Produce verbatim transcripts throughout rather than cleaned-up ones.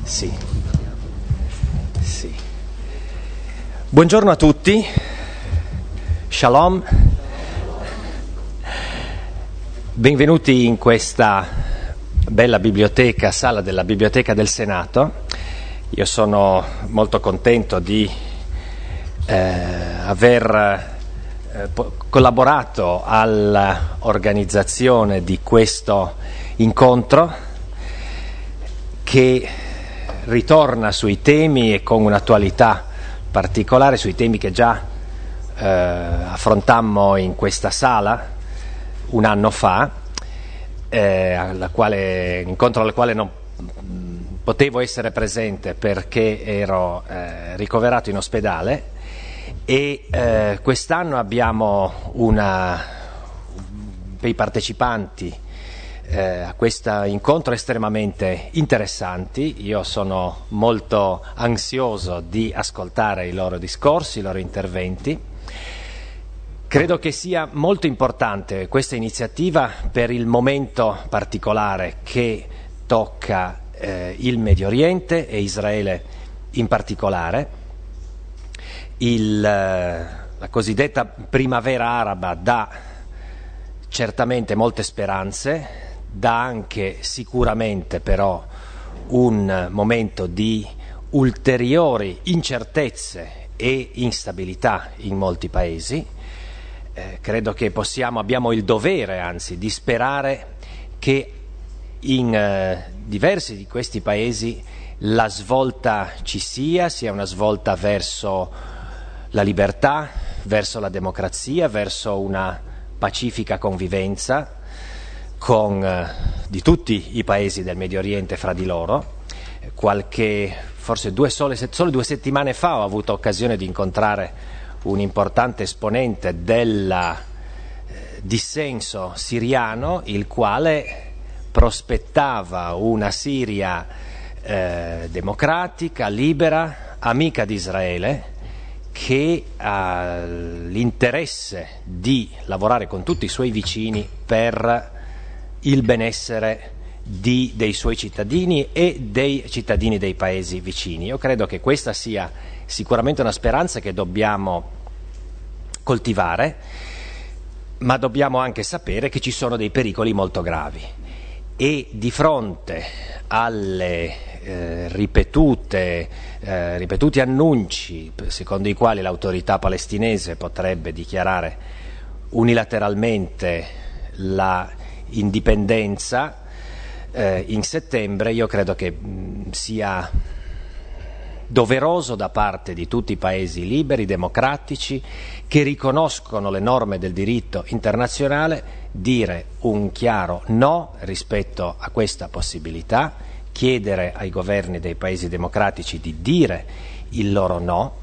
Sì. Sì. Buongiorno a tutti. Shalom. Benvenuti in questa bella biblioteca, sala della Biblioteca del Senato. Io sono molto contento di eh, aver eh, po- collaborato all'organizzazione di questo incontro che ritorna sui temi e con un'attualità particolare sui temi che già eh, affrontammo in questa sala un anno fa, eh, alla quale, incontro al quale non potevo essere presente perché ero eh, ricoverato in ospedale, e eh, quest'anno abbiamo una, per i partecipanti eh, a questo incontro estremamente interessanti. Io sono molto ansioso di ascoltare i loro discorsi, i loro interventi. Credo che sia molto importante questa iniziativa per il momento particolare che tocca eh, il Medio Oriente e Israele in particolare. Il, la cosiddetta primavera araba dà certamente molte speranze, dà anche sicuramente però un momento di ulteriori incertezze e instabilità in molti paesi. Eh, credo che possiamo, abbiamo il dovere anzi di sperare che in eh, diversi di questi paesi la svolta ci sia, sia una svolta verso la libertà, verso la democrazia, verso una pacifica convivenza con eh, di tutti i paesi del Medio Oriente fra di loro. Qualche, forse due sole, solo due settimane fa ho avuto occasione di incontrare un importante esponente del eh, dissenso siriano, il quale prospettava una Siria eh, democratica, libera, amica di Israele, che ha l'interesse di lavorare con tutti i suoi vicini per il benessere di, dei suoi cittadini e dei cittadini dei paesi vicini. Io credo che questa sia sicuramente una speranza che dobbiamo coltivare, ma dobbiamo anche sapere che ci sono dei pericoli molto gravi, e di fronte alle eh, ripetute, eh, ripetuti annunci secondo i quali l'autorità palestinese potrebbe dichiarare unilateralmente la indipendenza eh, in settembre, io credo che mh, sia doveroso da parte di tutti i paesi liberi, democratici, che riconoscono le norme del diritto internazionale, dire un chiaro no rispetto a questa possibilità, chiedere ai governi dei paesi democratici di dire il loro no,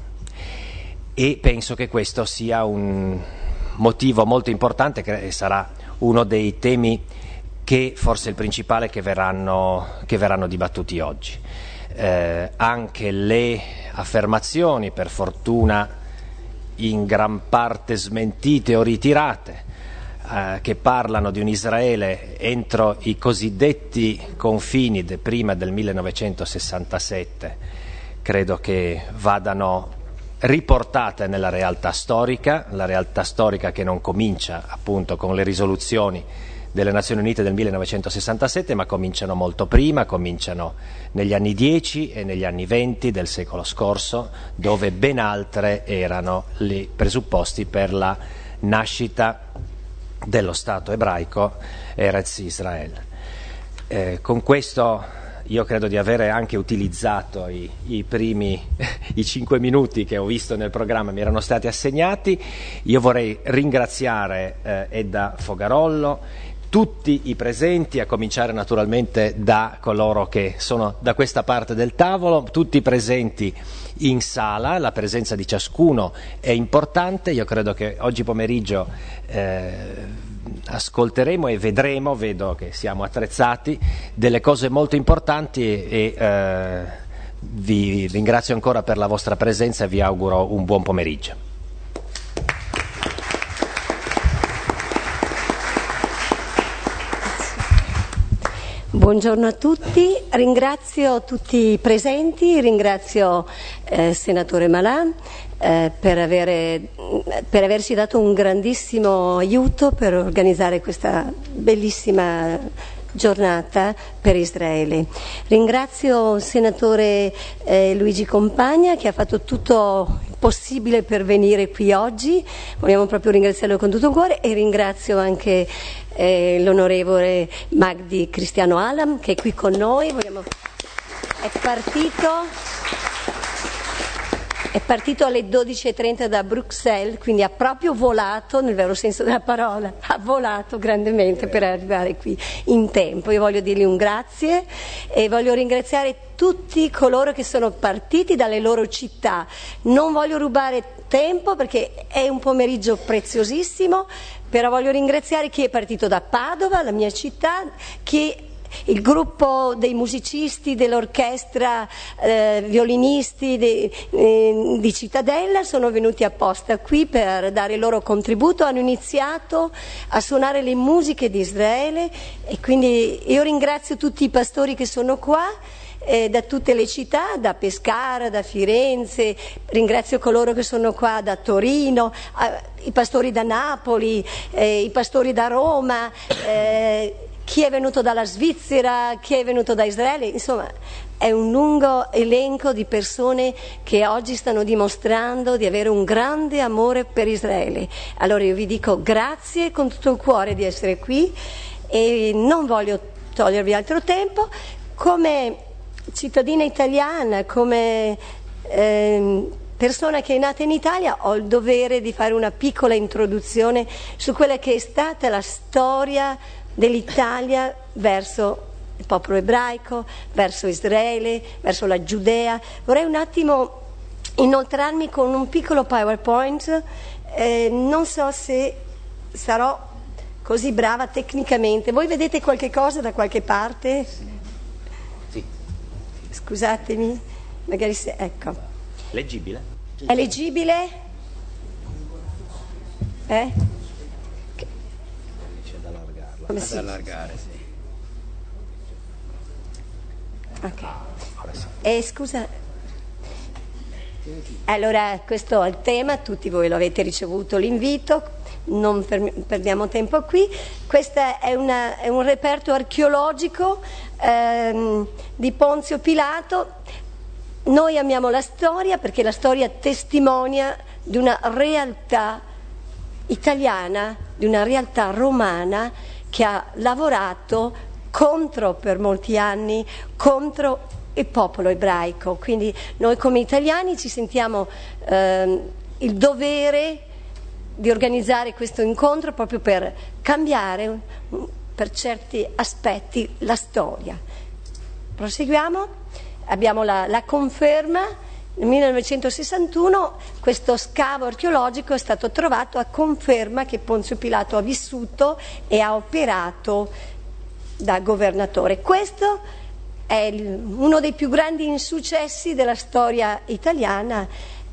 e penso che questo sia un motivo molto importante che sarà uno dei temi che forse il principale che verranno, che verranno dibattuti oggi. Eh, anche le affermazioni, per fortuna in gran parte smentite o ritirate, eh, che parlano di un Israele entro i cosiddetti confini de prima del millenovecentosessantasette, credo che vadano riportate nella realtà storica, la realtà storica che non comincia appunto con le risoluzioni delle Nazioni Unite del millenovecentosessantasette, ma cominciano molto prima, cominciano negli anni dieci e negli anni venti del secolo scorso, dove ben altre erano i presupposti per la nascita dello Stato ebraico Eretz Israel. Eh, con questo io credo di avere anche utilizzato i, i primi i cinque minuti che ho visto nel programma mi erano stati assegnati. Io vorrei ringraziare eh, Edda Fogarollo, tutti i presenti, a cominciare naturalmente da coloro che sono da questa parte del tavolo, tutti i presenti in sala. La presenza di ciascuno è importante. Io credo che oggi pomeriggio eh, ascolteremo e vedremo, vedo che siamo attrezzati, delle cose molto importanti, e eh, vi ringrazio ancora per la vostra presenza e vi auguro un buon pomeriggio. Buongiorno a tutti, ringrazio tutti i presenti, ringrazio eh, il senatore Malan eh, per, avere, per averci dato un grandissimo aiuto per organizzare questa bellissima giornata per Israele. Ringrazio il senatore eh, Luigi Compagna che ha fatto tutto il possibile per venire qui oggi, vogliamo proprio ringraziarlo con tutto il cuore, e ringrazio anche eh, l'onorevole Magdi Cristiano Alam che è qui con noi. Vogliamo... è partito È partito alle dodici e trenta da Bruxelles, quindi ha proprio volato, nel vero senso della parola, ha volato grandemente per arrivare qui in tempo. Io voglio dirgli un grazie e voglio ringraziare tutti coloro che sono partiti dalle loro città. Non voglio rubare tempo perché è un pomeriggio preziosissimo, però voglio ringraziare chi è partito da Padova, la mia città, chi il gruppo dei musicisti dell'orchestra, eh, violinisti de, eh, di Cittadella sono venuti apposta qui per dare il loro contributo, hanno iniziato a suonare le musiche di Israele e quindi io ringrazio tutti i pastori che sono qua eh, da tutte le città, da Pescara, da Firenze, ringrazio coloro che sono qua da Torino, eh, i pastori da Napoli, eh, i pastori da Roma, eh, chi è venuto dalla Svizzera, chi è venuto da Israele, insomma è un lungo elenco di persone che oggi stanno dimostrando di avere un grande amore per Israele. Allora io vi dico grazie con tutto il cuore di essere qui e non voglio togliervi altro tempo. Come cittadina italiana, come eh, persona che è nata in Italia, ho il dovere di fare una piccola introduzione su quella che è stata la storia dell'Italia verso il popolo ebraico, verso Israele, verso la Giudea. Vorrei un attimo inoltrarmi con un piccolo PowerPoint, eh, non so se sarò così brava tecnicamente. Voi vedete qualche cosa da qualche parte? Sì. Scusatemi, magari se... ecco. Leggibile? È leggibile? Eh? Come si... da allargare, sì. Ok. E scusa. Allora, questo è il tema, tutti voi lo avete ricevuto l'invito, non perdiamo tempo qui. Questo è, una, è un reperto archeologico ehm, di Ponzio Pilato. Noi amiamo la storia perché la storia testimonia di una realtà italiana, di una realtà romana che ha lavorato contro per molti anni contro il popolo ebraico. Quindi noi come italiani ci sentiamo eh, il dovere di organizzare questo incontro proprio per cambiare per certi aspetti la storia. Proseguiamo, abbiamo la, la conferma. Nel millenovecentosessantuno questo scavo archeologico è stato trovato a conferma che Ponzio Pilato ha vissuto e ha operato da governatore. Questo è il, uno dei più grandi insuccessi della storia italiana,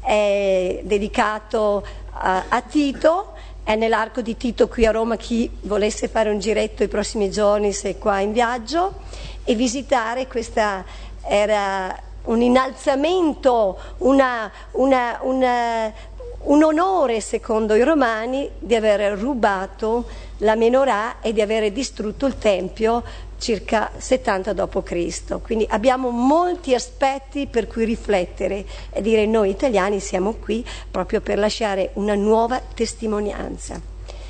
è dedicato a, a Tito, è nell'Arco di Tito qui a Roma, chi volesse fare un giretto i prossimi giorni se è qua in viaggio e visitare. Questa era un innalzamento, una, una, una, un onore secondo i romani di aver rubato la menorah e di aver distrutto il Tempio circa settanta dopo Cristo. Quindi abbiamo molti aspetti per cui riflettere e dire noi italiani siamo qui proprio per lasciare una nuova testimonianza.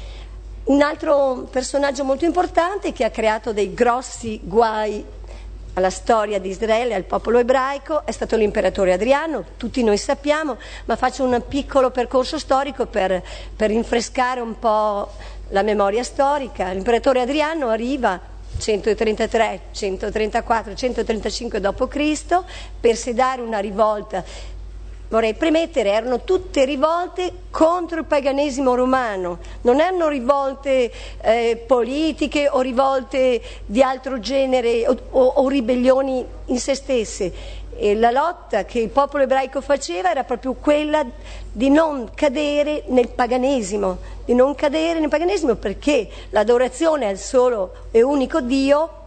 Un altro personaggio molto importante che ha creato dei grossi guai alla storia di Israele, al popolo ebraico, è stato l'imperatore Adriano, tutti noi sappiamo, ma faccio un piccolo percorso storico per, per rinfrescare un po' la memoria storica. L'imperatore Adriano arriva centotrentatré, centotrentaquattro, centotrentacinque dopo Cristo per sedare una rivolta. Vorrei premettere, erano tutte rivolte contro il paganesimo romano, non erano rivolte eh, politiche o rivolte di altro genere o, o, o ribellioni in se stesse. E la lotta che il popolo ebraico faceva era proprio quella di non cadere nel paganesimo, di non cadere nel paganesimo perché l'adorazione al solo e unico Dio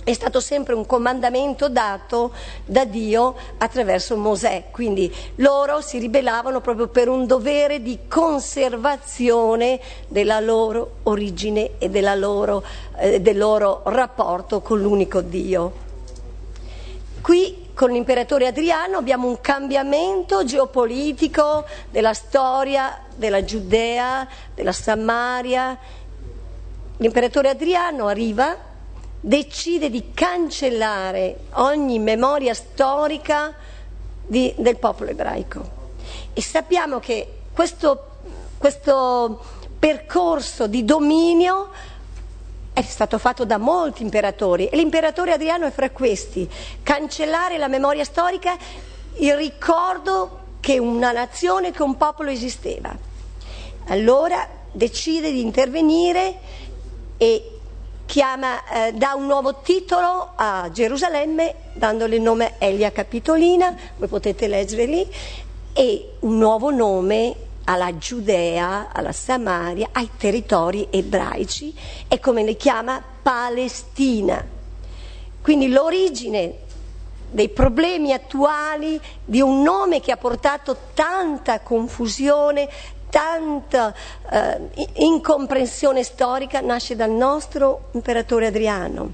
è stato sempre un comandamento dato da Dio attraverso Mosè, quindi loro si ribellavano proprio per un dovere di conservazione della loro origine e della loro, eh, del loro rapporto con l'unico Dio. Qui con l'imperatore Adriano abbiamo un cambiamento geopolitico della storia della Giudea, della Samaria. L'imperatore Adriano arriva, decide di cancellare ogni memoria storica di, del popolo ebraico. E sappiamo che questo, questo percorso di dominio è stato fatto da molti imperatori e l'imperatore Adriano è fra questi: cancellare la memoria storica, il ricordo che una nazione, che un popolo esisteva. Allora decide di intervenire e chiama, eh, dà un nuovo titolo a Gerusalemme, dandole il nome Elia Capitolina, voi potete leggere lì, e un nuovo nome alla Giudea, alla Samaria, ai territori ebraici, e come le chiama Palestina. Quindi l'origine dei problemi attuali di un nome che ha portato tanta confusione, tanta eh, incomprensione storica, nasce dal nostro imperatore Adriano.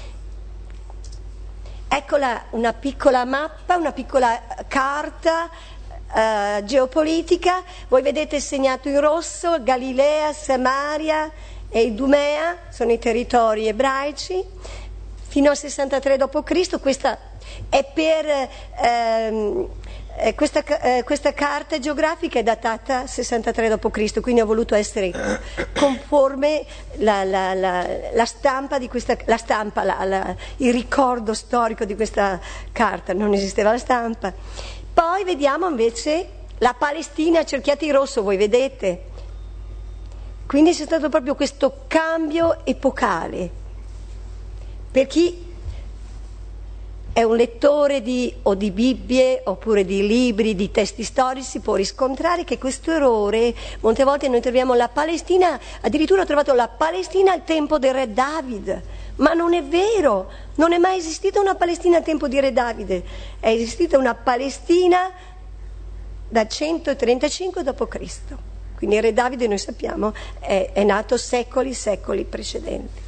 Eccola una piccola mappa, una piccola carta eh, geopolitica. Voi vedete segnato in rosso Galilea, Samaria e Idumea, sono i territori ebraici, fino al sessantatré dopo Cristo. Questa è per... Ehm, Eh, questa, eh, questa carta geografica è datata sessantatré dopo Cristo, quindi ho voluto essere conforme la, la, la, la stampa di questa, la stampa, la, la, il ricordo storico di questa carta. Non esisteva la stampa. Poi vediamo invece la Palestina cerchiata in rosso, voi vedete. Quindi c'è stato proprio questo cambio epocale. Per chi è un lettore di, o di Bibbie oppure di libri, di testi storici, può riscontrare che questo errore, molte volte noi troviamo la Palestina, addirittura ho trovato la Palestina al tempo del re David, ma non è vero, non è mai esistita una Palestina al tempo di re Davide, è esistita una Palestina da centotrentacinque dopo Cristo, quindi il re Davide, noi sappiamo, è, è nato secoli, secoli precedenti.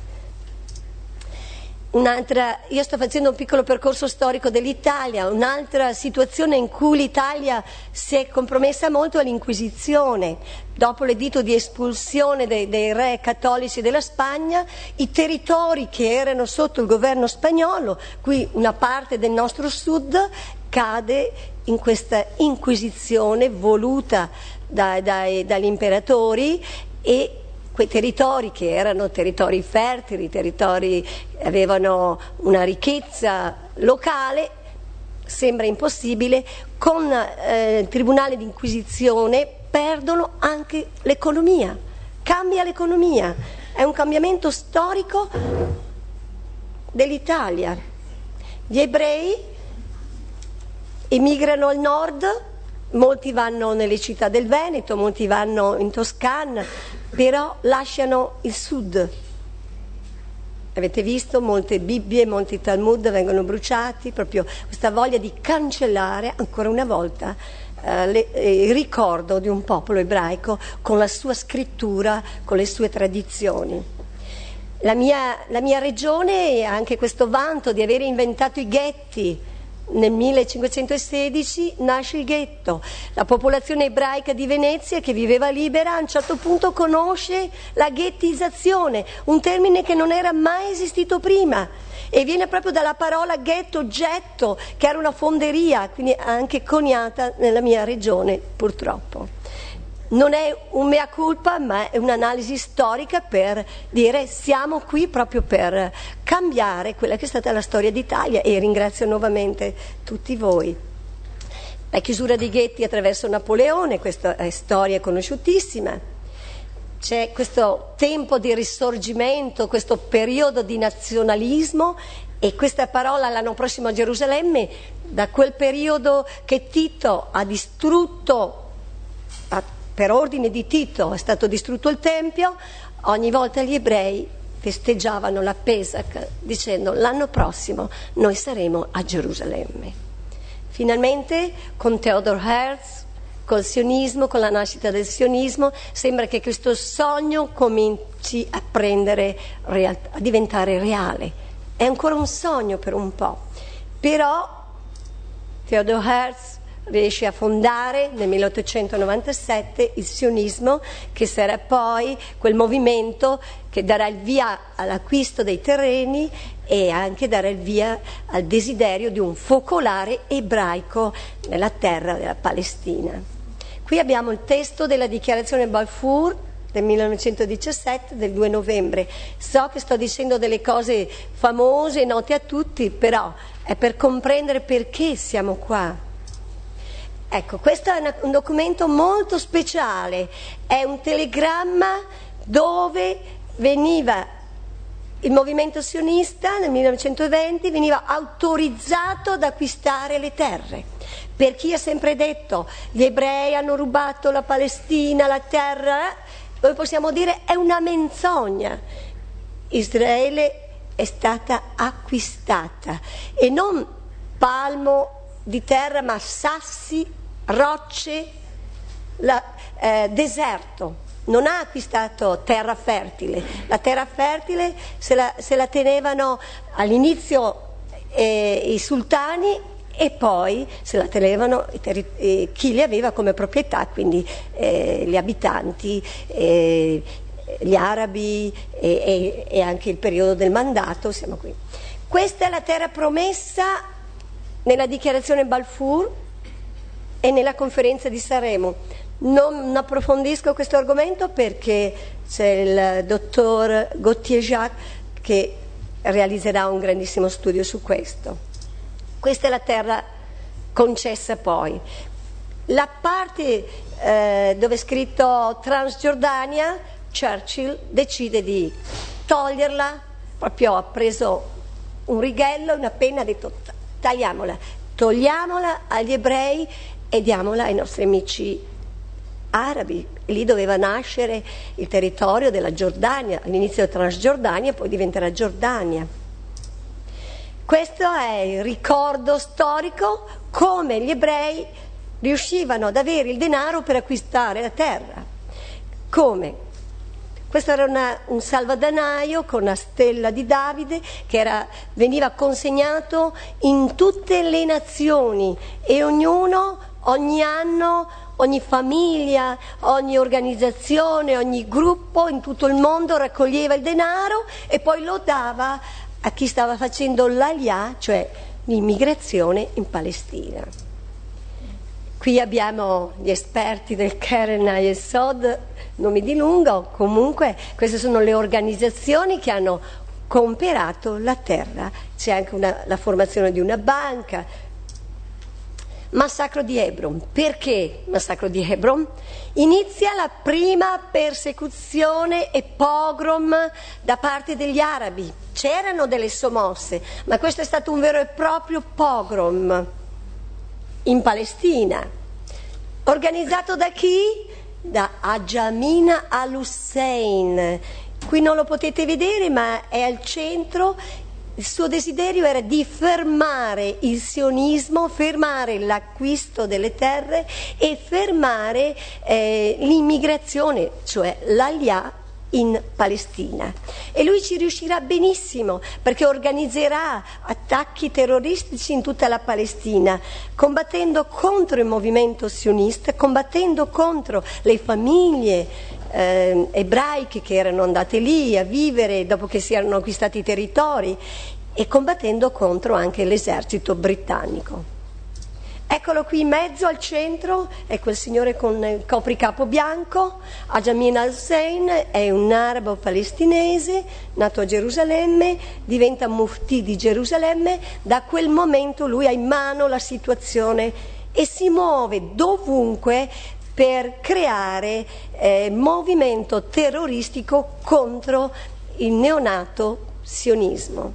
Un'altra, io sto facendo un piccolo percorso storico dell'Italia, un'altra situazione in cui l'Italia si è compromessa molto è l'Inquisizione. Dopo l'editto di espulsione dei, dei re cattolici della Spagna, i territori che erano sotto il governo spagnolo, qui una parte del nostro sud, cade in questa Inquisizione voluta da, dai, dagli imperatori, e quei territori che erano territori fertili, territori che avevano una ricchezza locale, sembra impossibile, con eh, il tribunale di Inquisizione perdono anche l'economia, cambia l'economia, è un cambiamento storico dell'Italia. Gli ebrei emigrano al nord, molti vanno nelle città del Veneto, molti vanno in Toscana, però lasciano il sud. Avete visto, molte Bibbie, molti Talmud vengono bruciati, proprio questa voglia di cancellare ancora una volta eh, le, eh, il ricordo di un popolo ebraico con la sua scrittura, con le sue tradizioni. La mia, la mia regione ha anche questo vanto di aver inventato i ghetti. Nel millecinquecentosedici nasce il ghetto. La popolazione ebraica di Venezia, che viveva libera, a un certo punto conosce la ghettizzazione, un termine che non era mai esistito prima, e viene proprio dalla parola ghetto, getto, che era una fonderia, quindi anche coniata nella mia regione, purtroppo. Non è un mea culpa, ma è un'analisi storica per dire siamo qui proprio per cambiare quella che è stata la storia d'Italia, e ringrazio nuovamente tutti voi. La chiusura dei ghetti attraverso Napoleone, questa è storia conosciutissima. C'è questo tempo di risorgimento, questo periodo di nazionalismo, e questa parola l'anno prossimo a Gerusalemme, da quel periodo che Tito ha distrutto, ha per ordine di Tito è stato distrutto il Tempio, ogni volta gli ebrei festeggiavano la Pesach dicendo l'anno prossimo noi saremo a Gerusalemme. Finalmente con Theodor Herzl, col sionismo, con la nascita del sionismo, sembra che questo sogno cominci a prendere realtà, a diventare reale. È ancora un sogno per un po', però Theodor Herzl riesce a fondare nel milleottocentonovantasette il sionismo, che sarà poi quel movimento che darà il via all'acquisto dei terreni e anche darà il via al desiderio di un focolare ebraico nella terra della Palestina. Qui abbiamo il testo della dichiarazione Balfour del millenovecentodiciassette, del due novembre. So che sto dicendo delle cose famose, note a tutti, però è per comprendere perché siamo qua. Ecco, questo è un documento molto speciale, è un telegramma dove veniva il movimento sionista nel millenovecentoventi veniva autorizzato ad acquistare le terre. Per chi ha sempre detto gli ebrei hanno rubato la Palestina, la terra, noi possiamo dire è una menzogna. Israele è stata acquistata e non palmo di terra ma sassi, rocce, la, eh, deserto. Non ha acquistato terra fertile, la terra fertile se la, se la tenevano all'inizio eh, i sultani e poi se la tenevano eh, chi li aveva come proprietà, quindi eh, gli abitanti, eh, gli arabi e, e, e anche il periodo del mandato, siamo qui. Questa è la terra promessa nella dichiarazione Balfour e nella conferenza di Sanremo. Non approfondisco questo argomento perché c'è il dottor Gauthier Jacques che realizzerà un grandissimo studio su questo. Questa è la terra concessa poi. La parte eh, dove è scritto Transgiordania, Churchill decide di toglierla, proprio ha preso un righello, una penna, ha detto tagliamola, togliamola agli ebrei e diamola ai nostri amici arabi. Lì doveva nascere il territorio della Giordania, all'inizio Transgiordania, poi diventerà Giordania. Questo è il ricordo storico come gli ebrei riuscivano ad avere il denaro per acquistare la terra. Come? Questo era una, un salvadanaio con una stella di Davide che era, veniva consegnato in tutte le nazioni e ognuno, ogni anno, ogni famiglia, ogni organizzazione, ogni gruppo in tutto il mondo raccoglieva il denaro e poi lo dava a chi stava facendo l'Aliyah, cioè l'immigrazione in Palestina. Qui abbiamo gli esperti del Keren Hayesod, non mi dilungo, comunque queste sono le organizzazioni che hanno comperato la terra, c'è anche una, la formazione di una banca. Massacro di Hebron. Perché massacro di Hebron? Inizia la prima persecuzione e pogrom da parte degli arabi. C'erano delle sommosse, ma questo è stato un vero e proprio pogrom in Palestina. Organizzato da chi? Da Ajamin al-Hussein. Qui non lo potete vedere, ma è al centro. Il suo desiderio era di fermare il sionismo, fermare l'acquisto delle terre e fermare eh, l'immigrazione, cioè l'Aliyah in Palestina. E lui ci riuscirà benissimo perché organizzerà attacchi terroristici in tutta la Palestina, combattendo contro il movimento sionista, combattendo contro le famiglie Eh, ebraiche che erano andate lì a vivere dopo che si erano acquistati i territori e combattendo contro anche l'esercito britannico. Eccolo qui in mezzo al centro, è quel signore con il copricapo bianco, Ajamin al-Hussein, è un arabo palestinese nato a Gerusalemme, diventa mufti di Gerusalemme, da quel momento lui ha in mano la situazione e si muove dovunque per creare eh, movimento terroristico contro il neonato sionismo.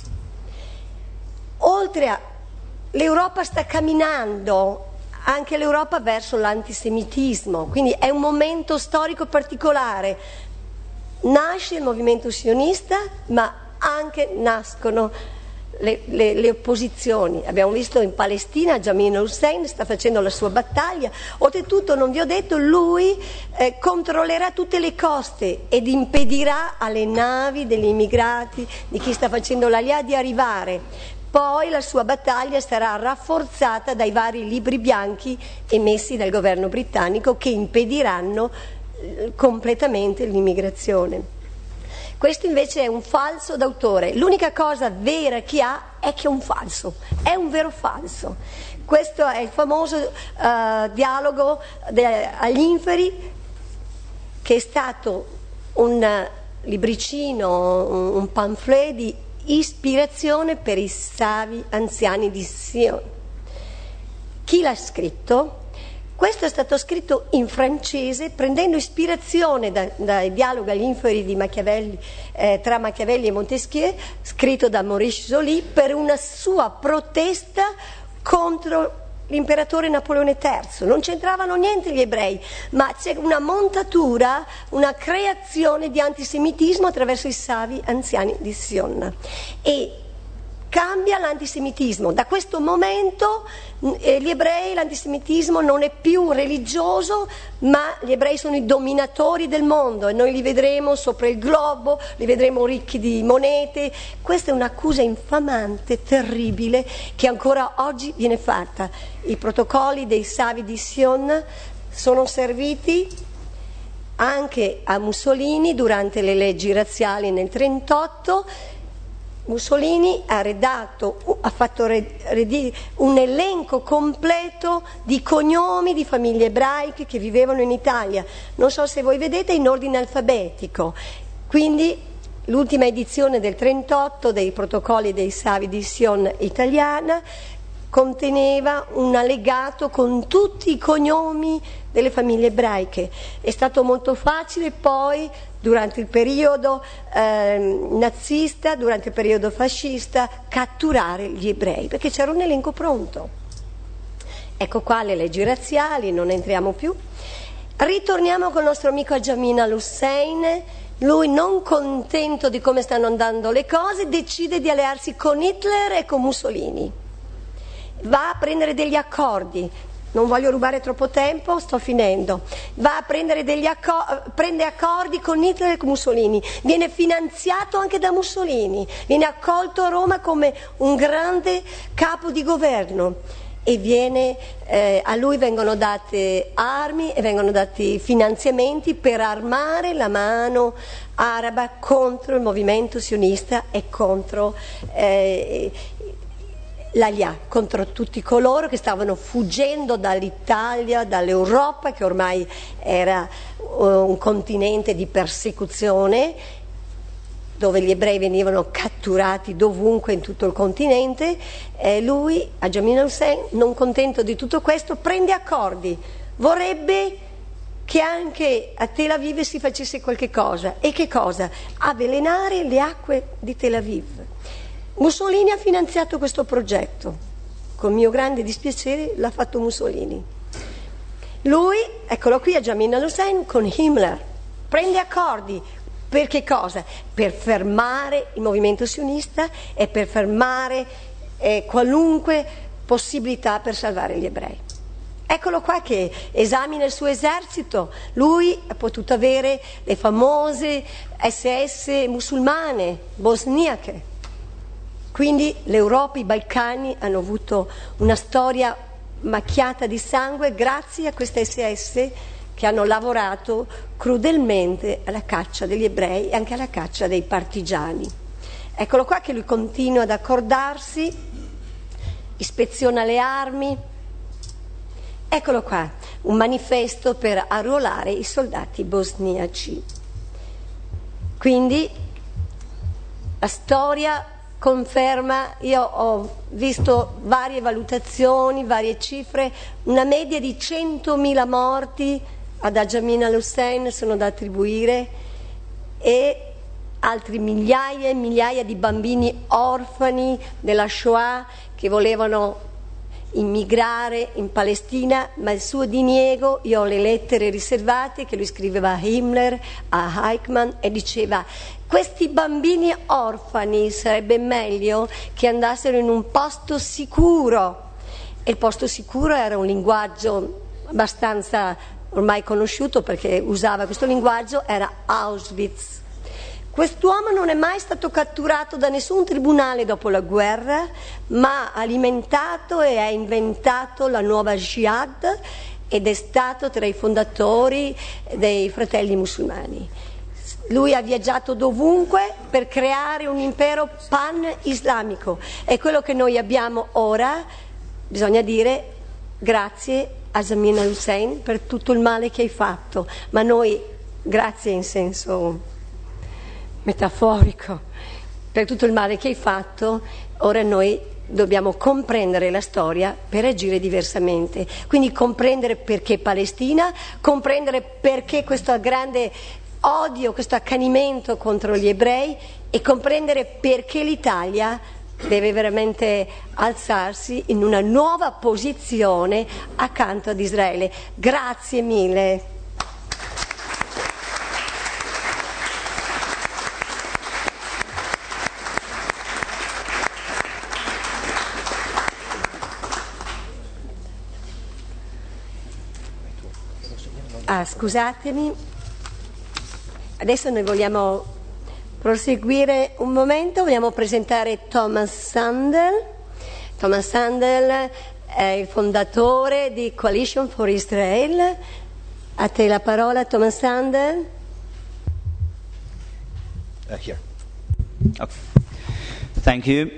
Oltre a l'Europa sta camminando, anche l'Europa verso l'antisemitismo, quindi è un momento storico particolare. nasce il movimento sionista, ma anche nascono Le, le, le opposizioni. Abbiamo visto in Palestina Jamin Hussein sta facendo la sua battaglia. Oltretutto, non vi ho detto, lui eh, controllerà tutte le coste ed impedirà alle navi degli immigrati, di chi sta facendo l'Aliyah, di arrivare. Poi la sua battaglia sarà rafforzata dai vari libri bianchi emessi dal governo britannico, che impediranno eh, completamente l'immigrazione. Questo invece è un falso d'autore. L'unica cosa vera che ha è che è un falso, è un vero falso. Questo è il famoso uh, dialogo de- agli inferi, che è stato un libricino, un, un pamphlet di ispirazione per i savi anziani di Sion. Chi l'ha scritto? Questo è stato scritto in francese, prendendo ispirazione da, dai dialoghi agli inferi di Machiavelli, eh, tra Machiavelli e Montesquieu, scritto da Maurice Joly, per una sua protesta contro l'imperatore Napoleone terzo. Non c'entravano niente gli ebrei, ma c'è una montatura, una creazione di antisemitismo attraverso i savi anziani di Sion. E cambia l'antisemitismo. Da questo momento eh, gli ebrei, l'antisemitismo non è più religioso, ma gli ebrei sono i dominatori del mondo e noi li vedremo sopra il globo, li vedremo ricchi di monete. Questa è un'accusa infamante, terribile, che ancora oggi viene fatta. I protocolli dei savi di Sion sono serviti anche a Mussolini durante le leggi razziali nel trentotto. Mussolini ha redatto, ha fatto redire un elenco completo di cognomi di famiglie ebraiche che vivevano in Italia. Non so se voi vedete, in ordine alfabetico. Quindi l'ultima edizione del trentotto dei protocolli dei savi di Sion italiana conteneva un allegato con tutti i cognomi delle famiglie ebraiche. È stato molto facile poi, durante il periodo eh, nazista, durante il periodo fascista, catturare gli ebrei, perché c'era un elenco pronto. Ecco qua le leggi razziali, non entriamo più. Ritorniamo con il nostro amico Jamin al-Hussein. Lui, non contento di come stanno andando le cose, decide di allearsi con Hitler e con Mussolini. Va a prendere degli accordi. Non voglio rubare troppo tempo, sto finendo. Va a prendere degli accordi, prende accordi con Hitler e con Mussolini. Viene finanziato anche da Mussolini. Viene accolto a Roma come un grande capo di governo. E viene, eh, a lui vengono date armi e vengono dati finanziamenti per armare la mano araba contro il movimento sionista e contro eh, l'Aliyah, contro tutti coloro che stavano fuggendo dall'Italia, dall'Europa, che ormai era un continente di persecuzione, dove gli ebrei venivano catturati dovunque in tutto il continente. E lui, a Jamin Hussein, non contento di tutto questo, prende accordi. Vorrebbe che anche a Tel Aviv si facesse qualche cosa. E che cosa? Avvelenare le acque di Tel Aviv. Mussolini ha finanziato questo progetto, con mio grande dispiacere l'ha fatto Mussolini. Lui, eccolo qui a Jamin al-Hussein, con Himmler, prende accordi. Per che cosa? Per fermare il movimento sionista e per fermare eh, qualunque possibilità per salvare gli ebrei. Eccolo qua che esamina il suo esercito. Lui ha potuto avere le famose S S musulmane, bosniache. Quindi l'Europa, i Balcani hanno avuto una storia macchiata di sangue grazie a queste S S che hanno lavorato crudelmente alla caccia degli ebrei e anche alla caccia dei partigiani. Eccolo qua che lui continua ad accordarsi, ispeziona le armi. Eccolo qua, un manifesto per arruolare i soldati bosniaci. Quindi la storia conferma, io ho visto varie valutazioni, varie cifre, una media di centomila morti ad Jamin al-Hussein sono da attribuire e altri migliaia e migliaia di bambini orfani della Shoah che volevano immigrare in Palestina, ma il suo diniego, io ho le lettere riservate che lui scriveva a Himmler, a Eichmann, e diceva: questi bambini orfani sarebbe meglio che andassero in un posto sicuro. E il posto sicuro era un linguaggio abbastanza ormai conosciuto, perché usava questo linguaggio, era Auschwitz. Quest'uomo non è mai stato catturato da nessun tribunale dopo la guerra, ma ha alimentato e ha inventato la nuova Jihad ed è stato tra i fondatori dei Fratelli Musulmani. Lui ha viaggiato dovunque per creare un impero pan-islamico, e quello che noi abbiamo ora, bisogna dire grazie a Samin al-Hussein per tutto il male che hai fatto, ma noi, grazie in senso metaforico, per tutto il male che hai fatto, ora noi dobbiamo comprendere la storia per agire diversamente. Quindi comprendere perché Palestina, comprendere perché questo grande odio, questo accanimento contro gli ebrei, e comprendere perché l'Italia deve veramente alzarsi in una nuova posizione accanto ad Israele. Grazie mille. Ah, scusatemi, adesso noi vogliamo proseguire un momento, vogliamo presentare Thomas Sandel. Thomas Sandel è il fondatore di Coalition for Israel. A te la parola, Thomas Sandel. Uh, here. Okay. Thank you.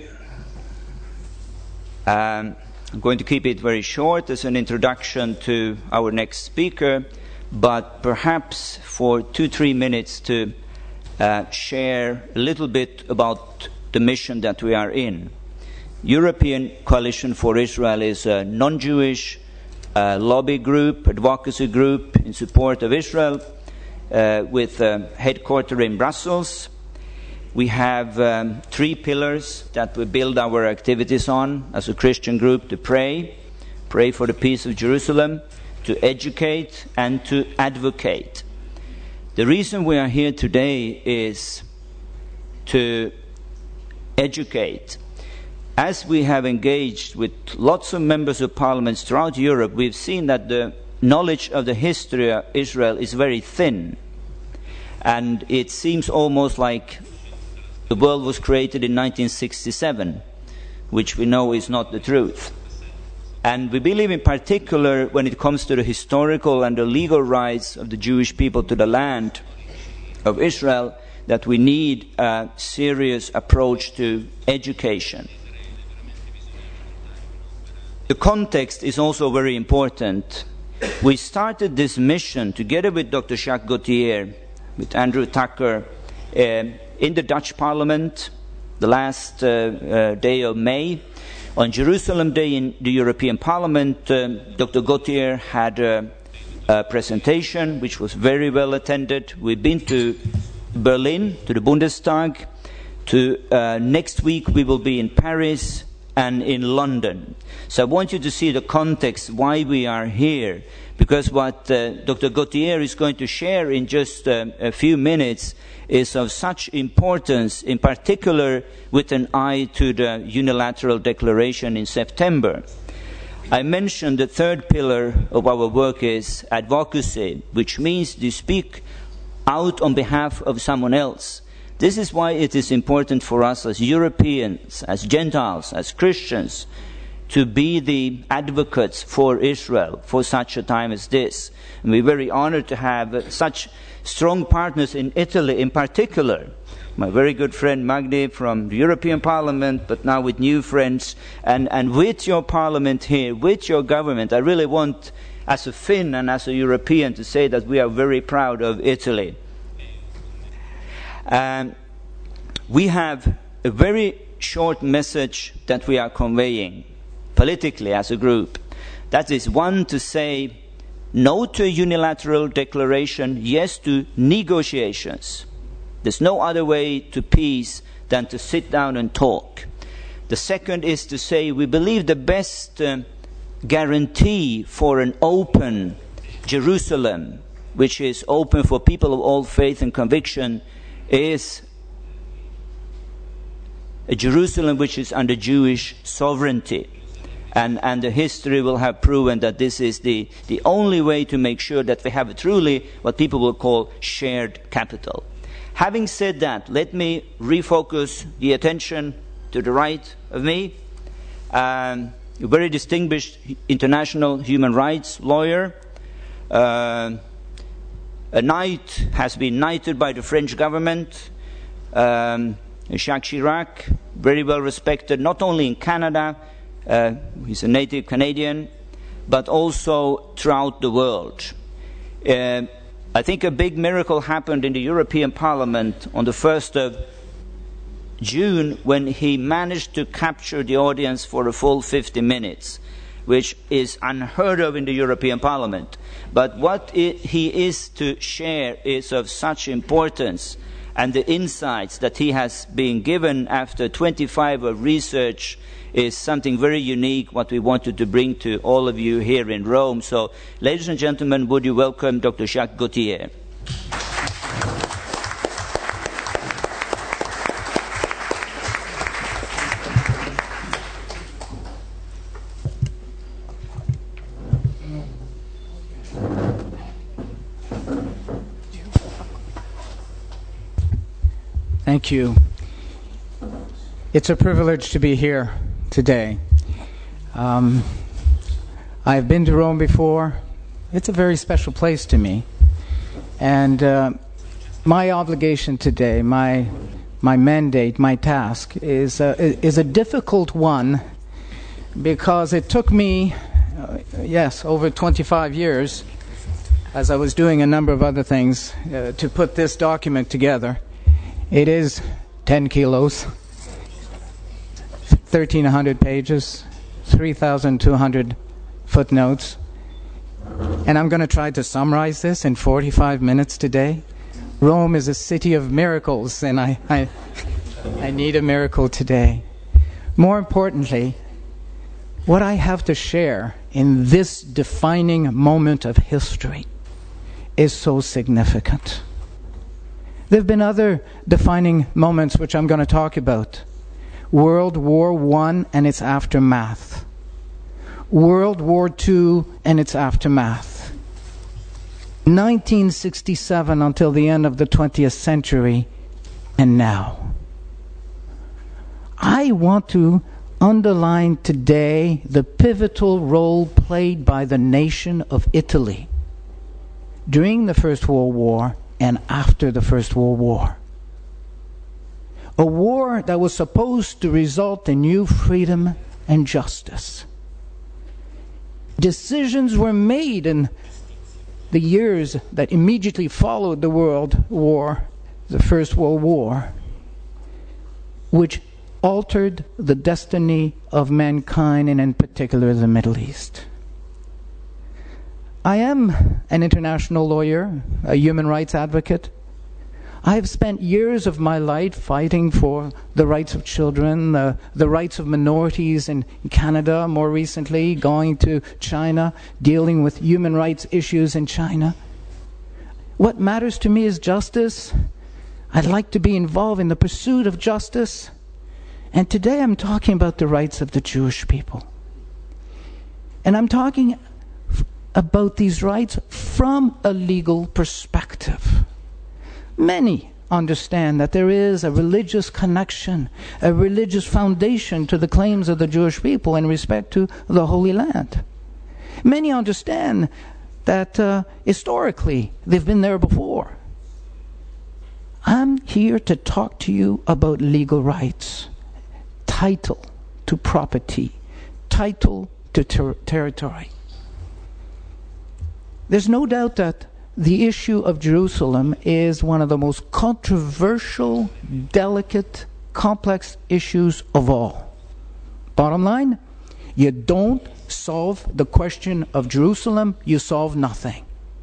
Um, I'm going to keep it very short as an introduction to our next speaker, but perhaps for two, three minutes to uh, share a little bit about the mission that we are in. European Coalition for Israel is a non-Jewish uh, lobby group, advocacy group in support of Israel uh, with a headquarters in Brussels. We have um, three pillars that we build our activities on as a Christian group: to pray, pray for the peace of Jerusalem, to educate, and to advocate. The reason we are here today is to educate. As we have engaged with lots of members of parliaments throughout Europe, we've seen that the knowledge of the history of Israel is very thin. And it seems almost like the world was created in nineteen sixty-seven, which we know is not the truth. And we believe in particular, when it comes to the historical and the legal rights of the Jewish people to the land of Israel, that we need a serious approach to education. The context is also very important. We started this mission together with Doctor Jacques Gauthier, with Andrew Tucker, uh, in the Dutch Parliament the last uh, uh, day of May. On Jerusalem Day in the European Parliament, uh, Doctor Gauthier had a, a presentation which was very well attended. We've been to Berlin, to the Bundestag. To, uh, next week we will be in Paris and in London. So I want you to see the context why we are here, because what uh, Doctor Gauthier is going to share in just uh, a few minutes is of such importance, in particular with an eye to the unilateral declaration in September. I mentioned the third pillar of our work is advocacy, which means to speak out on behalf of someone else. This is why it is important for us as Europeans, as Gentiles, as Christians, to be the advocates for Israel for such a time as this. And we're very honored to have such strong partners in Italy in particular. My very good friend Magni from the European Parliament, but now with new friends. And, and with your parliament here, with your government, I really want, as a Finn and as a European, to say that we are very proud of Italy. Um, we have a very short message that we are conveying politically as a group. That is, one, to say no to a unilateral declaration, yes to negotiations. There's no other way to peace than to sit down and talk. The second is to say we believe the best uh, guarantee for an open Jerusalem, which is open for people of all faith and conviction, is a Jerusalem which is under Jewish sovereignty. And, and the history will have proven that this is the, the only way to make sure that we have truly what people will call shared capital. Having said that, let me refocus the attention to the right of me. Um, a very distinguished international human rights lawyer. Uh, a knight, has been knighted by the French government. Um, Jacques Chirac, very well respected, not only in Canada, uh, he's a native Canadian, but also throughout the world. Uh, I think a big miracle happened in the European Parliament on the first of June when he managed to capture the audience for a full fifty minutes, which is unheard of in the European Parliament. But what it, he is to share is of such importance, and the insights that he has been given after twenty-five of research is something very unique, what we wanted to bring to all of you here in Rome. So, ladies and gentlemen, would you welcome Doctor Jacques Gauthier. Thank you. It's a privilege to be here today. Um, I've been to Rome before. It's a very special place to me. And uh, my obligation today, my my mandate, my task, is, uh, is a difficult one because it took me, uh, yes, over twenty-five years, as I was doing a number of other things, uh, to put this document together. It is ten kilos, thirteen hundred pages, three thousand two hundred footnotes. And I'm going to try to summarize this in forty-five minutes today. Rome is a city of miracles, and I, I, I need a miracle today. More importantly, what I have to share in this defining moment of history is so significant. There have been other defining moments which I'm going to talk about. World War One and its aftermath. World War Two and its aftermath. nineteen sixty-seven until the end of the twentieth century, and now. I want to underline today the pivotal role played by the nation of Italy during the First World War and after the First World War. A war that was supposed to result in new freedom and justice. Decisions were made in the years that immediately followed the World War, the First World War, which altered the destiny of mankind, and in particular the Middle East. I am an international lawyer, a human rights advocate. I have spent years of my life fighting for the rights of children, uh, the rights of minorities in Canada, more recently going to China, dealing with human rights issues in China. What matters to me is justice. I'd like to be involved in the pursuit of justice. And today I'm talking about the rights of the Jewish people. And I'm talking about these rights from a legal perspective. Many understand that there is a religious connection, a religious foundation to the claims of the Jewish people in respect to the Holy Land. Many understand that uh, historically they've been there before. I'm here to talk to you about legal rights, title to property, title to ter- territory. There's no doubt that the issue of Jerusalem is one of the most controversial, delicate, complex issues of all. Bottom line, you don't solve the question of Jerusalem, you solve nothing.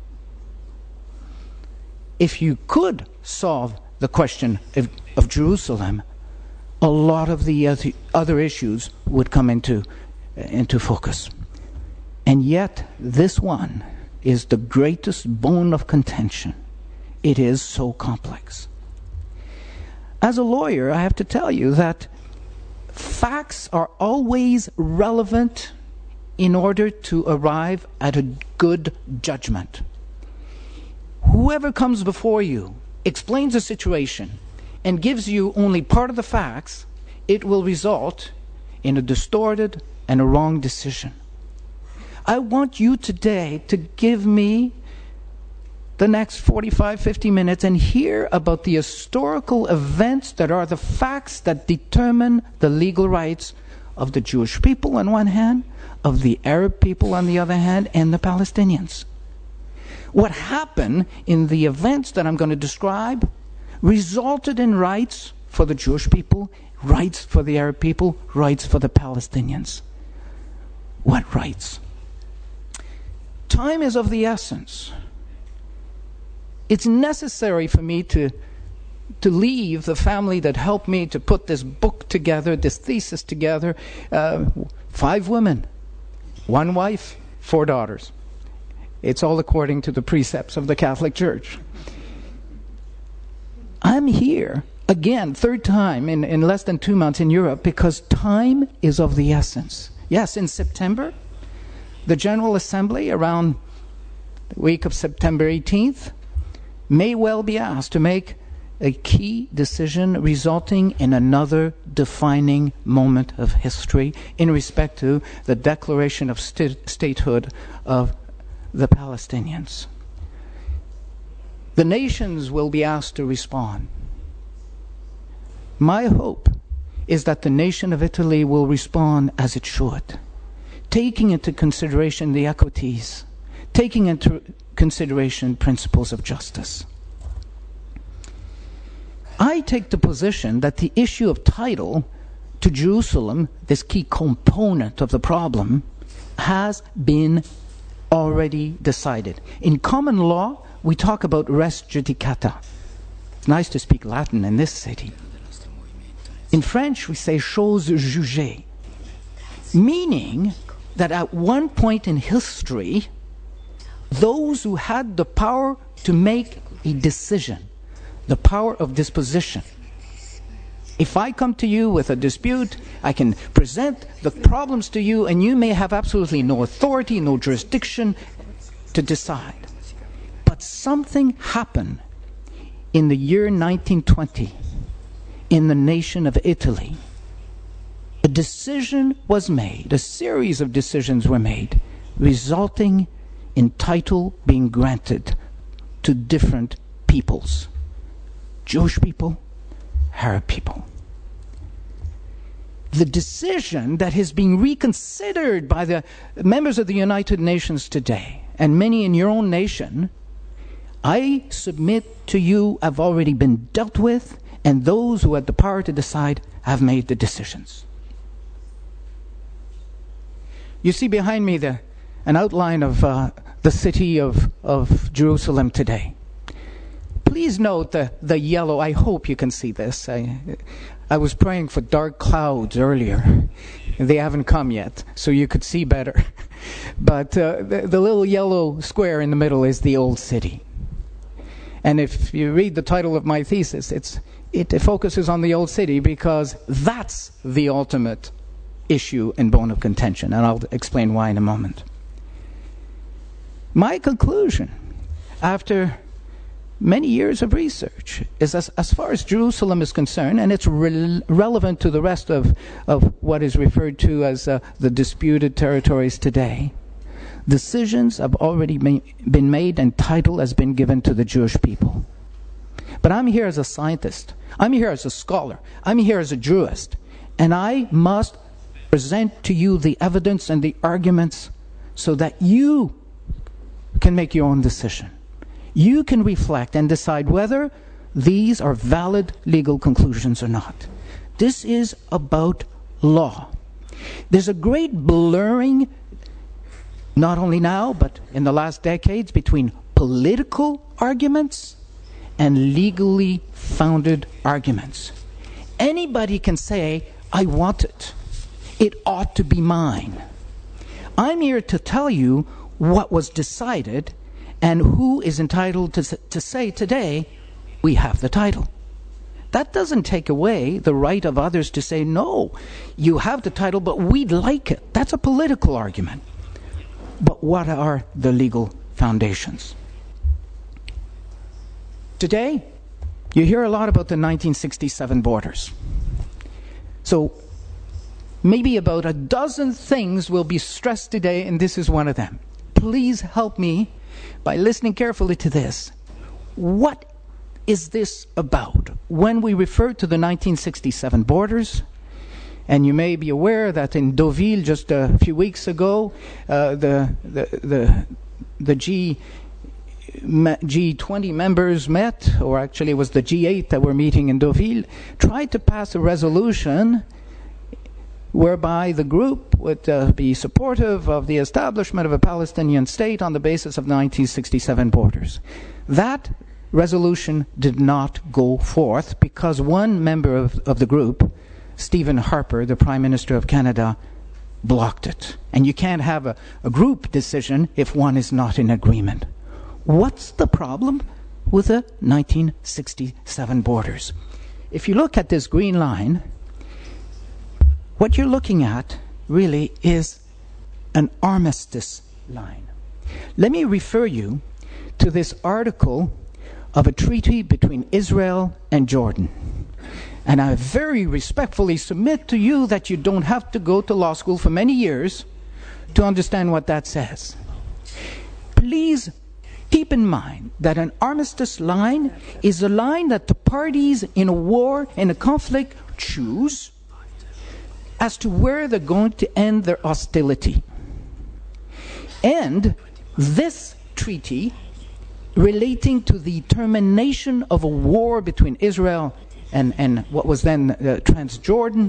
If you could solve the question of, of Jerusalem, a lot of the other issues would come into, into focus. And yet, this one is the greatest bone of contention. It is so complex. As a lawyer, I have to tell you that facts are always relevant in order to arrive at a good judgment. Whoever comes before you, explains a situation, and gives you only part of the facts, it will result in a distorted and a wrong decision. I want you today to give me the next forty-five, fifty minutes and hear about the historical events that are the facts that determine the legal rights of the Jewish people on one hand, of the Arab people on the other hand, and the Palestinians. What happened in the events that I'm going to describe resulted in rights for the Jewish people, rights for the Arab people, rights for the Palestinians. What rights? Time is of the essence. It's necessary for me to, to leave the family that helped me to put this book together, this thesis together. Uh, five women, one wife, four daughters. It's all according to the precepts of the Catholic Church. I'm here, again, third time in, in less than two months in Europe, because time is of the essence. Yes, in September, the General Assembly, around the week of September eighteenth, may well be asked to make a key decision resulting in another defining moment of history in respect to the declaration of st- statehood of the Palestinians. The nations will be asked to respond. My hope is that the nation of Italy will respond as it should, taking into consideration the equities, taking into consideration principles of justice. I take the position that the issue of title to Jerusalem, this key component of the problem, has been already decided. In common law, we talk about res judicata. It's nice to speak Latin in this city. In French, we say chose jugée, meaning that at one point in history, those who had the power to make a decision, the power of disposition. If I come to you with a dispute, I can present the problems to you, and you may have absolutely no authority, no jurisdiction to decide. But something happened in the year nineteen twenty in the nation of Italy. A decision was made, a series of decisions were made, resulting in title being granted to different peoples. Jewish people, Arab people. The decision that is being reconsidered by the members of the United Nations today, and many in your own nation, I submit to you have already been dealt with, and those who had the power to decide have made the decisions. You see behind me the, an outline of uh, the city of, of Jerusalem today. Please note the, the yellow. I hope you can see this. I, I was praying for dark clouds earlier. They haven't come yet, so you could see better. But uh, the, the little yellow square in the middle is the old city. And if you read the title of my thesis, it's, it focuses on the old city because that's the ultimate issue and bone of contention. And I'll explain why in a moment. My conclusion, after many years of research, is as, as far as Jerusalem is concerned, and it's re- relevant to the rest of, of what is referred to as uh, the disputed territories today, decisions have already ma- been made and title has been given to the Jewish people. But I'm here as a scientist. I'm here as a scholar. I'm here as a jurist. And I must present to you the evidence and the arguments so that you can make your own decision. You can reflect and decide whether these are valid legal conclusions or not. This is about law. There's a great blurring, not only now, but in the last decades, between political arguments and legally founded arguments. Anybody can say, I want it. It ought to be mine. I'm here to tell you what was decided and who is entitled to, to say today, we have the title. That doesn't take away the right of others to say, no, you have the title, but we'd like it. That's a political argument. But what are the legal foundations? Today, you hear a lot about the nineteen sixty-seven borders. So maybe about a dozen things will be stressed today, and this is one of them. Please help me by listening carefully to this. What is this about? When we refer to the nineteen sixty-seven borders, and you may be aware that in Deauville just a few weeks ago, uh, the, the, the, the G... G twenty members met, or actually it was the G eight that were meeting in Deauville, tried to pass a resolution whereby the group would uh, be supportive of the establishment of a Palestinian state on the basis of nineteen sixty-seven borders. That resolution did not go forth because one member of, of the group, Stephen Harper, the Prime Minister of Canada, blocked it. And you can't have a, a group decision if one is not in agreement. What's the problem with the nineteen sixty-seven borders? If you look at this green line, what you're looking at really is an armistice line. Let me refer you to this article of a treaty between Israel and Jordan. And I very respectfully submit to you that you don't have to go to law school for many years to understand what that says. Please keep in mind that an armistice line is a line that the parties in a war, in a conflict, choose as to where they're going to end their hostility. And this treaty, relating to the termination of a war between Israel and, and what was then uh, Transjordan,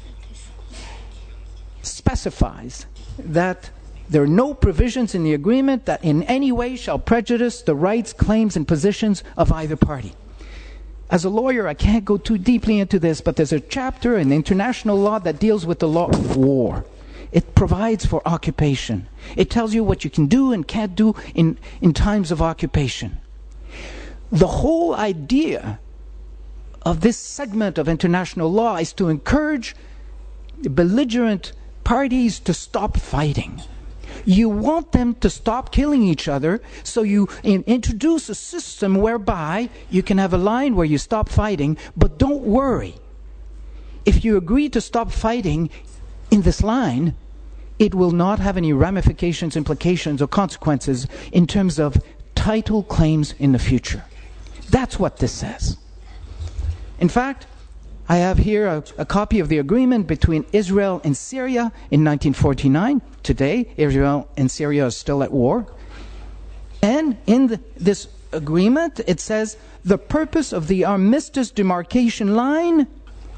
specifies that there are no provisions in the agreement that in any way shall prejudice the rights, claims, and positions of either party. As a lawyer, I can't go too deeply into this, but there's a chapter in international law that deals with the law of war. It provides for occupation. It tells you what you can do and can't do in, in times of occupation. The whole idea of this segment of international law is to encourage belligerent parties to stop fighting. You want them to stop killing each other, so you in, introduce a system whereby you can have a line where you stop fighting, but don't worry. If you agree to stop fighting in this line, it will not have any ramifications, implications, or consequences in terms of title claims in the future. That's what this says. In fact, I have here a, a copy of the agreement between Israel and Syria in nineteen forty-nine. Today, Israel and Syria are still at war. And in the, this agreement, it says, the purpose of the armistice demarcation line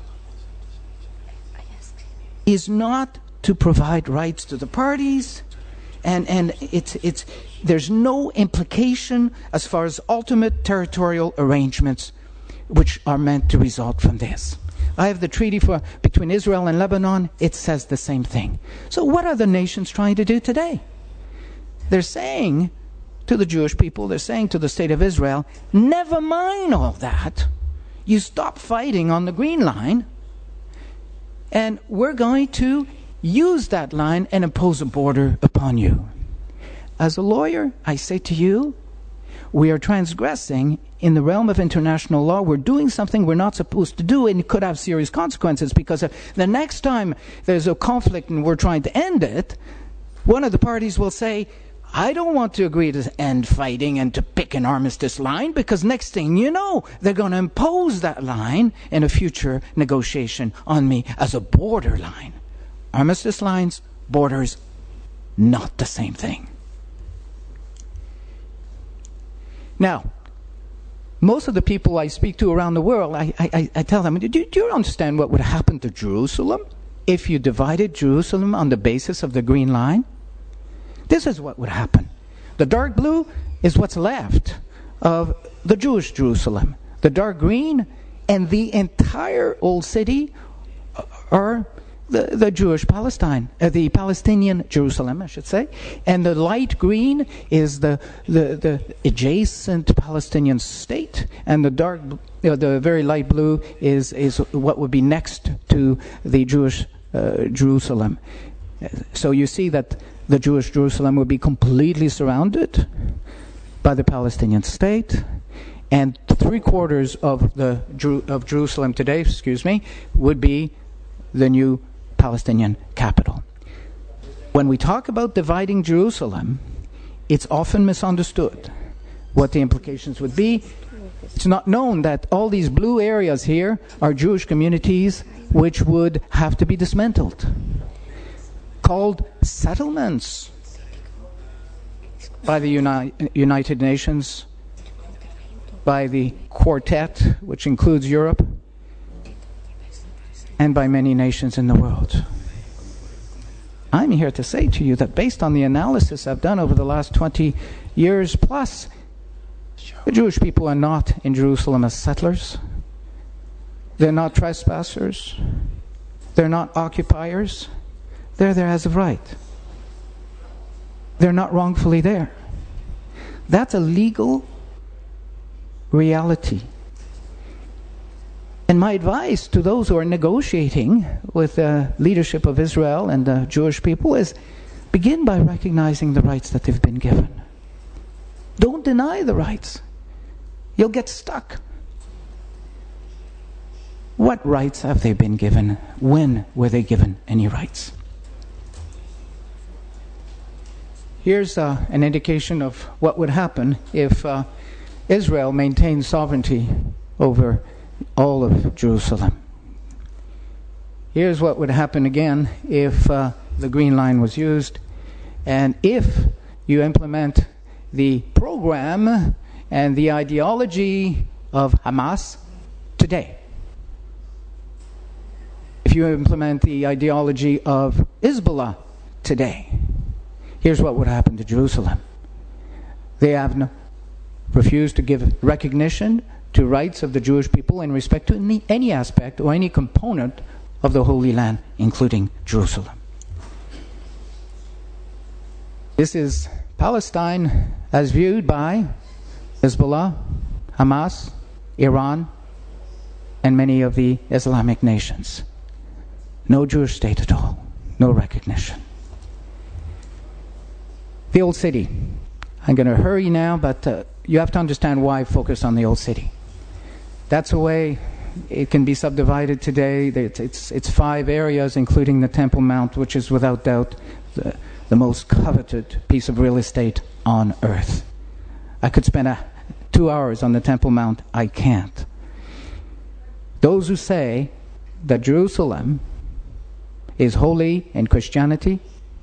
is not to provide rights to the parties, and, and it's, it's, there's no implication as far as ultimate territorial arrangements which are meant to result from this. I have the treaty for between Israel and Lebanon. It says the same thing. So what are the nations trying to do today? They're saying to the Jewish people, they're saying to the state of Israel, never mind all that. You stop fighting on the green line, and we're going to use that line and impose a border upon you. As a lawyer, I say to you, we are transgressing in the realm of international law. We're doing something we're not supposed to do, and it could have serious consequences, because the next time there's a conflict and we're trying to end it, one of the parties will say, I don't want to agree to end fighting and to pick an armistice line, because next thing you know, they're going to impose that line in a future negotiation on me as a border line. Armistice lines, borders, not the same thing. Now, most of the people I speak to around the world, I, I, I tell them, do, do you understand what would happen to Jerusalem if you divided Jerusalem on the basis of the green line? This is what would happen. The dark blue is what's left of the Jewish Jerusalem. The dark green and the entire old city are the, the Jewish Palestine, uh, the Palestinian Jerusalem, I should say. And the light green is the the, the adjacent Palestinian state, and the dark, you know, the very light blue is is what would be next to the Jewish uh, Jerusalem. So you see that the Jewish Jerusalem would be completely surrounded by the Palestinian state, and three quarters of the of Jerusalem today, excuse me, would be the new Palestinian capital. When we talk about dividing Jerusalem, it's often misunderstood what the implications would be. It's not known that all these blue areas here are Jewish communities which would have to be dismantled, called settlements by the Uni- United Nations, by the Quartet, which includes Europe, and by many nations in the world. I'm here to say to you that based on the analysis I've done over the last twenty years plus, the Jewish people are not in Jerusalem as settlers. They're not trespassers. They're not occupiers. They're there as of right. They're not wrongfully there. That's a legal reality. And my advice to those who are negotiating with the leadership of Israel and the Jewish people is begin by recognizing the rights that they've been given. Don't deny the rights. You'll get stuck. What rights have they been given? When were they given any rights? Here's uh, an indication of what would happen if uh, Israel maintained sovereignty over all of Jerusalem. Here's what would happen again if uh, the Green Line was used, and if you implement the program and the ideology of Hamas today. If you implement the ideology of Hezbollah today, here's what would happen to Jerusalem. They have no, refused to give recognition to rights of the Jewish people in respect to any, any aspect or any component of the Holy Land, including Jerusalem. This is Palestine as viewed by Hezbollah, Hamas, Iran, and many of the Islamic nations. No Jewish state at all. No recognition. The Old City. I'm going to hurry now, but uh, you have to understand why I focus on the Old City. That's a way it can be subdivided today. It's, it's, it's five areas, including the Temple Mount, which is without doubt the, the most coveted piece of real estate on earth. I could spend a, two hours on the Temple Mount. I can't. Those who say that Jerusalem is holy in Christianity,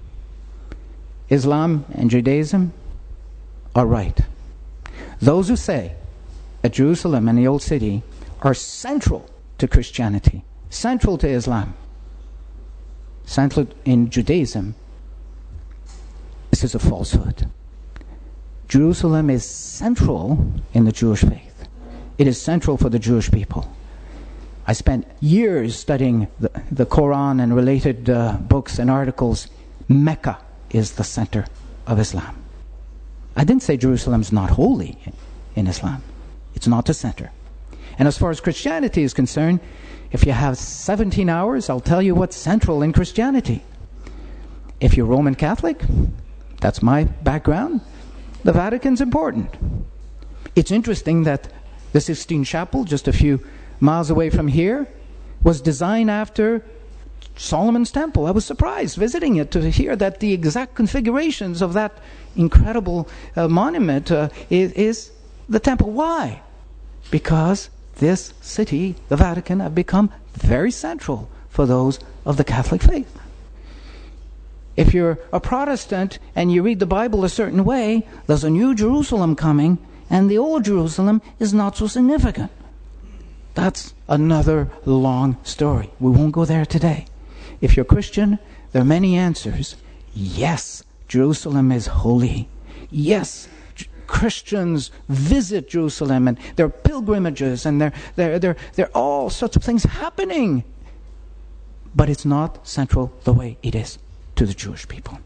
Islam, and Judaism are right. Those who say that Jerusalem and the Old City are central to Christianity, central to Islam, central in Judaism, this is a falsehood. Jerusalem is central in the Jewish faith. It is central for the Jewish people. I spent years studying the, the Quran and related uh, books and articles. Mecca is the center of Islam. I didn't say Jerusalem's not holy in Islam. It's not the center. And as far as Christianity is concerned, if you have seventeen hours, I'll tell you what's central in Christianity. If you're Roman Catholic, that's my background, the Vatican's important. It's interesting that the Sistine Chapel, just a few miles away from here, was designed after Solomon's temple. I was surprised visiting it to hear that the exact configurations of that incredible uh, monument uh, is, is the temple. Why? Because this city, the Vatican, have become very central for those of the Catholic faith. If you're a Protestant and you read the Bible a certain way, there's a new Jerusalem coming, and the old Jerusalem is not so significant. That's another long story. We won't go there today. If you're Christian, there are many answers. Yes, Jerusalem is holy. Yes, J- Christians visit Jerusalem, and there are pilgrimages, and there, there, there, there are all sorts of things happening. but it's not central the way it is to the Jewish people.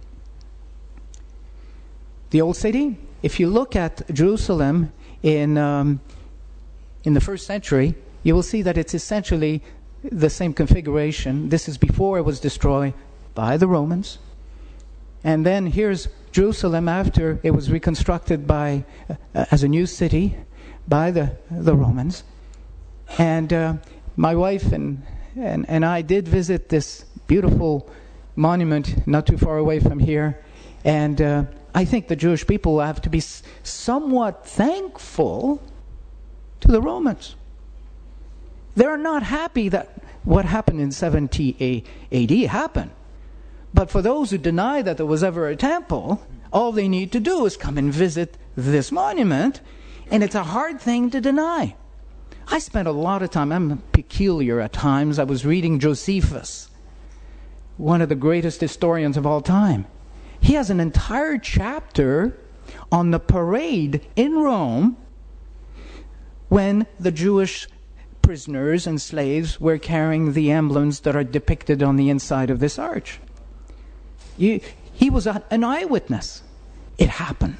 The Old City, if you look at Jerusalem in um, in the first century, you will see that it's essentially the same configuration. This is before it was destroyed by the Romans. And then here's Jerusalem after it was reconstructed by uh, as a new city by the the Romans. And uh, my wife and, and and I did visit this beautiful monument not too far away from here. And uh, I think the Jewish people have to be s- somewhat thankful to the Romans. They're not happy that what happened in seventy A D happened. But for those who deny that there was ever a temple, all they need to do is come and visit this monument, and it's a hard thing to deny. I spent a lot of time, I'm peculiar at times, I was reading Josephus, one of the greatest historians of all time. He has an entire chapter on the parade in Rome when the Jewish prisoners and slaves were carrying the emblems that are depicted on the inside of this arch. You, he was a, an eyewitness. It happened.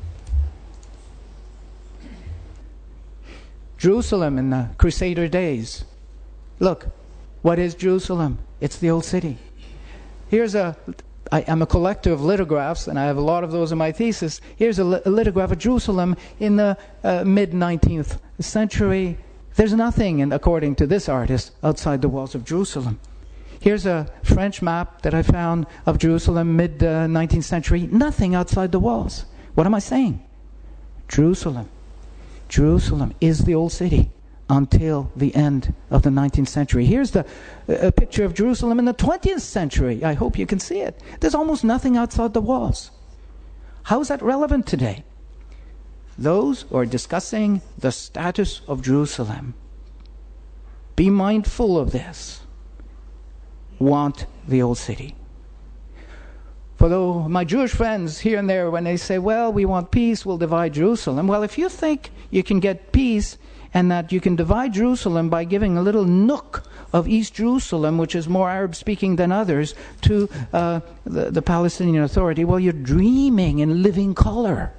Jerusalem in the Crusader days. Look, what is Jerusalem? It's the Old City. Here's a, I am a collector of lithographs, and I have a lot of those in my thesis. Here's a, li- a lithograph of Jerusalem in the uh, mid-nineteenth century. There's nothing, in, according to this artist, outside the walls of Jerusalem. Here's a French map that I found of Jerusalem mid-nineteenth century. Nothing outside the walls. What am I saying? Jerusalem. Jerusalem is the Old City until the end of the nineteenth century. Here's the a picture of Jerusalem in the twentieth century. I hope you can see it. There's almost nothing outside the walls. How is that relevant today? Those who are discussing the status of Jerusalem, be mindful of this, want the Old City. For though my Jewish friends here and there, when they say, well, we want peace, we'll divide Jerusalem. Well, if you think you can get peace and that you can divide Jerusalem by giving a little nook of East Jerusalem, which is more Arab-speaking than others, to uh, the, the Palestinian Authority, well, you're dreaming in living color.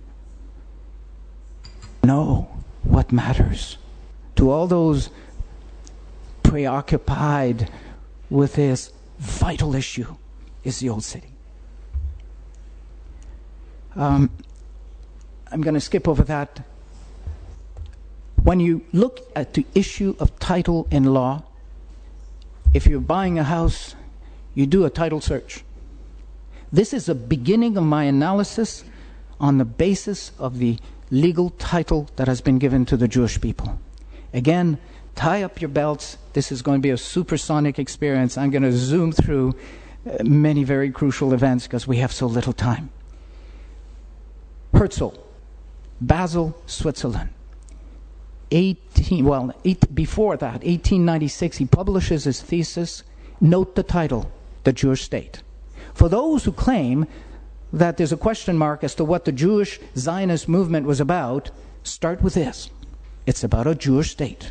No, what matters to all those preoccupied with this vital issue is the Old City. Um, I'm going to skip over that. When you look at the issue of title in law, if you're buying a house, you do a title search. This is the beginning of my analysis on the basis of the legal title that has been given to the Jewish people. Again, tie up your belts. This is going to be a supersonic experience. I'm going to zoom through uh, many very crucial events because we have so little time. Herzl, Basel, Switzerland. eighteen well, eight, before that, eighteen ninety-six, he publishes his thesis. Note the title, The Jewish State. For those who claim that there's a question mark as to what the Jewish Zionist movement was about, start with this. It's about a Jewish state.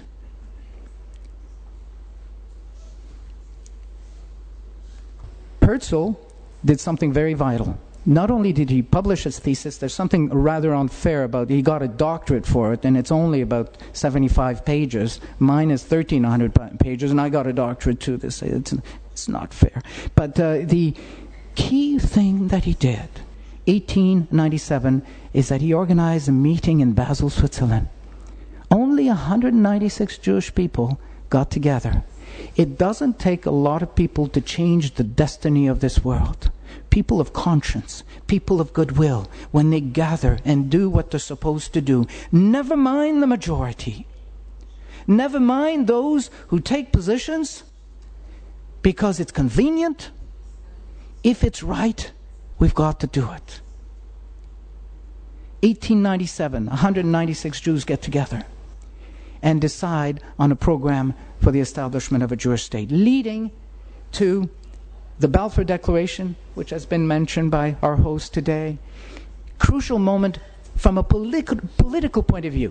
Herzl did something very vital. Not only did he publish his thesis, there's something rather unfair about it. He got a doctorate for it, and it's only about seventy-five pages. Mine is thirteen hundred pages, and I got a doctorate too. This it's, it's not fair. But uh, the key thing that he did, eighteen ninety-seven, is that he organized a meeting in Basel, Switzerland. Only one hundred ninety-six Jewish people got together. It doesn't take a lot of people to change the destiny of this world. People of conscience, people of goodwill, when they gather and do what they're supposed to do. Never mind the majority. Never mind those who take positions because it's convenient. If it's right, we've got to do it. eighteen ninety-seven, one hundred ninety-six Jews get together and decide on a program for the establishment of a Jewish state, leading to the Balfour Declaration, which has been mentioned by our host today. Crucial moment from a politi- political point of view.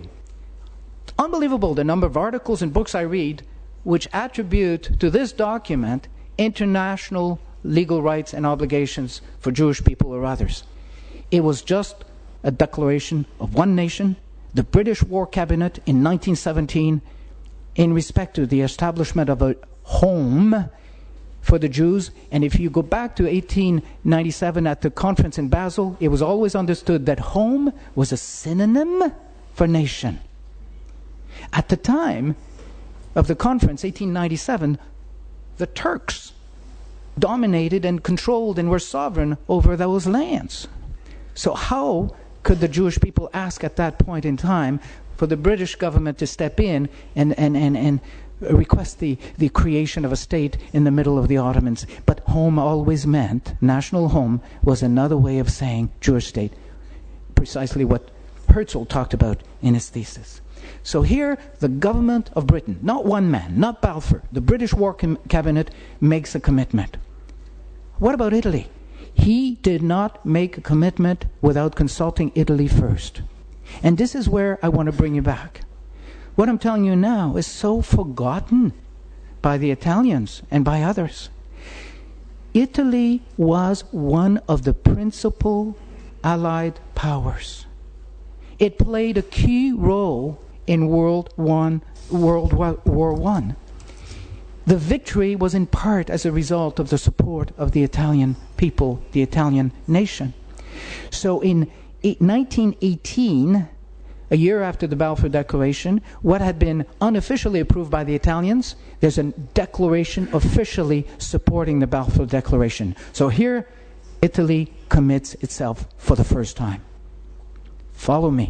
Unbelievable the number of articles and books I read which attribute to this document international legal rights and obligations for Jewish people or others. It was just a declaration of one nation. The British War Cabinet in nineteen seventeen, in respect to the establishment of a home for the Jews, and if you go back to eighteen ninety-seven at the conference in Basel, it was always understood that home was a synonym for nation. At the time of the conference, eighteen ninety-seven, the Turks dominated and controlled and were sovereign over those lands. So how could the Jewish people ask at that point in time for the British government to step in and, and, and, and request the, the creation of a state in the middle of the Ottomans? But home always meant, national home was another way of saying Jewish state, precisely what Herzl talked about in his thesis. So here, the government of Britain, not one man, not Balfour, the British War Cabinet makes a commitment. What about Italy? He did not make a commitment without consulting Italy first. And this is where I want to bring you back. What I'm telling you now is so forgotten by the Italians and by others. Italy was one of the principal Allied powers. It played a key role in World One, World War One. The victory was in part as a result of the support of the Italian people, the Italian nation. So in nineteen eighteen, a year after the Balfour Declaration, what had been unofficially approved by the Italians, there's a declaration officially supporting the Balfour Declaration. So here, Italy commits itself for the first time. Follow me.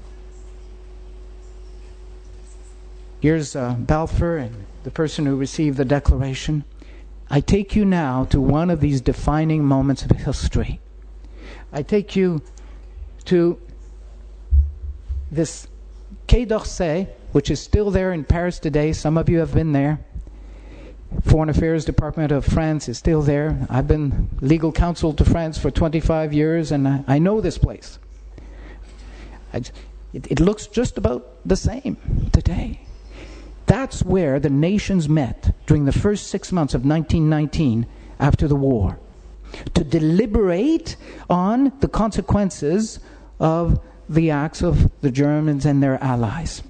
Here's uh, Balfour and the person who received the declaration. I take you now to one of these defining moments of history. I take you to this Quai d'Orsay, which is still there in Paris today. Some of you have been there. Foreign Affairs Department of France is still there. I've been legal counsel to France for twenty-five years, and I, I know this place. I, it, it looks just about the same today. That's where the nations met during the first six months of nineteen nineteen after the war, to deliberate on the consequences of the acts of the Germans and their allies.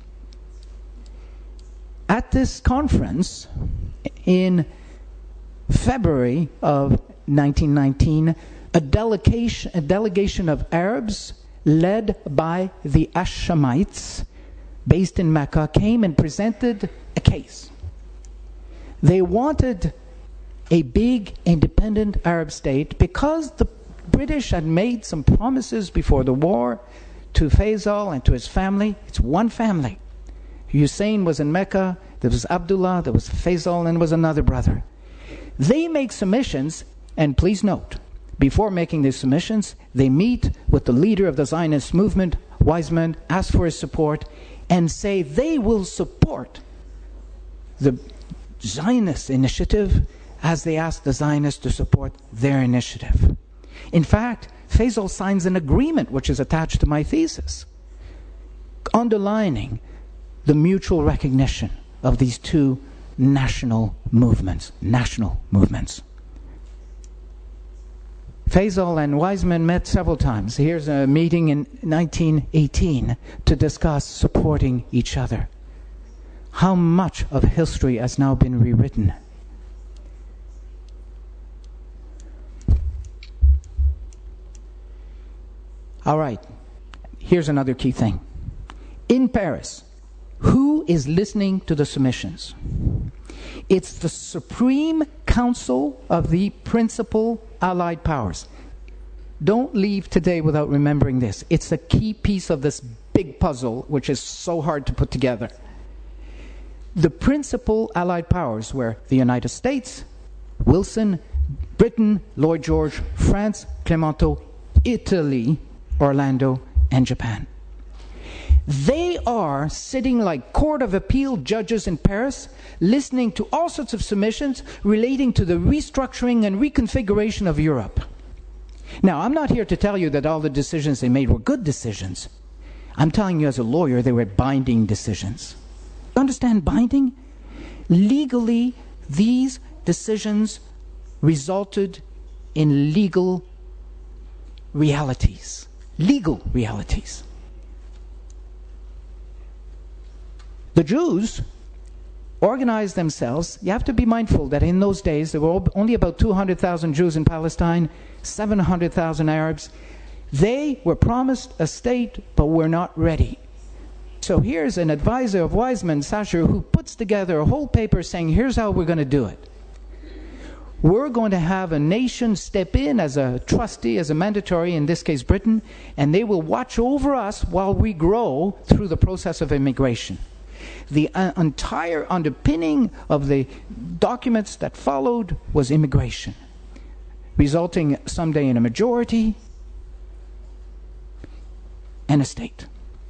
At this conference in February of nineteen nineteen, a delegation, a delegation of Arabs led by the Hashemites, based in Mecca, came and presented a case. They wanted a big independent Arab state because the British had made some promises before the war to Faisal and to his family. It's one family. Hussein was in Mecca, there was Abdullah, there was Faisal, and there was another brother. They make submissions, and please note, before making these submissions, they meet with the leader of the Zionist movement, Weizmann, ask for his support, and say they will support the Zionist initiative as they ask the Zionists to support their initiative. In fact, Faisal signs an agreement which is attached to my thesis, underlining the mutual recognition of these two national movements, national movements. Faisal and Weizmann met several times. Here's a meeting in nineteen eighteen to discuss supporting each other. How much of history has now been rewritten? All right, here's another key thing. In Paris, who is listening to the submissions? It's the Supreme Council of the principal Allied powers. Don't leave today without remembering this. It's a key piece of this big puzzle, which is so hard to put together. The principal Allied powers were the United States, Wilson, Britain, Lloyd George, France, Clemenceau, Italy, Orlando, and Japan. They are sitting like Court of Appeal judges in Paris, listening to all sorts of submissions relating to the restructuring and reconfiguration of Europe. Now, I'm not here to tell you that all the decisions they made were good decisions. I'm telling you as a lawyer, they were binding decisions. Understand binding? Legally, these decisions resulted in legal realities. Legal realities. The Jews organized themselves. You have to be mindful that in those days there were only about two hundred thousand Jews in Palestine, seven hundred thousand Arabs. They were promised a state, but were not ready. So here's an advisor of Weizmann, Sacher, who puts together a whole paper saying, here's how we're going to do it. We're going to have a nation step in as a trustee, as a mandatory, in this case Britain, and they will watch over us while we grow through the process of immigration. The uh, entire underpinning of the documents that followed was immigration, resulting someday in a majority and a state.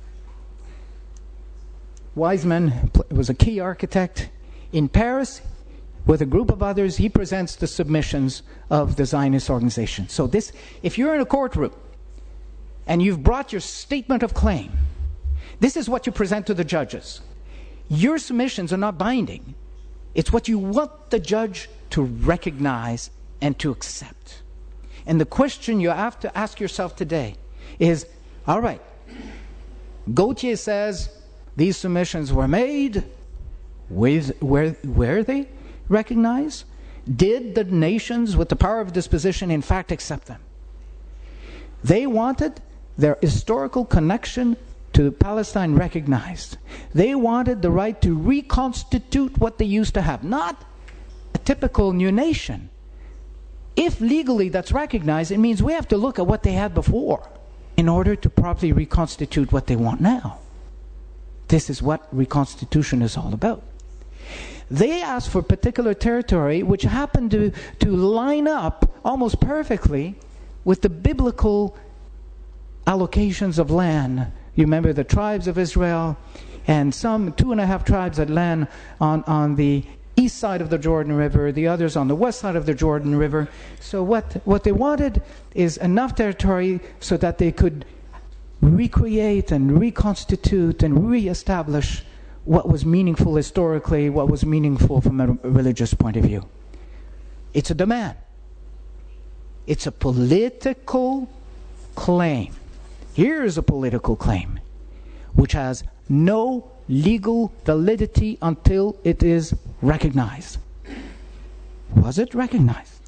Weizmann was a key architect. In Paris, with a group of others, he presents the submissions of the Zionist organization. So this, if you're in a courtroom and you've brought your statement of claim, this is what you present to the judges. Your submissions are not binding. It's what you want the judge to recognize and to accept. And the question you have to ask yourself today is, all right, Gautier says these submissions were made. With, were, were they recognized? Did the nations with the power of disposition in fact accept them? They wanted their historical connection to Palestine recognized. They wanted the right to reconstitute what they used to have, not a typical new nation. If legally that's recognized, it means we have to look at what they had before in order to properly reconstitute what they want now. This is what reconstitution is all about. They asked for particular territory which happened to, to line up almost perfectly with the biblical allocations of land. You remember the tribes of Israel, and some two and a half tribes had land on, on the east side of the Jordan River, the others on the west side of the Jordan River. So what, what they wanted is enough territory so that they could recreate and reconstitute and reestablish what was meaningful historically, what was meaningful from a religious point of view. It's a demand. It's a political claim. Here's a political claim which has no legal validity until it is recognized. Was it recognized?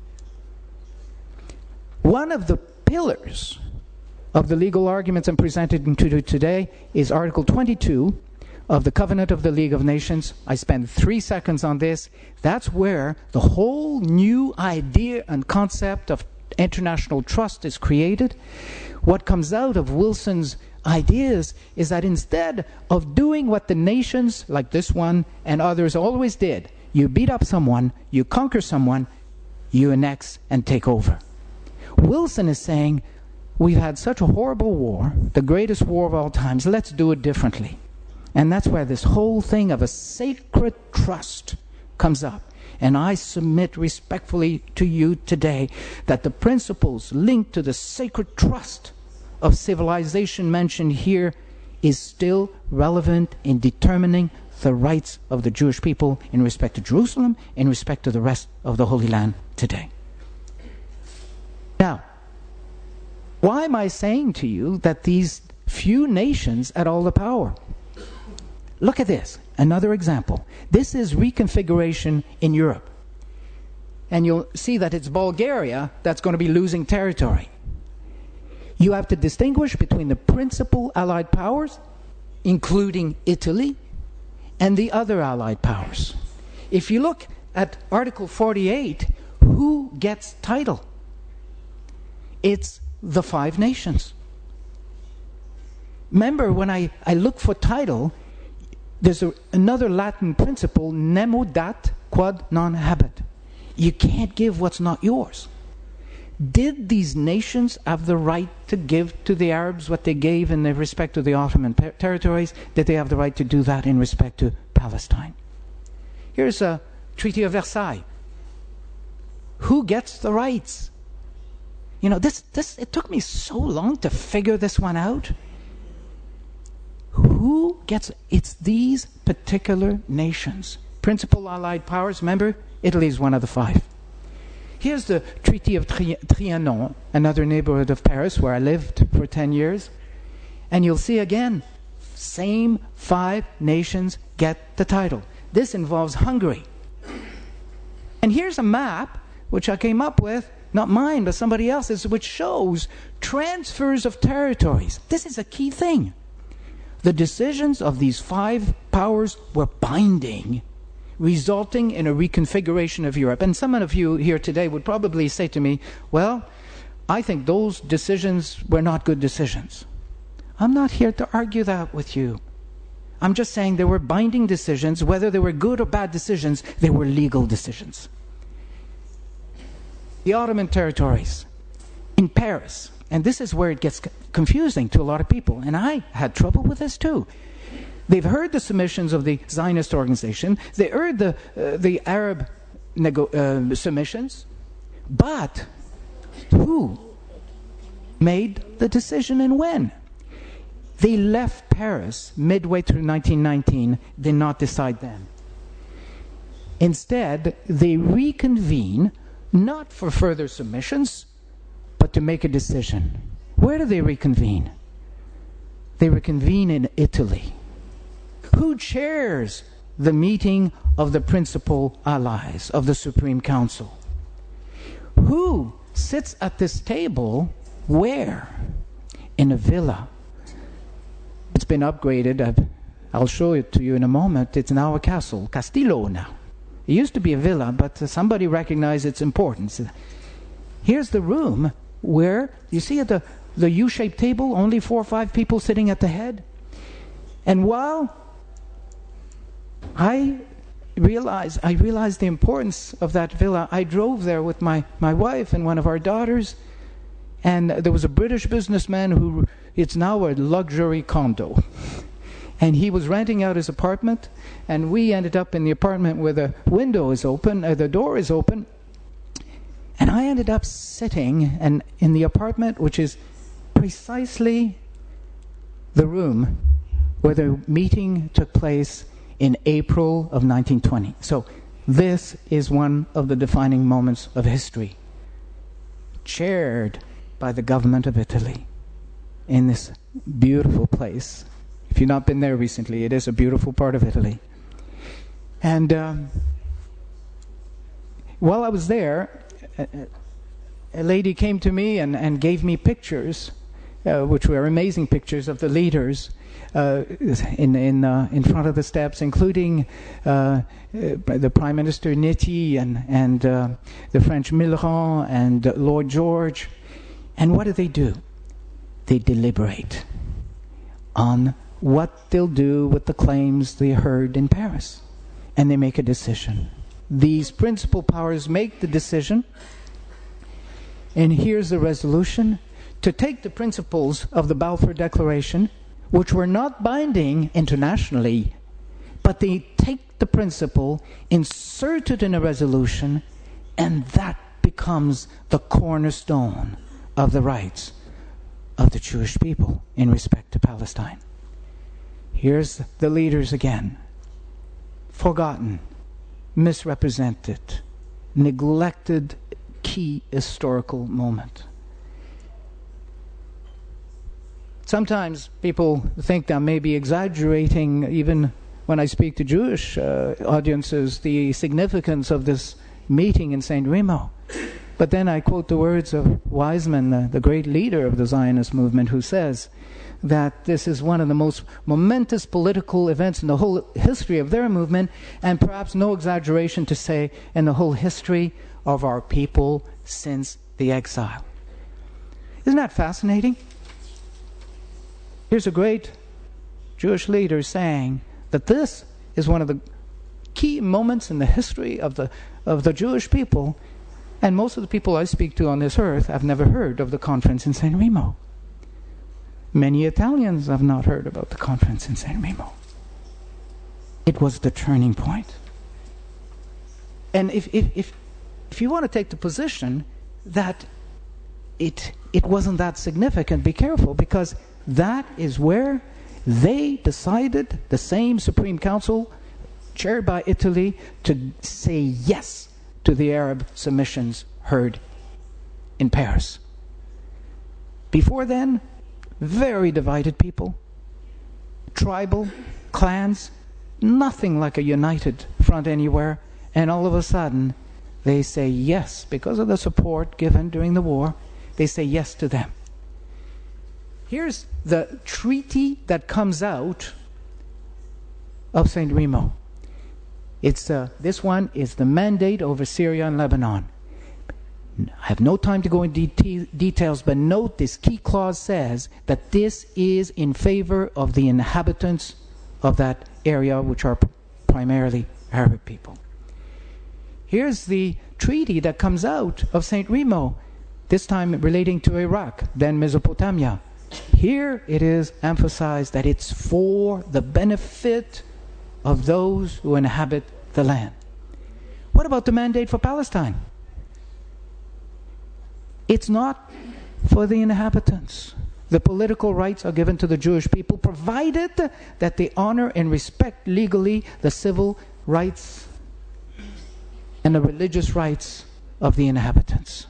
One of the pillars of the legal arguments I'm presenting to you today is Article twenty-two of the Covenant of the League of Nations. I spend three seconds on this. That's where the whole new idea and concept of international trust is created. What comes out of Wilson's ideas is that instead of doing what the nations, like this one and others, always did, you beat up someone, you conquer someone, you annex and take over. Wilson is saying, we've had such a horrible war, the greatest war of all times, let's do it differently. And that's where this whole thing of a sacred trust comes up. And I submit respectfully to you today that the principles linked to the sacred trust of civilization mentioned here is still relevant in determining the rights of the Jewish people in respect to Jerusalem, in respect to the rest of the Holy Land today. Now, why am I saying to you that these few nations had all the power? Look at this. Another example. This is reconfiguration in Europe. And you'll see that it's Bulgaria that's going to be losing territory. You have to distinguish between the principal Allied powers, including Italy, and the other Allied powers. If you look at Article forty-eight, who gets title? It's the five nations. Remember, when I, I look for title, there's a, another Latin principle, nemo dat quod non habet. You can't give what's not yours. Did these nations have the right to give to the Arabs what they gave in respect to the Ottoman ter- territories? Did they have the right to do that in respect to Palestine? Here's a Treaty of Versailles. Who gets the rights? You know, this, this, it took me so long to figure this one out. Who gets, it's these particular nations. Principal Allied powers, remember, Italy is one of the five. Here's the Treaty of Tri- Trianon, another neighborhood of Paris where I lived for ten years. And you'll see again, same five nations get the title. This involves Hungary. And here's a map, which I came up with, not mine, but somebody else's, which shows transfers of territories. This is a key thing. The decisions of these five powers were binding, resulting in a reconfiguration of Europe. And some of you here today would probably say to me, well, I think those decisions were not good decisions. I'm not here to argue that with you. I'm just saying there were binding decisions. Whether they were good or bad decisions, they were legal decisions. The Ottoman territories in Paris, and this is where it gets confusing to a lot of people, and I had trouble with this too. They've heard the submissions of the Zionist organization, they heard the, uh, the Arab nego- uh, submissions, but who made the decision and when? They left Paris midway through nineteen nineteen, did not decide then. Instead, they reconvene, not for further submissions, but to make a decision. Where do they reconvene? They reconvene in Italy. Who chairs the meeting of the principal allies of the Supreme Council? Who sits at this table where? In a villa. It's been upgraded. I've, I'll show it to you in a moment. It's now a castle, Castillo now. It used to be a villa, but somebody recognized its importance. Here's the room where, you see at the, the U-shaped table, only four or five people sitting at the head. And while I realized, I realized the importance of that villa, I drove there with my, my wife and one of our daughters, and there was a British businessman who, it's now a luxury condo. And he was renting out his apartment, and we ended up in the apartment where the window is open, uh, the door is open. And I ended up sitting and in the apartment, which is precisely the room where the meeting took place in April of nineteen twenty. So this is one of the defining moments of history, chaired by the government of Italy in this beautiful place. If you've not been there recently, it is a beautiful part of Italy. And um, while I was there, a, a lady came to me and, and gave me pictures, uh, which were amazing pictures of the leaders uh, in in uh, in front of the steps, including uh, uh, the Prime Minister Nitti and and uh, the French Millerand and uh, Lord George. And what do they do? They deliberate on what they'll do with the claims they heard in Paris. And they make a decision. These principal powers make the decision. And here's the resolution: to take the principles of the Balfour Declaration, which were not binding internationally, but they take the principle, insert it in a resolution, and that becomes the cornerstone of the rights of the Jewish people in respect to Palestine. Here's the leaders again. Forgotten, misrepresented, neglected key historical moment. Sometimes people think I may be exaggerating, even when I speak to Jewish uh, audiences, the significance of this meeting in Saint Remo. But then I quote the words of Weizmann, uh, the great leader of the Zionist movement, who says that this is one of the most momentous political events in the whole history of their movement, and perhaps no exaggeration to say in the whole history of our people since the exile. Isn't that fascinating? Here's a great Jewish leader saying that this is one of the key moments in the history of the of the Jewish people, and most of the people I speak to on this earth have never heard of the conference in Saint Remo. Many Italians have not heard about the conference in Saint Remo. It was the turning point. And if if if, if you want to take the position that it it wasn't that significant, be careful, because that is where they decided, the same Supreme Council chaired by Italy, to say yes to the Arab submissions heard in Paris. Before then, very divided people, tribal clans, nothing like a united front anywhere, and all of a sudden they say yes, because of the support given during the war, they say yes to them. Here's the treaty that comes out of Saint Remo. It's uh, this one is the mandate over Syria and Lebanon. I have no time to go into de- details, but note this key clause says that this is in favor of the inhabitants of that area, which are p- primarily Arab people. Here's the treaty that comes out of Saint Remo, this time relating to Iraq, then Mesopotamia. Here it is emphasized that it's for the benefit of those who inhabit the land. What about the mandate for Palestine? It's not for the inhabitants. The political rights are given to the Jewish people, provided that they honor and respect legally the civil rights and the religious rights of the inhabitants.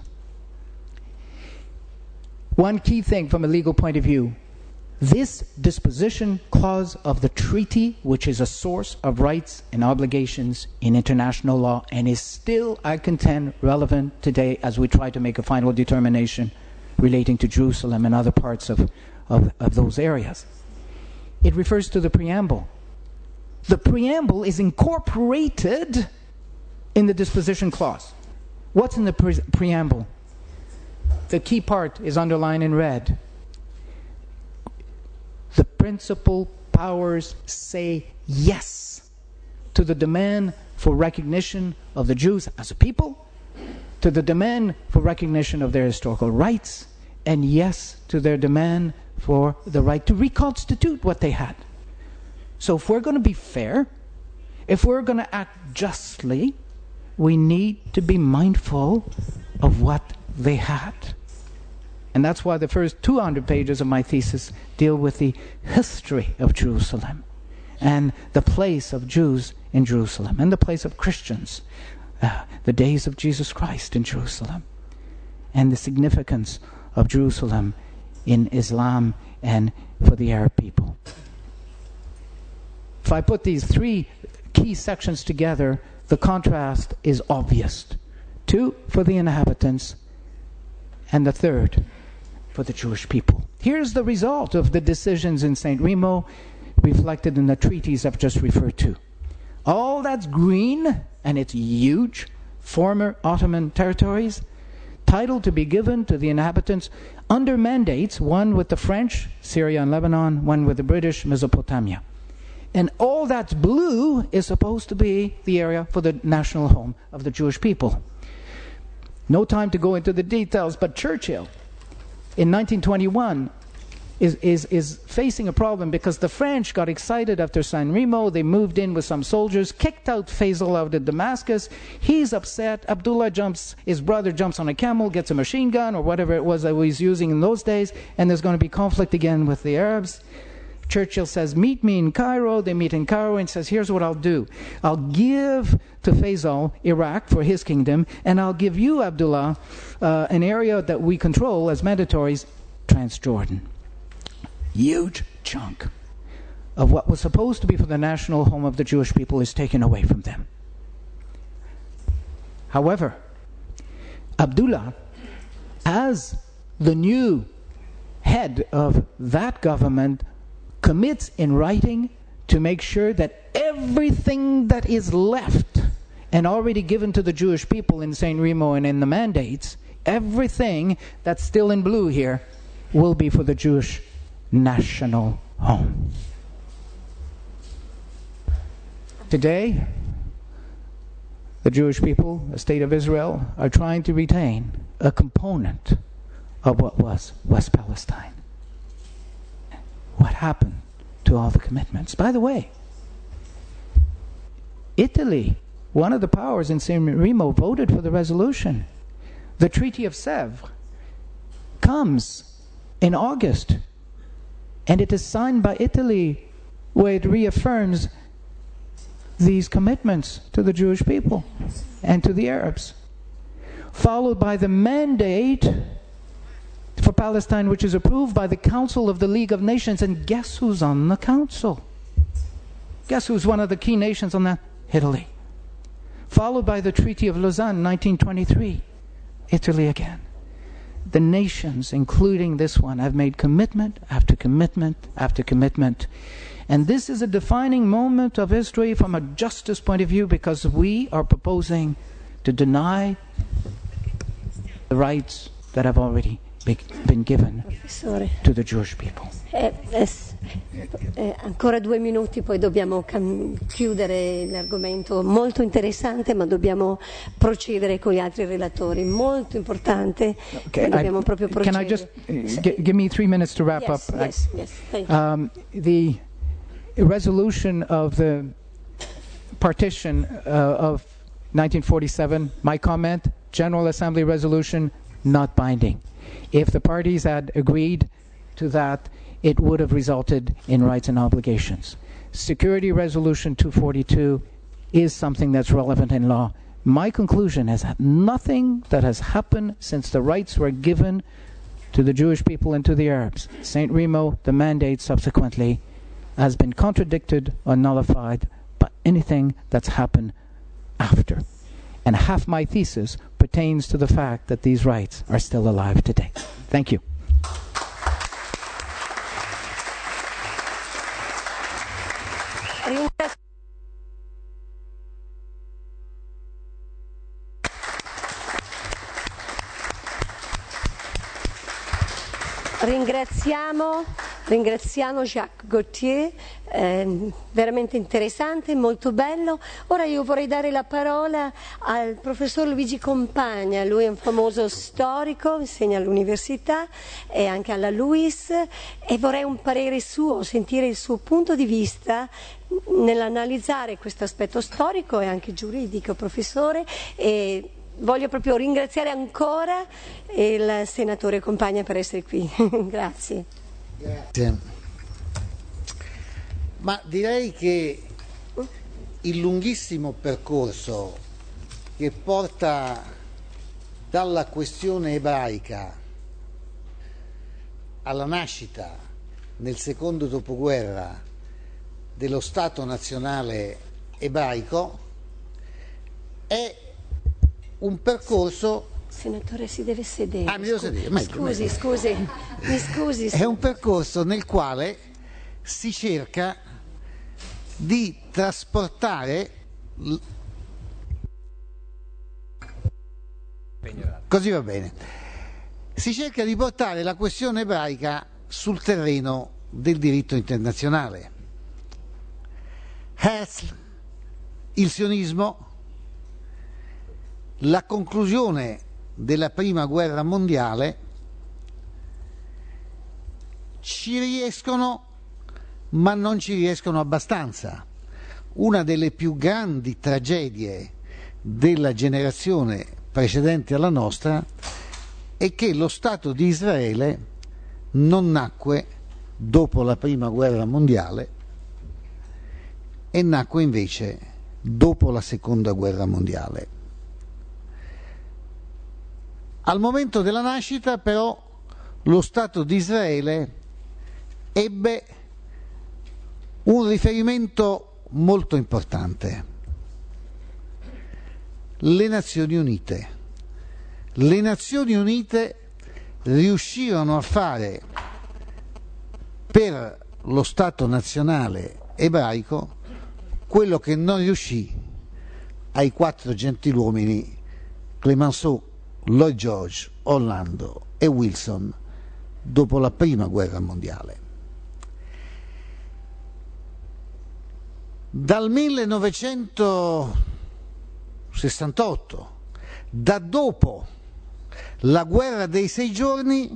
One key thing from a legal point of view, this disposition clause of the treaty, which is a source of rights and obligations in international law and is still, I contend, relevant today as we try to make a final determination relating to Jerusalem and other parts of, of, of those areas. It refers to the preamble. The preamble is incorporated in the disposition clause. What's in the pre- preamble? The key part is underlined in red. The principal powers say yes to the demand for recognition of the Jews as a people, to the demand for recognition of their historical rights, and yes to their demand for the right to reconstitute what they had. So if we're going to be fair, if we're going to act justly, we need to be mindful of what they had. And that's why the first two hundred pages of my thesis deal with the history of Jerusalem and the place of Jews in Jerusalem and the place of Christians, uh, the days of Jesus Christ in Jerusalem, and the significance of Jerusalem in Islam and for the Arab people. If I put these three key sections together, the contrast is obvious. Two for the inhabitants, and the third for the Jewish people. Here's the result of the decisions in Saint Remo reflected in the treaties I've just referred to. All that's green, and it's huge, former Ottoman territories, title to be given to the inhabitants under mandates, one with the French, Syria and Lebanon, one with the British, Mesopotamia. And all that's blue is supposed to be the area for the national home of the Jewish people. No time to go into the details, but Churchill in nineteen twenty-one is, is, is facing a problem because the French got excited after San Remo. They moved in with some soldiers, kicked out Faisal out of Damascus. He's upset. Abdullah jumps, his brother jumps on a camel, gets a machine gun or whatever it was that he was using in those days, and there's going to be conflict again with the Arabs. Churchill says, meet me in Cairo. They meet in Cairo and says, here's what I'll do. I'll give to Faisal Iraq for his kingdom, and I'll give you, Abdullah, uh, an area that we control as mandatories, Transjordan. Huge chunk of what was supposed to be for the national home of the Jewish people is taken away from them. However, Abdullah, as the new head of that government, commits in writing to make sure that everything that is left and already given to the Jewish people in Saint Remo and in the mandates, everything that's still in blue here will be for the Jewish national home. Today, the Jewish people, the state of Israel, are trying to retain a component of what was West Palestine. What happened to all the commitments? By the way, Italy, one of the powers in Saint Remo, voted for the resolution. The Treaty of Sèvres comes in August, and it is signed by Italy, where it reaffirms these commitments to the Jewish people and to the Arabs, followed by the mandate for Palestine, which is approved by the Council of the League of Nations. And guess who's on the council? Guess who's one of the key nations on that? Italy. Followed by the Treaty of Lausanne, nineteen twenty-three. Italy again. The nations, including this one, have made commitment after commitment after commitment. And this is a defining moment of history from a justice point of view, because we are proposing to deny the rights that have already been given to the Jewish people. Eh, eh, eh, ancora due minuti, poi dobbiamo cam- chiudere l'argomento, molto interessante, ma dobbiamo procedere con gli altri relatori, molto importante. Okay, dobbiamo I, proprio procedere. Can I just uh, g- give me three minutes to wrap yes, up? Yes, yes, thank you. Um, the resolution of the partition uh, of nineteen forty-seven, my comment, General Assembly resolution, not binding. If the parties had agreed to that, it would have resulted in rights and obligations. Security Resolution two forty-two is something that's relevant in law. My conclusion is that nothing that has happened since the rights were given to the Jewish people and to the Arabs, Saint Remo, the mandate subsequently, has been contradicted or nullified by anything that's happened after. And half my thesis pertains to the fact that these rights are still alive today. Thank you. Ringraziamo, ringraziamo Jacques Gauthier, eh, veramente interessante, molto bello. Ora io vorrei dare la parola al professor Luigi Compagna, lui è un famoso storico, insegna all'università e anche alla LUISS, e vorrei un parere suo, sentire il suo punto di vista nell'analizzare questo aspetto storico e anche giuridico, professore. E voglio proprio ringraziare ancora il senatore Compagna per essere qui. Grazie. Grazie. Ma direi che il lunghissimo percorso che porta dalla questione ebraica alla nascita nel secondo dopoguerra dello Stato nazionale ebraico è un percorso. Senatore, si deve sedere. Ah, mi devo sedere. Meglio, scusi, meglio. scusi, mi scusi. È un percorso nel quale si cerca di trasportare l... così va bene. Si cerca di portare la questione ebraica sul terreno del diritto internazionale. Herzl, il sionismo, la conclusione della prima guerra mondiale ci riescono, ma non ci riescono abbastanza. Una delle più grandi tragedie della generazione precedente alla nostra è che lo Stato di Israele non nacque dopo la prima guerra mondiale e nacque invece dopo la seconda guerra mondiale. Al momento della nascita, però, lo Stato di Israele ebbe un riferimento molto importante: le Nazioni Unite. Le Nazioni Unite riuscirono a fare per lo Stato nazionale ebraico quello che non riuscì ai quattro gentiluomini Clemenceau, Lloyd George, Orlando e Wilson dopo la prima guerra mondiale. Dal millenovecentosessantotto, da dopo la guerra dei sei giorni,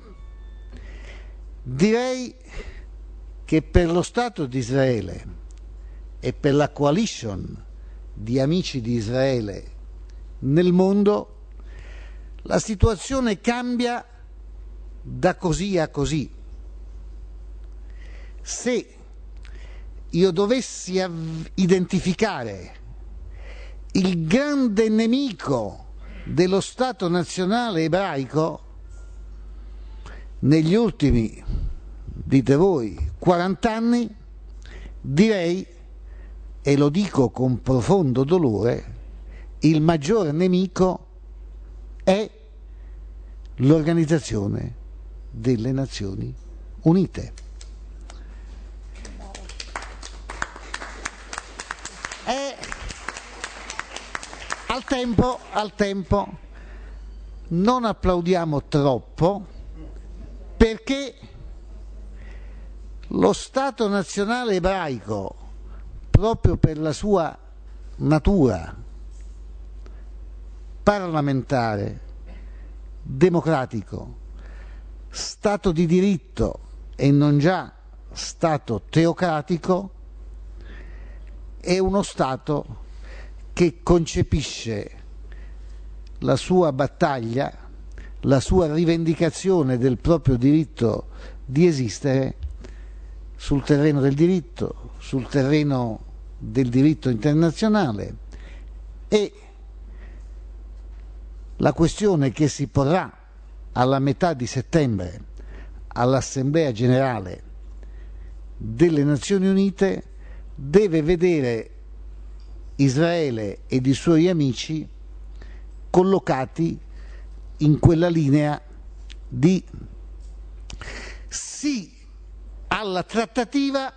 direi che per lo Stato di Israele e per la coalition di amici di Israele nel mondo la situazione cambia da così a così. Se io dovessi av- identificare il grande nemico dello Stato nazionale ebraico negli ultimi, dite voi, quaranta anni, direi, e lo dico con profondo dolore, il maggior nemico è l'Organizzazione delle Nazioni Unite. È al tempo, al tempo non applaudiamo troppo, perché lo Stato nazionale ebraico, proprio per la sua natura parlamentare, democratico, Stato di diritto e non già Stato teocratico, è uno Stato che concepisce la sua battaglia, la sua rivendicazione del proprio diritto di esistere sul terreno del diritto, sul terreno del diritto internazionale, e la questione che si porrà alla metà di settembre all'Assemblea Generale delle Nazioni Unite deve vedere Israele ed i suoi amici collocati in quella linea di sì alla trattativa,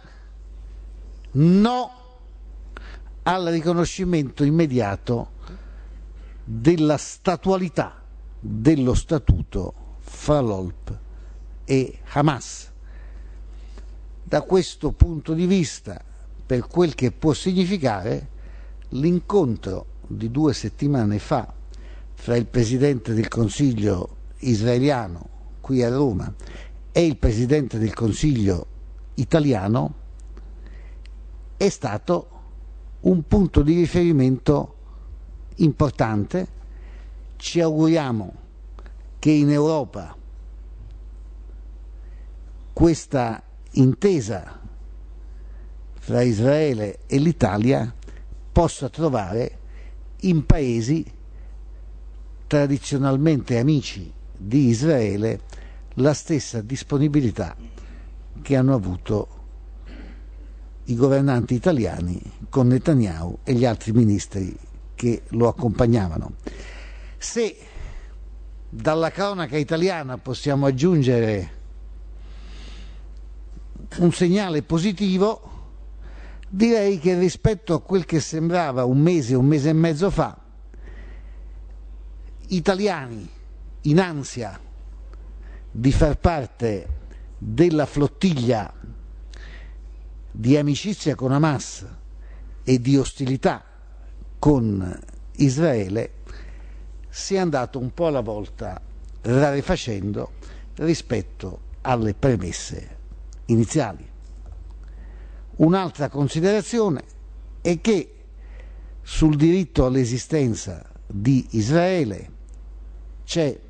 no al riconoscimento immediato della statualità dello statuto fra l'O L P e Hamas. Da questo punto di vista, per quel che può significare, l'incontro di due settimane fa fra il Presidente del Consiglio israeliano qui a Roma e il Presidente del Consiglio italiano è stato un punto di riferimento importante. Ci auguriamo che in Europa questa intesa fra Israele e l'Italia possa trovare in paesi tradizionalmente amici di Israele la stessa disponibilità che hanno avuto i governanti italiani con Netanyahu e gli altri ministri che lo accompagnavano. Se dalla cronaca italiana possiamo aggiungere un segnale positivo, direi che rispetto a quel che sembrava un mese, un mese e mezzo fa, italiani in ansia di far parte della flottiglia di amicizia con Hamas e di ostilità con Israele, si è andato un po' alla volta rarefacendo rispetto alle premesse iniziali. Un'altra considerazione è che sul diritto all'esistenza di Israele c'è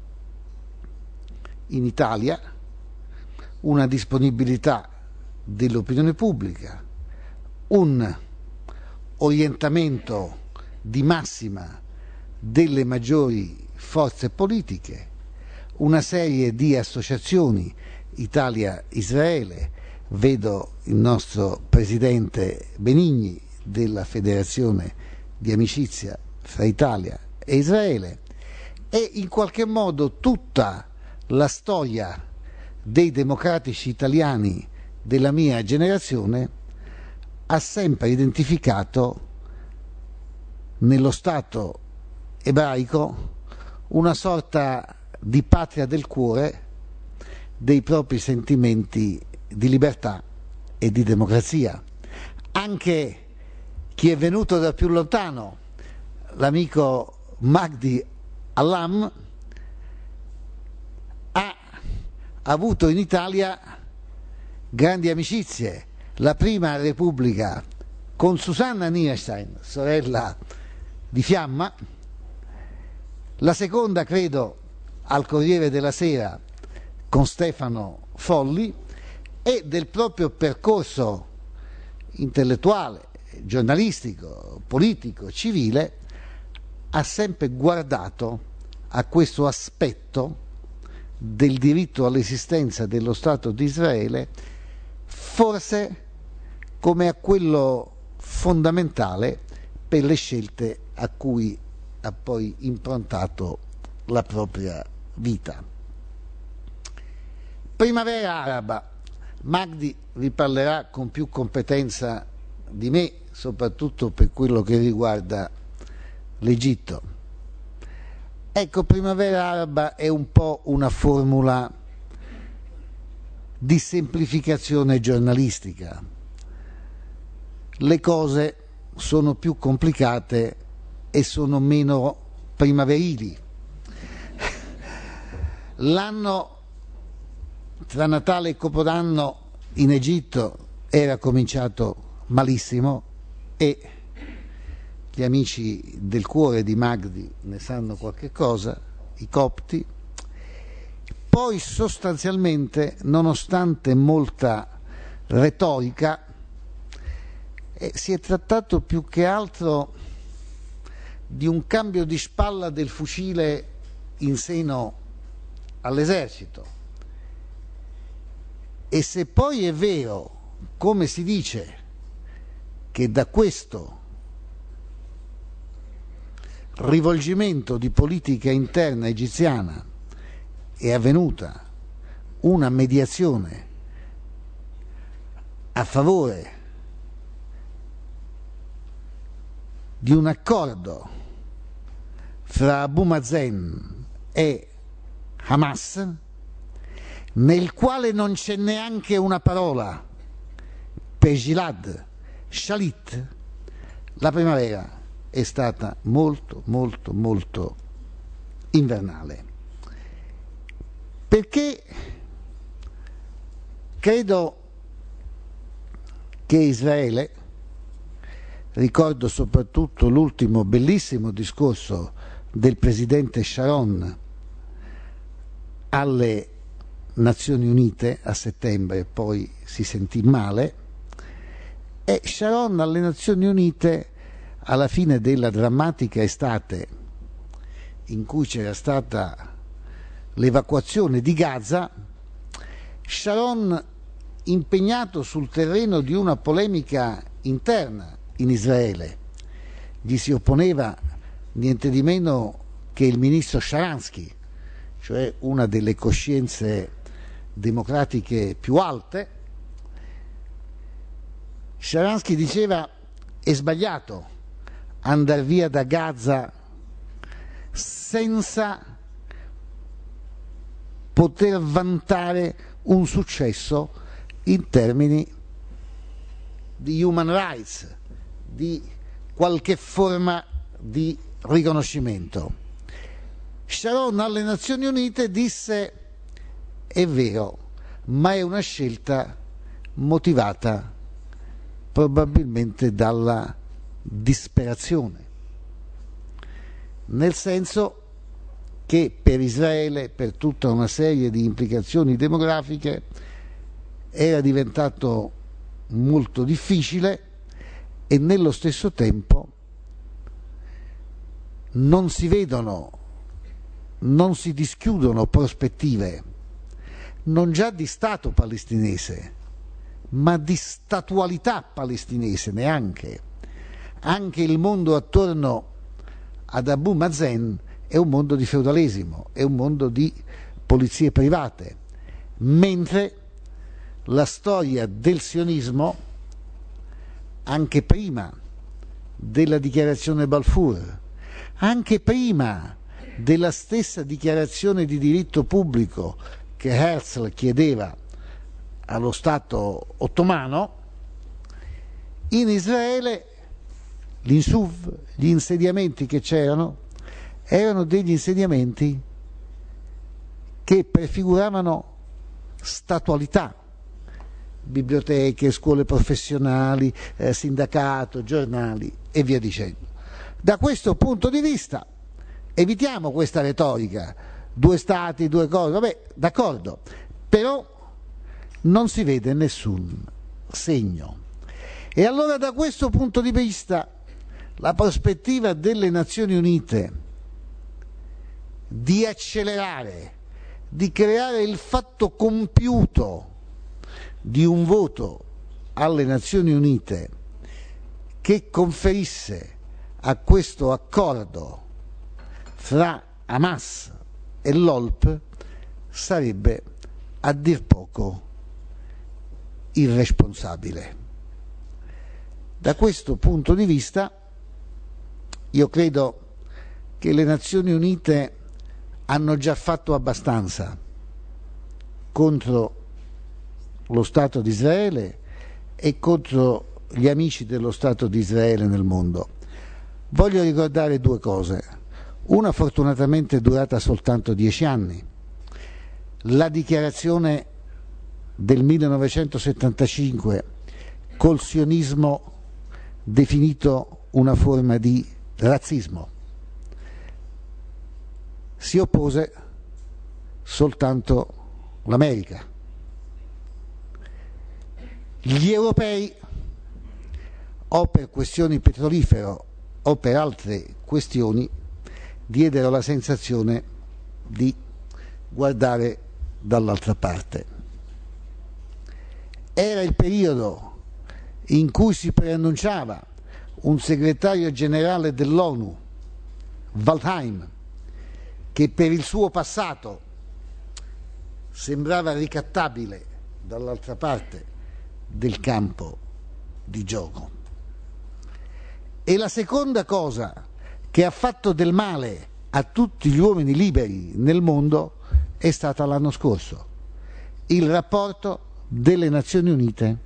in Italia una disponibilità dell'opinione pubblica, un orientamento di massima delle maggiori forze politiche, una serie di associazioni Italia-Israele. Vedo il nostro presidente Benigni della Federazione di Amicizia fra Italia e Israele, e in qualche modo tutta la storia dei democratici italiani della mia generazione ha sempre identificato nello Stato ebraico una sorta di patria del cuore dei propri sentimenti di libertà e di democrazia. Anche chi è venuto da più lontano, l'amico Magdi Allam, ha avuto in Italia grandi amicizie. La prima Repubblica con Susanna Niestein, sorella di Fiamma, la seconda credo al Corriere della Sera con Stefano Folli, e del proprio percorso intellettuale, giornalistico, politico, civile, ha sempre guardato a questo aspetto del diritto all'esistenza dello Stato di Israele, forse come a quello fondamentale per le scelte a cui ha poi improntato la propria vita. Primavera araba. Magdi vi parlerà con più competenza di me, soprattutto per quello che riguarda l'Egitto. Ecco, primavera araba è un po' una formula di semplificazione giornalistica. Le cose sono più complicate e sono meno primaverili. L'anno tra Natale e Capodanno in Egitto era cominciato malissimo e gli amici del cuore di Magdi ne sanno qualche cosa, i copti. Poi sostanzialmente, nonostante molta retorica, eh, si è trattato più che altro di un cambio di spalla del fucile in seno all'esercito. E se poi è vero, come si dice, che da questo rivolgimento di politica interna egiziana è avvenuta una mediazione a favore di un accordo fra Abu Mazen e Hamas, nel quale non c'è neanche una parola per Gilad Shalit, la primavera è stata molto, molto, molto invernale. Perché credo che Israele, ricordo soprattutto l'ultimo bellissimo discorso del presidente Sharon alle Nazioni Unite a settembre, poi si sentì male, e Sharon alle Nazioni Unite alla fine della drammatica estate in cui c'era stata l'evacuazione di Gaza, Sharon, impegnato sul terreno di una polemica interna in Israele, gli si opponeva niente di meno che il ministro Sharansky, cioè una delle coscienze democratiche più alte. Sharansky diceva: è sbagliato andare via da Gaza senza poter vantare un successo in termini di human rights, di qualche forma di riconoscimento. Sharon alle Nazioni Unite disse: è vero, ma è una scelta motivata probabilmente dalla disperazione, nel senso che per Israele, per tutta una serie di implicazioni demografiche, era diventato molto difficile e nello stesso tempo non si vedono, non si dischiudono prospettive non già di Stato palestinese, ma di statualità palestinese neanche. Anche il mondo attorno ad Abu Mazen è un mondo di feudalesimo, è un mondo di polizie private, mentre la storia del sionismo, anche prima della dichiarazione Balfour, anche prima della stessa dichiarazione di diritto pubblico che Herzl chiedeva allo Stato ottomano, in Israele l'Insuv, gli insediamenti che c'erano, erano degli insediamenti che prefiguravano statualità, biblioteche, scuole professionali, eh, sindacato, giornali e via dicendo. Da questo punto di vista evitiamo questa retorica, due stati, due cose, vabbè, d'accordo, però non si vede nessun segno. E allora da questo punto di vista la prospettiva delle Nazioni Unite di accelerare, di creare il fatto compiuto di un voto alle Nazioni Unite che conferisse a questo accordo fra Hamas e l'O L P sarebbe a dir poco irresponsabile. Da questo punto di vista io credo che le Nazioni Unite hanno già fatto abbastanza contro lo Stato di Israele e contro gli amici dello Stato di Israele nel mondo. Voglio ricordare due cose. Una fortunatamente è durata soltanto dieci anni. La dichiarazione del millenovecentosettantacinque col sionismo definito una forma di razzismo. Si oppose soltanto l'America. Gli europei, o per questioni petrolifere o per altre questioni, diedero la sensazione di guardare dall'altra parte. Era il periodo in cui si preannunciava un segretario generale dell'ONU, Waldheim, che per il suo passato sembrava ricattabile dall'altra parte del campo di gioco. E la seconda cosa che ha fatto del male a tutti gli uomini liberi nel mondo è stata l'anno scorso, il rapporto delle Nazioni Unite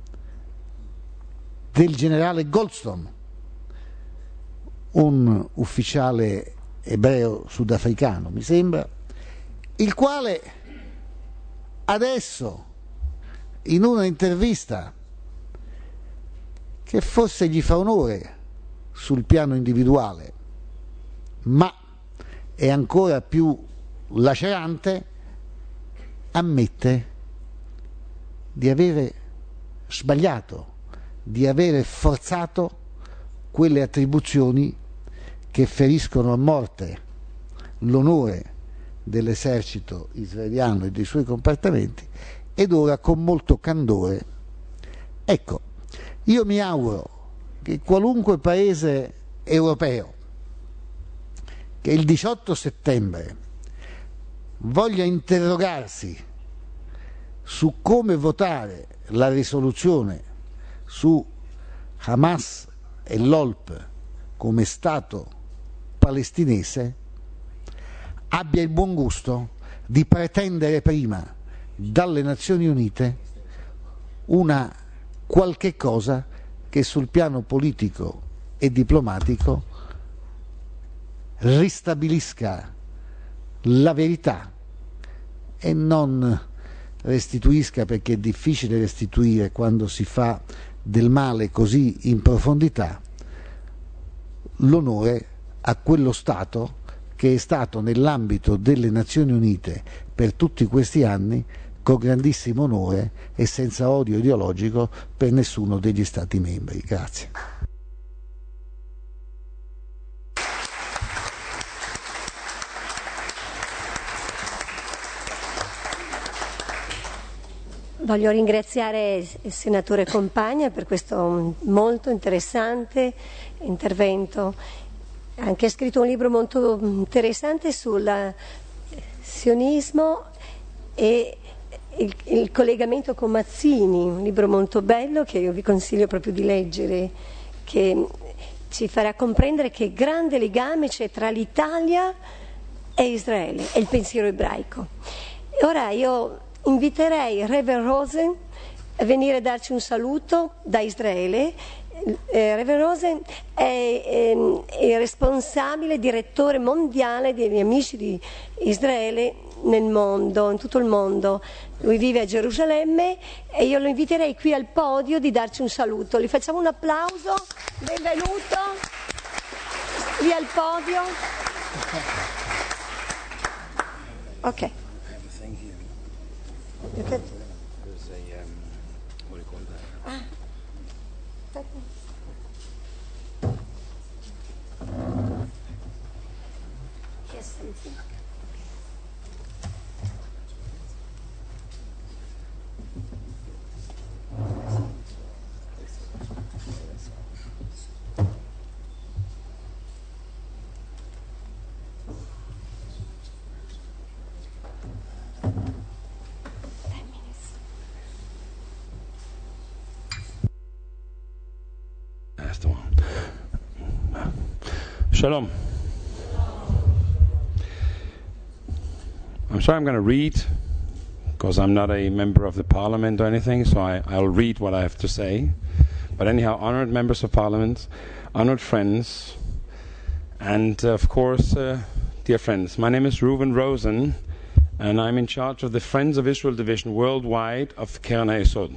del generale Goldstone, un ufficiale ebreo sudafricano, mi sembra, il quale adesso in una intervista che forse gli fa onore sul piano individuale, ma è ancora più lacerante, ammette di avere sbagliato, di avere forzato quelle attribuzioni che feriscono a morte l'onore dell'esercito israeliano e dei suoi comportamenti, ed ora con molto candore. Ecco, io mi auguro che qualunque paese europeo che il diciotto settembre voglia interrogarsi su come votare la risoluzione su Hamas e l'O L P come Stato palestinese abbia il buon gusto di pretendere prima dalle Nazioni Unite una qualche cosa che sul piano politico e diplomatico ristabilisca la verità e non restituisca, perché è difficile restituire quando si fa del male così in profondità, l'onore a quello Stato che è stato nell'ambito delle Nazioni Unite per tutti questi anni con grandissimo onore e senza odio ideologico per nessuno degli Stati membri. Grazie. Voglio ringraziare il senatore Compagna per questo molto interessante intervento. Ha anche scritto un libro molto interessante sul sionismo e il, il collegamento con Mazzini, un libro molto bello che io vi consiglio proprio di leggere, che ci farà comprendere che grande legame c'è tra l'Italia e Israele e il pensiero ebraico. E ora io inviterei Reverend Rosen a venire a darci un saluto da Israele. Eh, Reverend Rosen è, è, è responsabile, direttore mondiale degli amici di Israele nel mondo, in tutto il mondo. Lui vive a Gerusalemme e io lo inviterei qui al podio di darci un saluto. Gli facciamo un applauso, benvenuto lì al podio. Ok. Ah. Yes, something. That's the one. Shalom. I'm sorry I'm going to read, because I'm not a member of the parliament or anything, so I, I'll read what I have to say. But anyhow, honored members of parliament, honored friends, and uh, of course, uh, dear friends, my name is Reuven Rosen, and I'm in charge of the Friends of Israel division worldwide of Keren HaYesod.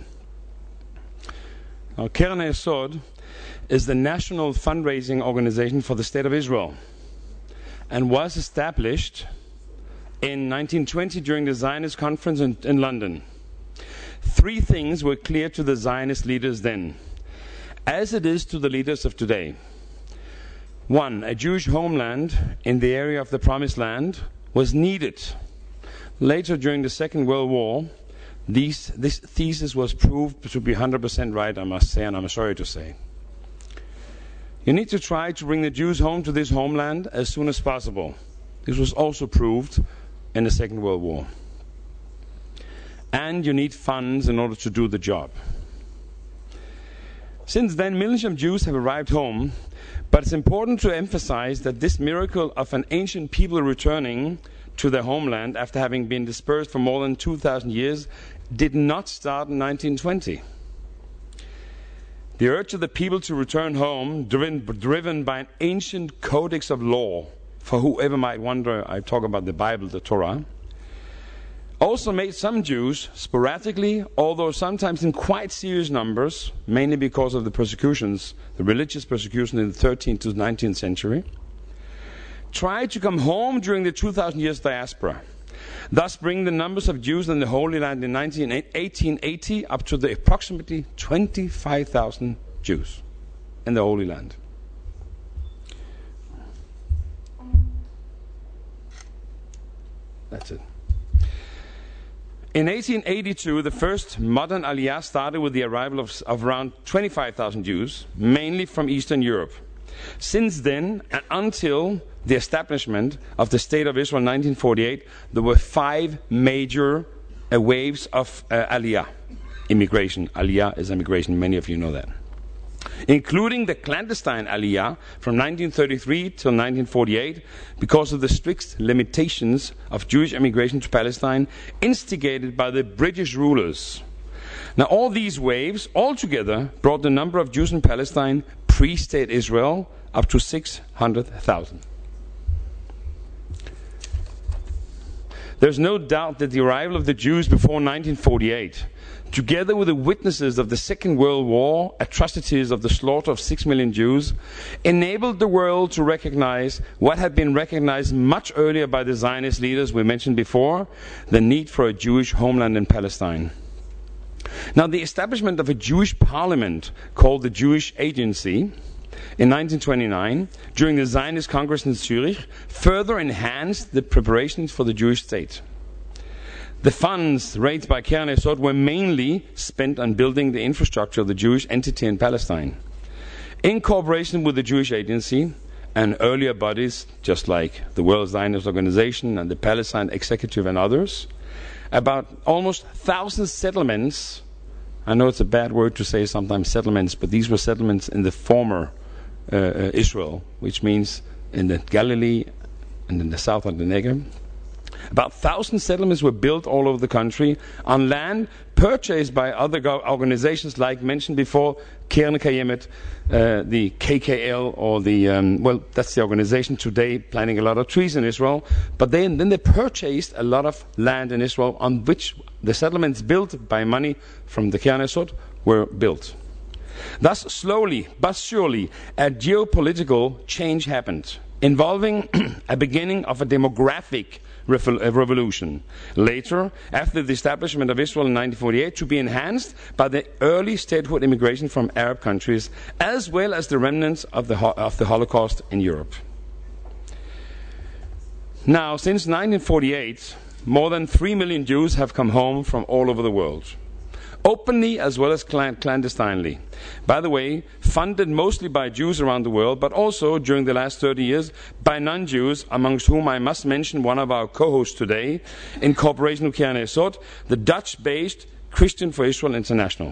Now, Keren HaYesod is the national fundraising organization for the State of Israel, and was established in nineteen twenty during the Zionist conference in, in London. Three things were clear to the Zionist leaders then, as it is to the leaders of today. One, a Jewish homeland in the area of the Promised Land was needed. Later, during the Second World War, these, this thesis was proved to be one hundred percent right, I must say, and I'm sorry to say. You need to try to bring the Jews home to this homeland as soon as possible. This was also proved in the Second World War. And you need funds in order to do the job. Since then, millions of Jews have arrived home, but it's important to emphasize that this miracle of an ancient people returning to their homeland after having been dispersed for more than two thousand years did not start in nineteen twenty. The urge of the people to return home, driven, driven by an ancient codex of law, for whoever might wonder, I talk about the Bible, the Torah, also made some Jews, sporadically, although sometimes in quite serious numbers, mainly because of the persecutions, the religious persecution in the thirteenth to nineteenth century, tried to come home during the two thousand years diaspora, thus bringing the numbers of Jews in the Holy Land in eighteen eighty up to the approximately twenty-five thousand Jews in the Holy Land. That's it. In eighteen eighty-two, the first modern Aliyah started with the arrival of, of around twenty-five thousand Jews, mainly from Eastern Europe. Since then, and until the establishment of the State of Israel in nineteen forty-eight, there were five major uh, waves of uh, Aliyah, immigration. Aliyah is immigration, many of you know that. Including the clandestine Aliyah from nineteen thirty-three till nineteen forty-eight, because of the strict limitations of Jewish immigration to Palestine, instigated by the British rulers. Now, all these waves altogether brought the number of Jews in Palestine pre-state Israel up to six hundred thousand. There's no doubt that the arrival of the Jews before nineteen forty-eight, together with the witnesses of the Second World War, atrocities of the slaughter of six million Jews, enabled the world to recognize what had been recognized much earlier by the Zionist leaders we mentioned before, the need for a Jewish homeland in Palestine. Now, the establishment of a Jewish parliament called the Jewish Agency in nineteen twenty-nine, during the Zionist Congress in Zurich, further enhanced the preparations for the Jewish state. The funds raised by Keren HaYesod were mainly spent on building the infrastructure of the Jewish entity in Palestine. In cooperation with the Jewish Agency and earlier bodies, just like the World Zionist Organization and the Palestine Executive and others, about almost one thousand settlements, I know it's a bad word to say sometimes settlements, but these were settlements in the former uh, uh, Israel, which means in the Galilee and in the south of the Negev. About one thousand settlements were built all over the country on land purchased by other go- organizations like mentioned before, Keren Kayemet, uh, the K K L, or the, um, well, that's the organization today planting a lot of trees in Israel. But then, then they purchased a lot of land in Israel on which the settlements built by money from the Keren HaYesod were built. Thus, slowly but surely, a geopolitical change happened, involving a beginning of a demographic revolution. Later, after the establishment of Israel in nineteen forty-eight, to be enhanced by the early statehood immigration from Arab countries, as well as the remnants of the, of the Holocaust in Europe. Now, since nineteen forty-eight, more than three million Jews have come home from all over the world, openly as well as clandestinely. By the way, funded mostly by Jews around the world, but also during the last thirty years by non-Jews, amongst whom I must mention one of our co-hosts today, in cooperation with Kiana Esot, the Dutch-based Christian for Israel International.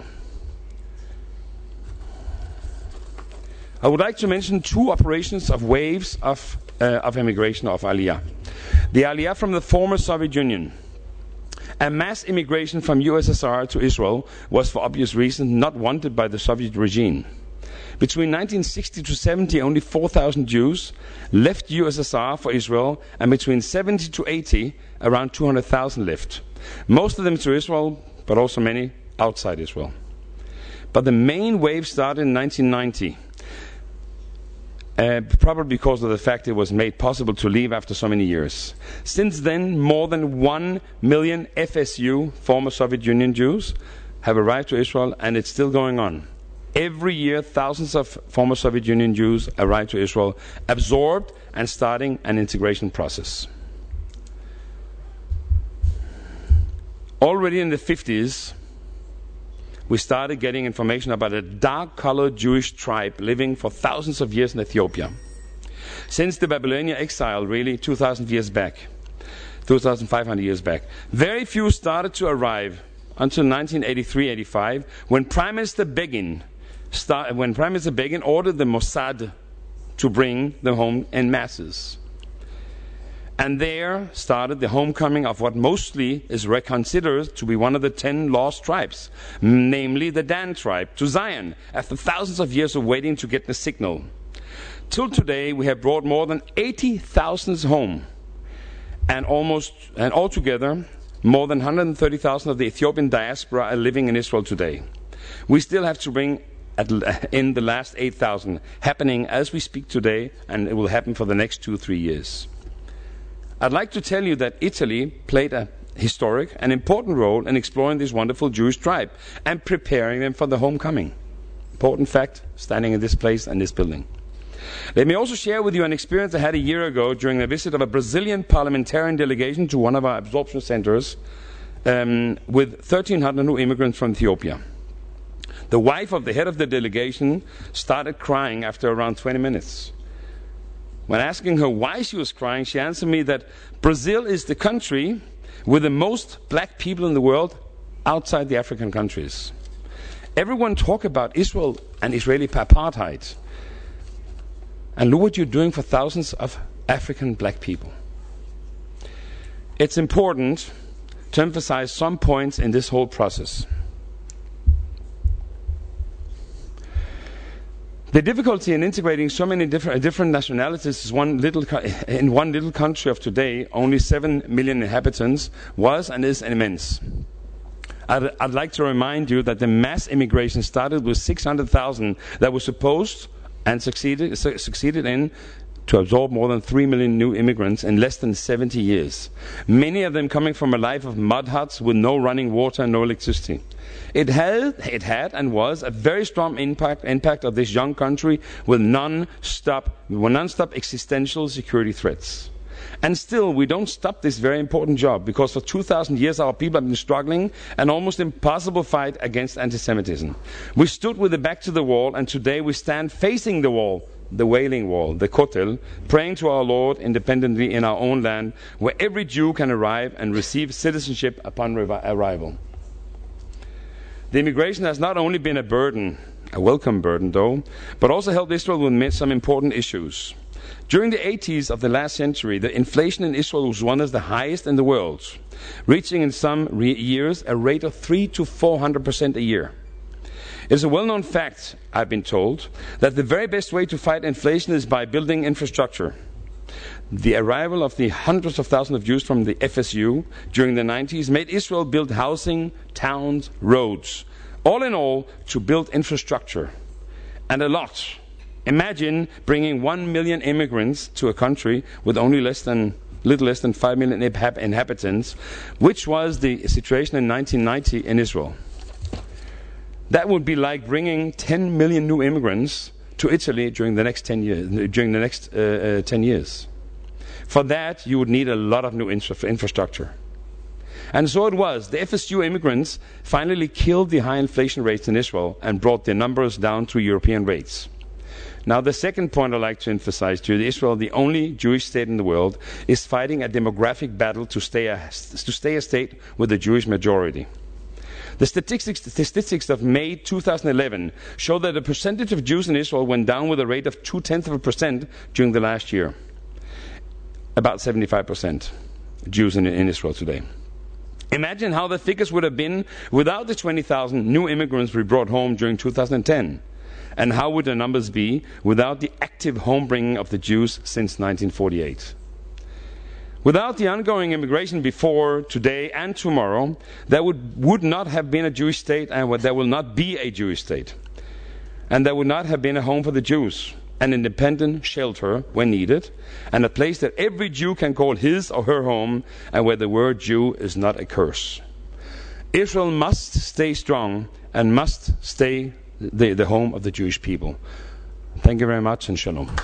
I would like to mention two operations of waves of, uh, of immigration, of Aliyah. The Aliyah from the former Soviet Union. A mass immigration from U S S R to Israel was, for obvious reasons, not wanted by the Soviet regime. Between nineteen sixty to seventy, only four thousand Jews left U S S R for Israel, and between seventy to eighty, around two hundred thousand left. Most of them to Israel, but also many outside Israel. But the main wave started in nineteen ninety. Uh, probably because of the fact it was made possible to leave after so many years. Since then, more than one million F S U, former Soviet Union Jews, have arrived to Israel, and it's still going on. Every year, thousands of former Soviet Union Jews arrive to Israel, absorbed and starting an integration process. Already in the fifties, we started getting information about a dark-colored Jewish tribe living for thousands of years in Ethiopia. Since the Babylonian exile, really, two thousand years back, two thousand five hundred years back, very few started to arrive until nineteen eighty-three eighty-five, when Prime Minister Begin, start, when Prime Minister Begin ordered the Mossad to bring them home in masses. And there started the homecoming of what mostly is considered to be one of the ten lost tribes, namely the Dan tribe, to Zion, after thousands of years of waiting to get the signal. Till today, we have brought more than eighty thousand home, and almost, and altogether, more than one hundred thirty thousand of the Ethiopian diaspora are living in Israel today. We still have to bring at, in the last eight thousand, happening as we speak today, and it will happen for the next two, three years. I'd like to tell you that Italy played a historic and important role in exploring this wonderful Jewish tribe and preparing them for the homecoming. Important fact, standing in this place and this building. Let me also share with you an experience I had a year ago during a visit of a Brazilian parliamentarian delegation to one of our absorption centers um, with thirteen hundred new immigrants from Ethiopia. The wife of the head of the delegation started crying after around twenty minutes. When asking her why she was crying, she answered me that Brazil is the country with the most black people in the world outside the African countries. Everyone talk about Israel and Israeli apartheid. And look what you're doing for thousands of African black people. It's important to emphasize some points in this whole process. The difficulty in integrating so many different, different nationalities is one little co- in one little country of today, only seven million inhabitants, was and is immense. I'd, I'd like to remind you that the mass immigration started with six hundred thousand that was supposed and succeeded, su- succeeded in to absorb more than three million new immigrants in less than seventy years. Many of them coming from a life of mud huts with no running water and no electricity. It had, it had and was a very strong impact, impact of this young country with non-stop, with non-stop existential security threats. And still, we don't stop this very important job, because for two thousand years our people have been struggling an almost impossible fight against anti-Semitism. We stood with the back to the wall, and today we stand facing the wall, the Wailing Wall, the Kotel, praying to our Lord independently in our own land, where every Jew can arrive and receive citizenship upon revi- arrival. The immigration has not only been a burden, a welcome burden though, but also helped Israel with some important issues. During the eighties of the last century, the inflation in Israel was one of the highest in the world, reaching in some re- years a rate of three to four hundred percent a year. It is a well-known fact, I've been told, that the very best way to fight inflation is by building infrastructure. The arrival of the hundreds of thousands of Jews from the F S U during the nineties made Israel build housing, towns, roads. All in all, to build infrastructure. And a lot. Imagine bringing one million immigrants to a country with only less than little less than five million inhab- inhabitants, which was the situation in nineteen ninety in Israel. That would be like bringing ten million new immigrants to Italy during the next ten years. During the next uh, uh, ten years. For that, you would need a lot of new infra- infrastructure. And so it was. The F S U immigrants finally killed the high inflation rates in Israel and brought their numbers down to European rates. Now, the second point I'd like to emphasize to you, Israel, the only Jewish state in the world, is fighting a demographic battle to stay a, to stay a state with a Jewish majority. The statistics, statistics of May two thousand eleven show that the percentage of Jews in Israel went down with a rate of two-tenths of a percent during the last year. About seventy-five percent Jews in, in Israel today. Imagine how the figures would have been without the twenty thousand new immigrants we brought home during two thousand ten. And how would the numbers be without the active home-bringing of the Jews since nineteen forty-eight? Without the ongoing immigration before, today, and tomorrow, there would, would not have been a Jewish state, and there will not be a Jewish state. And there would not have been a home for the Jews, an independent shelter when needed, and a place that every Jew can call his or her home, and where the word Jew is not a curse. Israel must stay strong and must stay the, the home of the Jewish people. Thank you very much, and shalom.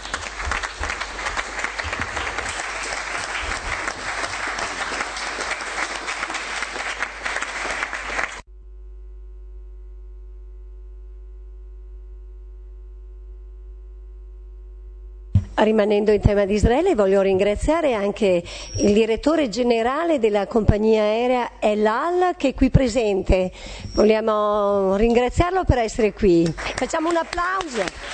Rimanendo in tema di Israele, voglio ringraziare anche il direttore generale della compagnia aerea El Al, che è qui presente. Vogliamo ringraziarlo per essere qui. Facciamo un applauso.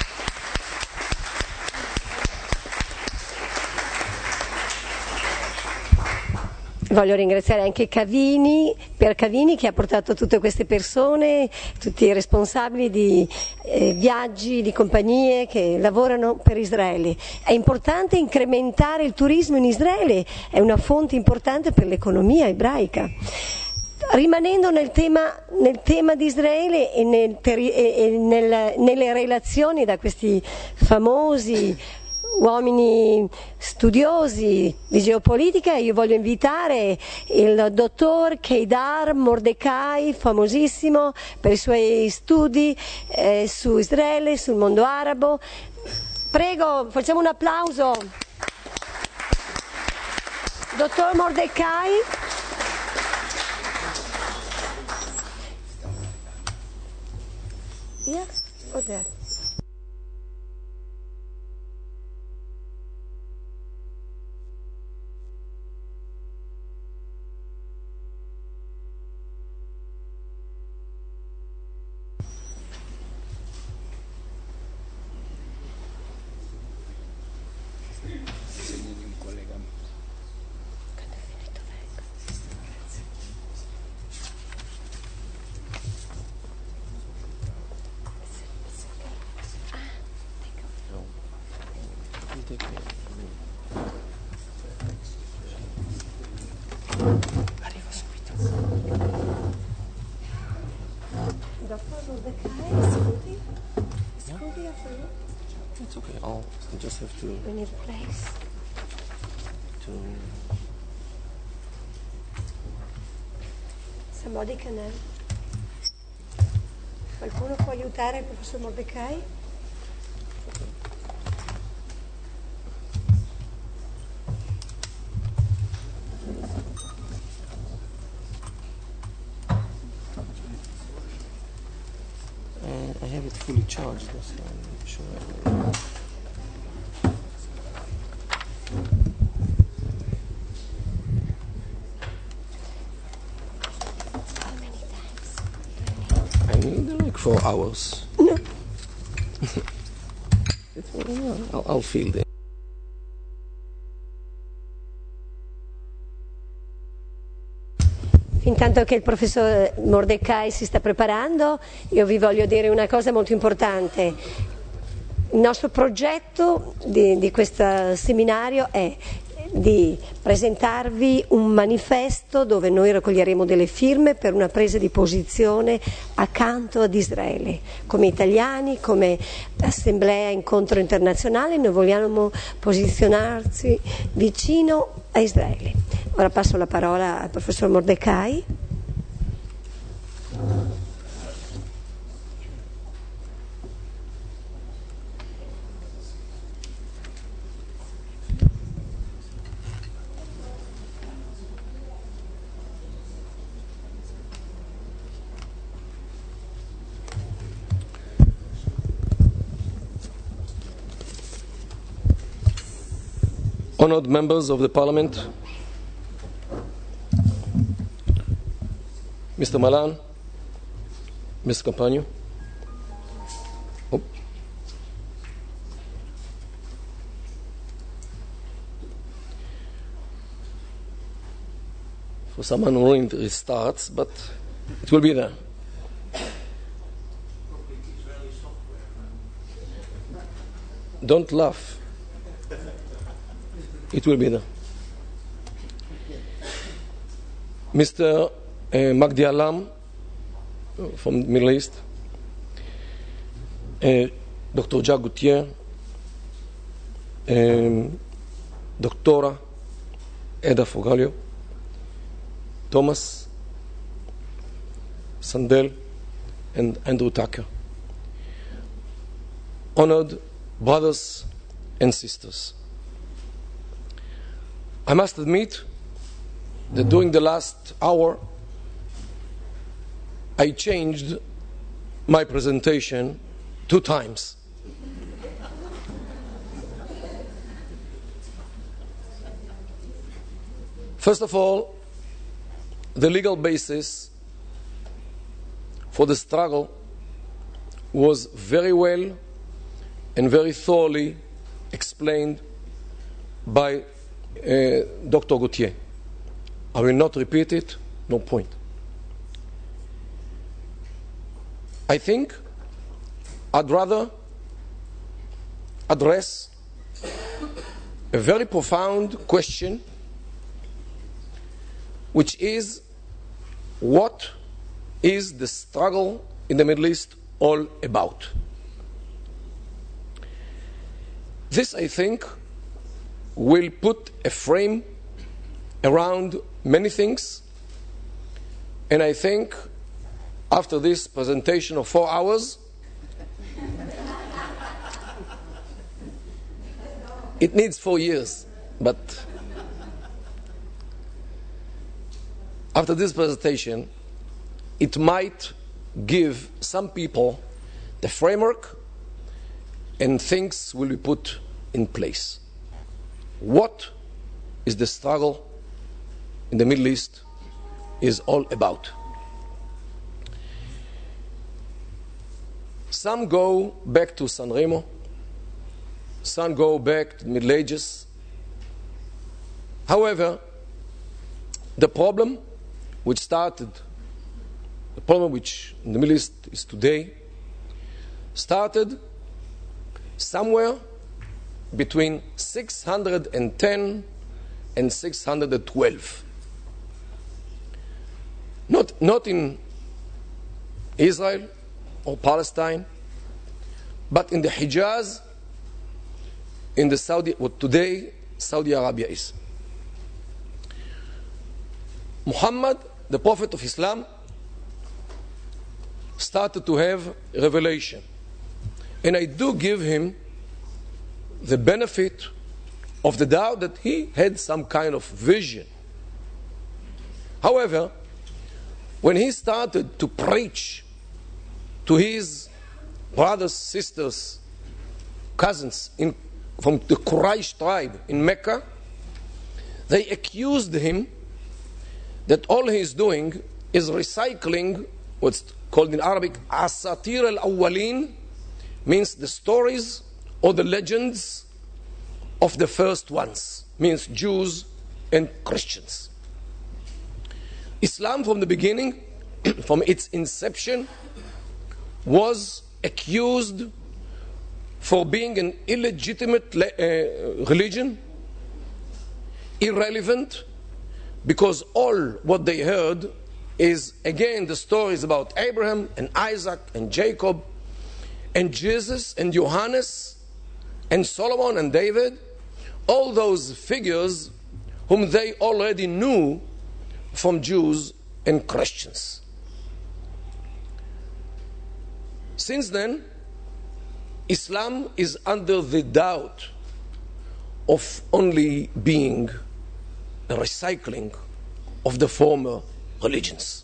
Voglio ringraziare anche Cavini, per Cavini che ha portato tutte queste persone, tutti i responsabili di eh, viaggi, di compagnie che lavorano per Israele. È importante incrementare il turismo in Israele, è una fonte importante per l'economia ebraica. Rimanendo nel tema, nel tema di Israele e, nel, e, e nel, nelle relazioni da questi famosi uomini studiosi di geopolitica, io voglio invitare il dottor Keidar Mordecai, famosissimo per i suoi studi eh, su Israele, sul mondo arabo. Prego, facciamo un applauso. Dottor Mordecai. Yeah, or there. Arrivo subito. Dottor Mordecai, scusi. Scusi, after It's okay. I'll I just have to we need a place. to Somebody can help. Qualcuno può aiutare il professor Mordecai? uh, I have it fully charged, so I'm sure I will. How many times? I need like four hours. No. It's, well, I'll, I'll feel it. Intanto che il professor Mordecai si sta preparando, io vi voglio dire una cosa molto importante. Il nostro progetto di, di questo seminario è di presentarvi un manifesto dove noi raccoglieremo delle firme per una presa di posizione accanto ad Israele. Come italiani, come Assemblea Incontro Internazionale, noi vogliamo posizionarci vicino a Israele. Ora passo la parola al professor Mordecai. Honored members of the Parliament, Mister Malan, Mister Campagno, oh. For some unknown it starts, but it will be there. Don't laugh. It will be there. Mister Uh, Magdi Alam from the Middle East, uh, Doctor Jacques Gauthier, um, Doctora Eda Fogalio, Thomas Sandel, and Andrew Tucker. Honored brothers and sisters, I must admit that during the last hour I changed my presentation two times. First of all, the legal basis for the struggle was very well and very thoroughly explained by uh, Doctor Gauthier. I will not repeat it, no point. I think I'd rather address a very profound question, which is, what is the struggle in the Middle East all about? This, I think, will put a frame around many things, and I think after this presentation of four hours, it needs four years, but after this presentation, it might give some people the framework and things will be put in place. What is the struggle in the Middle East is all about? Some go back to San Remo, some go back to the Middle Ages. However, the problem which started, the problem which in the Middle East is today, started somewhere between six hundred ten and six hundred twelve. Not, not in Israel or Palestine, but in the Hijaz, in the Saudi, what today Saudi Arabia is. Muhammad, the Prophet of Islam, started to have revelation. And I do give him the benefit of the doubt that he had some kind of vision. However, when he started to preach to his brothers, sisters, cousins in, from the Quraysh tribe in Mecca, they accused him that all he is doing is recycling what's called in Arabic Asatir al-Awwalin, means the stories or the legends of the first ones, means Jews and Christians. Islam from the beginning, from its inception, was accused for being an illegitimate uh, religion, irrelevant, because all what they heard is, again, the stories about Abraham and Isaac and Jacob and Jesus and Johannes and Solomon and David, all those figures whom they already knew from Jews and Christians. Since then, Islam is under the doubt of only being a recycling of the former religions.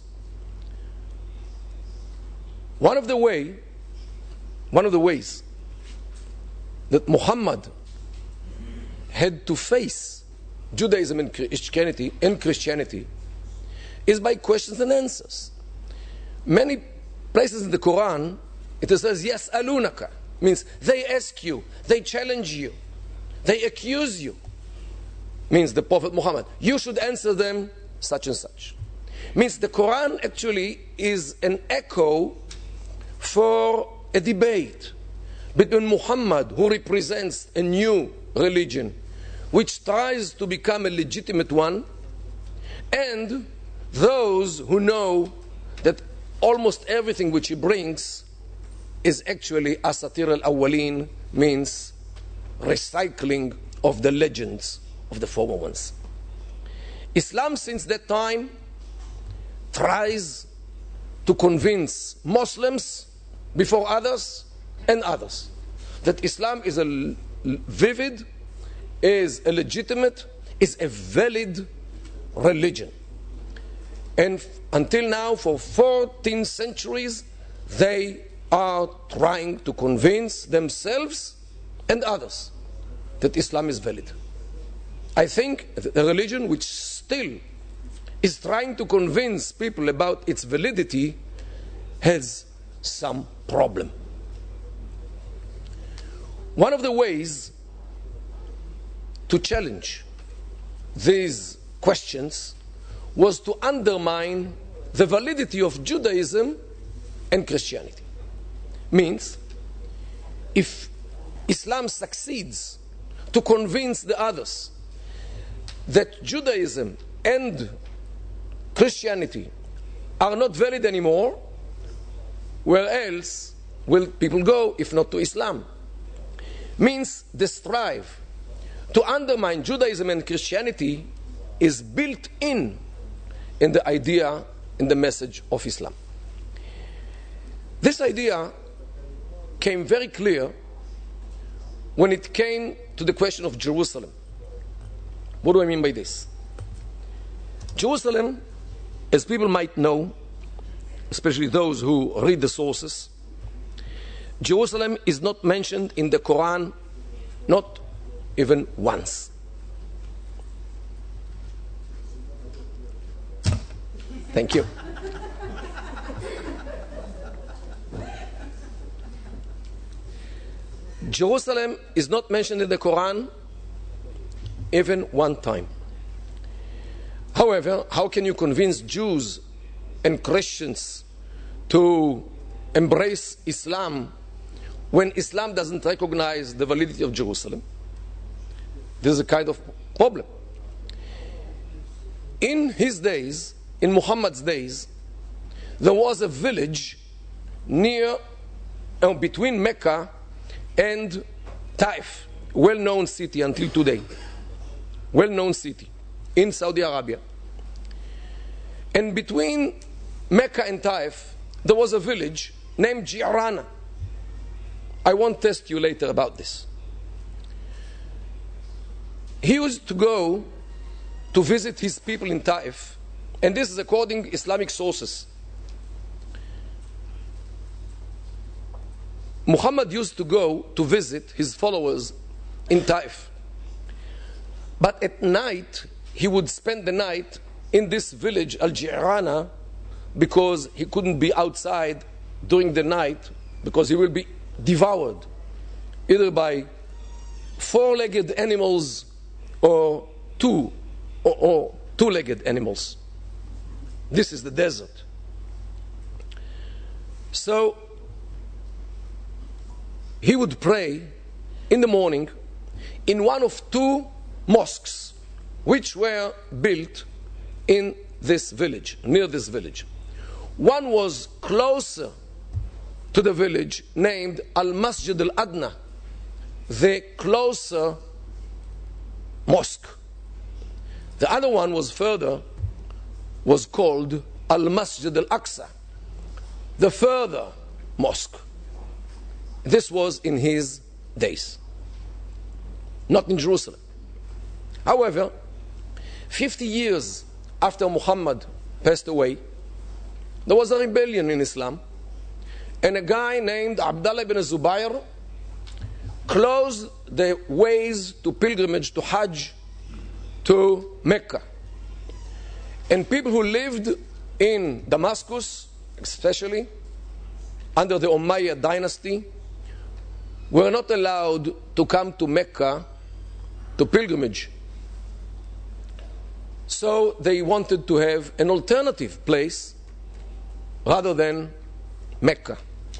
One of the way, one of the ways that Muhammad had to face Judaism and Christianity, and Christianity is by questions and answers. Many places in the Quran it says yes alunaka, means they ask you, they challenge you, they accuse you. Means the Prophet Muhammad, you should answer them such and such. Means the Quran actually is an echo for a debate between Muhammad, who represents a new religion which tries to become a legitimate one, and those who know that almost everything which he brings is actually asatir al-awwalin, means recycling of the legends of the former ones. Islam since that time tries to convince Muslims before others and others that Islam is a vivid, is a legitimate, is a valid religion. And until now, for fourteen centuries, they are trying to convince themselves and others that Islam is valid. I think a religion which still is trying to convince people about its validity has some problem. One of the ways to challenge these questions was to undermine the validity of Judaism and Christianity. Means, if Islam succeeds to convince the others that Judaism and Christianity are not valid anymore, where else will people go if not to Islam? Means the strive to undermine Judaism and Christianity is built in in the idea, in the message of Islam. This idea came very clear when it came to the question of Jerusalem. What do I mean by this? Jerusalem, as people might know, especially those who read the sources, Jerusalem is not mentioned in the Quran, not even once. Thank you. Jerusalem is not mentioned in the Quran even one time. However, how can you convince Jews and Christians to embrace Islam when Islam doesn't recognize the validity of Jerusalem? This is a kind of problem. In his days, in Muhammad's days, there was a village near, uh, between Mecca and Taif, well-known city until today, well-known city in Saudi Arabia. And between Mecca and Taif, there was a village named Ji'rana. I won't test you later about this. He used to go to visit his people in Taif, and this is according to Islamic sources. Muhammad used to go to visit his followers in Taif. But at night, he would spend the night in this village, Al-Ji'rana, because he couldn't be outside during the night, because he will be devoured, either by four-legged animals or two, or, or two-legged animals. This is the desert. So, he would pray in the morning in one of two mosques which were built in this village, near this village. One was closer to the village, named Al-Masjid Al-Adna, the closer mosque. The other one was further, was called Al-Masjid Al-Aqsa, the further mosque. This was in his days, not in Jerusalem. However, fifty years after Muhammad passed away, there was a rebellion in Islam, and a guy named Abdullah ibn Zubayr closed the ways to pilgrimage, to Hajj, to Mecca. And people who lived in Damascus, especially under the Umayyad dynasty, were not allowed to come to Mecca to pilgrimage. So they wanted to have an alternative place rather than Mecca.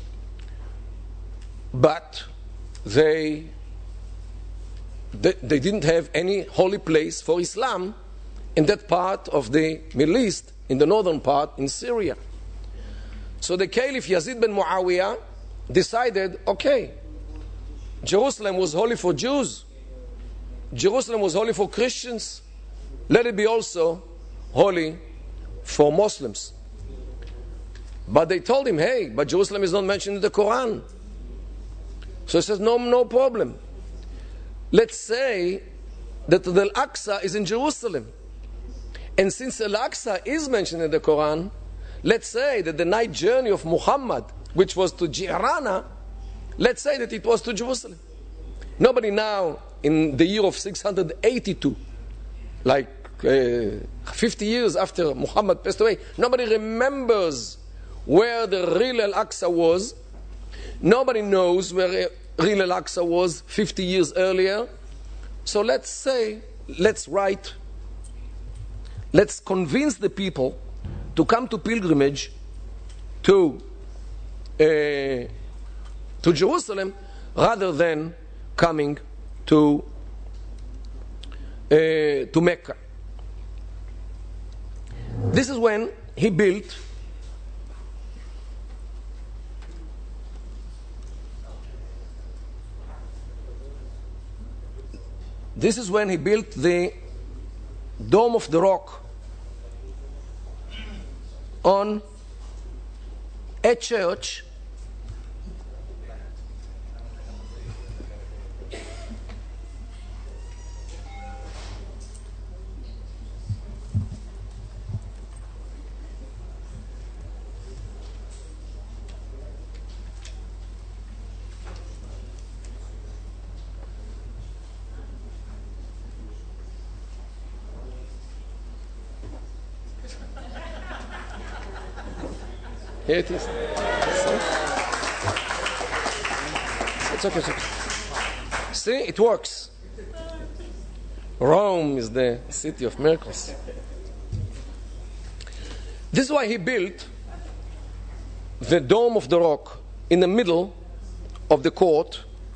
But they, they, they didn't have any holy place for Islam in that part of the Middle East, in the northern part, in Syria. So the Caliph Yazid bin Muawiyah decided, okay, Jerusalem was holy for Jews, Jerusalem was holy for Christians, let it be also holy for Muslims. But they told him, hey, but Jerusalem is not mentioned in the Quran. So he says, no, no problem. Let's say that the Al-Aqsa is in Jerusalem. And since Al-Aqsa is mentioned in the Quran, let's say that the night journey of Muhammad, which was to Jirana, let's say that it was to Jerusalem. Nobody now, in the year of six hundred eighty-two, like uh, fifty years after Muhammad passed away, nobody remembers where the real Al-Aqsa was. Nobody knows where real Al-Aqsa was fifty years earlier. So let's say, let's write, let's convince the people to come to pilgrimage to uh, to Jerusalem rather than coming to uh, to Mecca. This is when he built This is when he built the Dome of the Rock on a church Here it is. It's okay, it's okay. See, it works. Rome is the city of miracles. This is why he built the Dome of the Rock in the middle of the court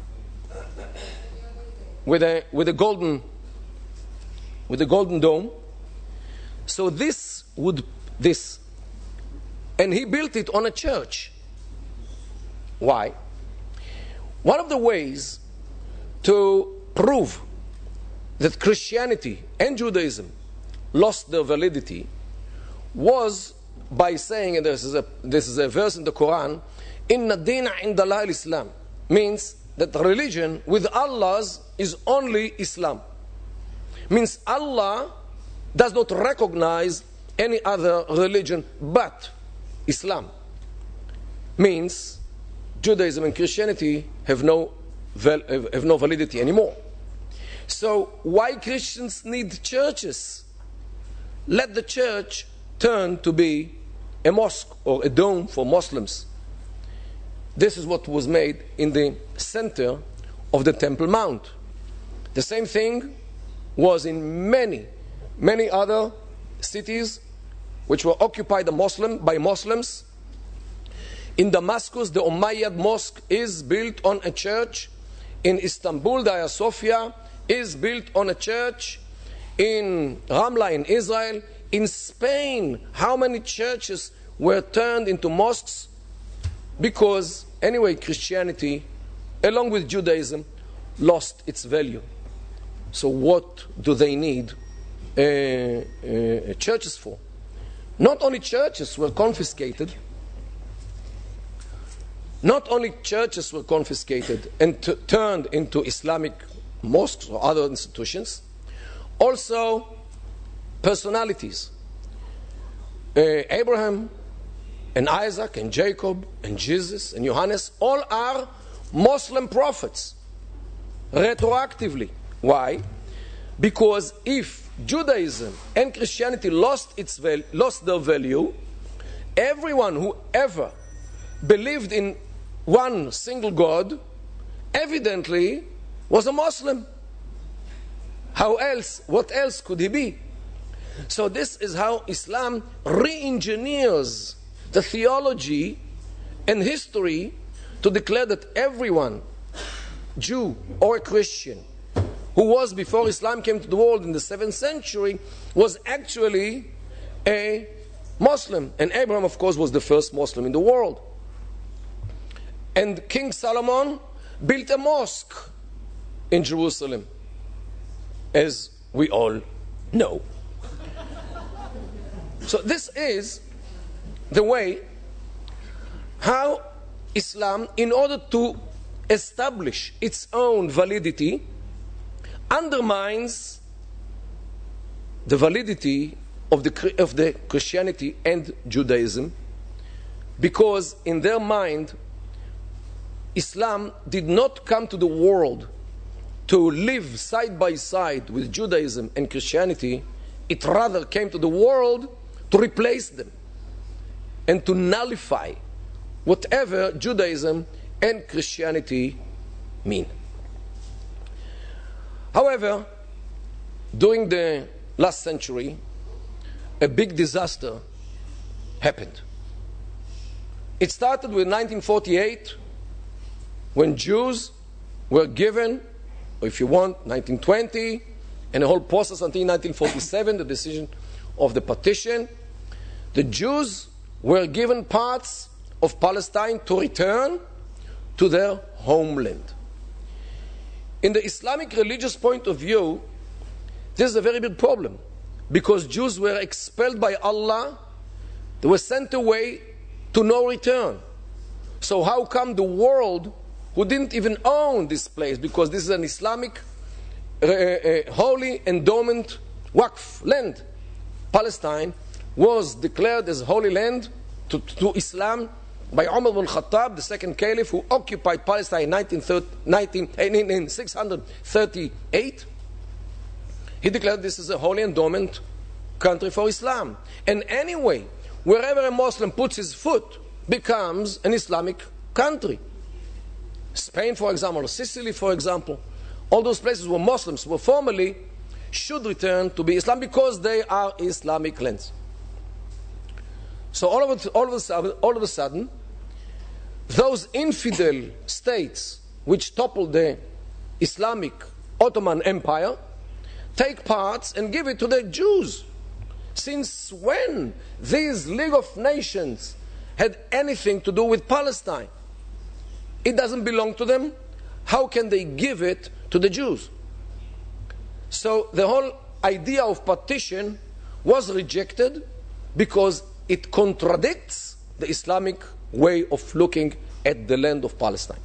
with a with a golden with a golden dome. So this would this And he built it on a church. Why? One of the ways to prove that Christianity and Judaism lost their validity was by saying, and this is a, this is a verse in the Quran, Inna dina indallah al-Islam, means that religion with Allah's is only Islam. Means Allah does not recognize any other religion but Islam. Means Judaism and Christianity have no val- have no validity anymore. So why Christians need churches? Let the church turn to be a mosque or a dome for Muslims. This is what was made in the center of the Temple Mount. The same thing was in many, many other cities which were occupied Muslim, by Muslims. In Damascus, the Umayyad Mosque is built on a church. In Istanbul, the Hagia Sophia is built on a church. in Ramla in Israel. In Spain, how many churches were turned into mosques? Because, anyway, Christianity, along with Judaism, lost its value. So what do they need uh, uh, churches for? Not only churches were confiscated, not only churches were confiscated and t- turned into Islamic mosques or other institutions, also personalities. Uh, Abraham and Isaac and Jacob and Jesus and Johannes all are Muslim prophets retroactively. Why? Because if Judaism and Christianity lost its val- lost their value, everyone who ever believed in one single God evidently was a Muslim. How else? What else could he be? So this is how Islam re-engineers the theology and history to declare that everyone, Jew or Christian, who was before Islam came to the world in the seventh century, was actually a Muslim. And Abraham, of course, was the first Muslim in the world. And King Solomon built a mosque in Jerusalem, as we all know. So this is the way how Islam, in order to establish its own validity, undermines the validity of the, of the Christianity and Judaism, because in their mind, Islam did not come to the world to live side by side with Judaism and Christianity. It rather came to the world to replace them and to nullify whatever Judaism and Christianity mean. However, during the last century, a big disaster happened. It started with nineteen forty-eight, when Jews were given, or if you want, nineteen twenty, and the whole process until nineteen forty-seven, the decision of the partition. The Jews were given parts of Palestine to return to their homeland. In the Islamic religious point of view, this is a very big problem, because Jews were expelled by Allah. They were sent away to no return. So how come the world, who didn't even own this place, because this is an Islamic uh, uh, holy endowment waqf land, Palestine was declared as holy land to, to Islam by Umar ibn Khattab, the second caliph, who occupied Palestine in six thirty-eight. He declared this is a holy endowment country for Islam. And anyway, wherever a Muslim puts his foot becomes an Islamic country. Spain, for example, or Sicily, for example, all those places where Muslims were formerly should return to be Islam because they are Islamic lands. So all of, it, all, of a sudden, all of a sudden, those infidel states which toppled the Islamic Ottoman Empire take parts and give it to the Jews. Since when these League of Nations had anything to do with Palestine? It doesn't belong to them. How can they give it to the Jews? So the whole idea of partition was rejected because it contradicts the Islamic way of looking at the land of Palestine.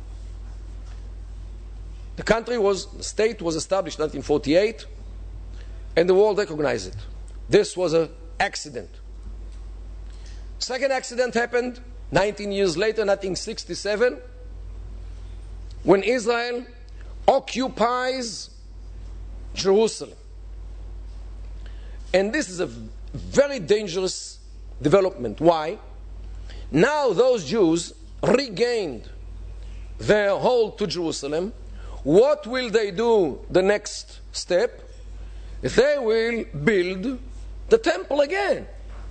The country was, the state was established in nineteen forty-eight, and the world recognized it. This was an accident. Second accident happened nineteen years later, nineteen sixty-seven, when Israel occupies Jerusalem. And this is a very dangerous development. Why? Now those Jews regained their hold to Jerusalem. What will they do the next step? They will build the temple again.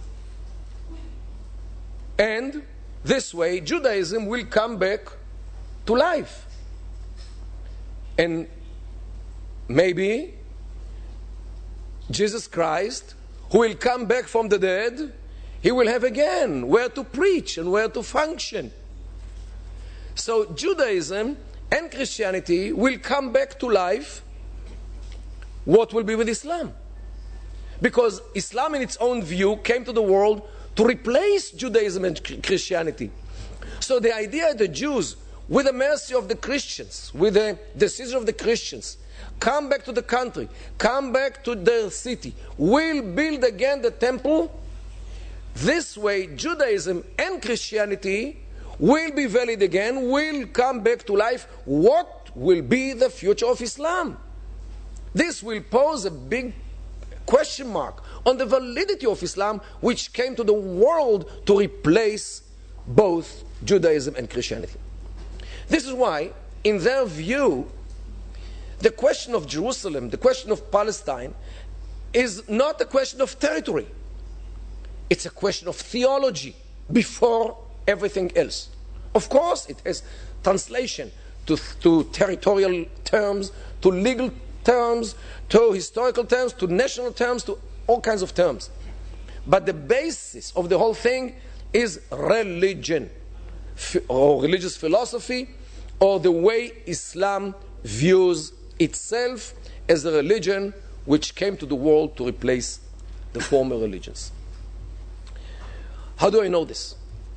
And this way Judaism will come back to life. And maybe Jesus Christ, who will come back from the dead, he will have again where to preach and where to function. So Judaism and Christianity will come back to life. What will be with Islam? Because Islam in its own view came to the world to replace Judaism and Christianity. So the idea that the Jews, with the mercy of the Christians, with the decision of the Christians, come back to the country, come back to their city, will build again the temple. This way, Judaism and Christianity will be valid again, will come back to life. What will be the future of Islam? This will pose a big question mark on the validity of Islam, which came to the world to replace both Judaism and Christianity. This is why, in their view, the question of Jerusalem, the question of Palestine, is not a question of territory. It's a question of theology before everything else. Of course, it has translation to, to territorial terms, to legal terms, to historical terms, to national terms, to all kinds of terms. But the basis of the whole thing is religion, or religious philosophy, or the way Islam views itself as a religion which came to the world to replace the former religions. How do I know this?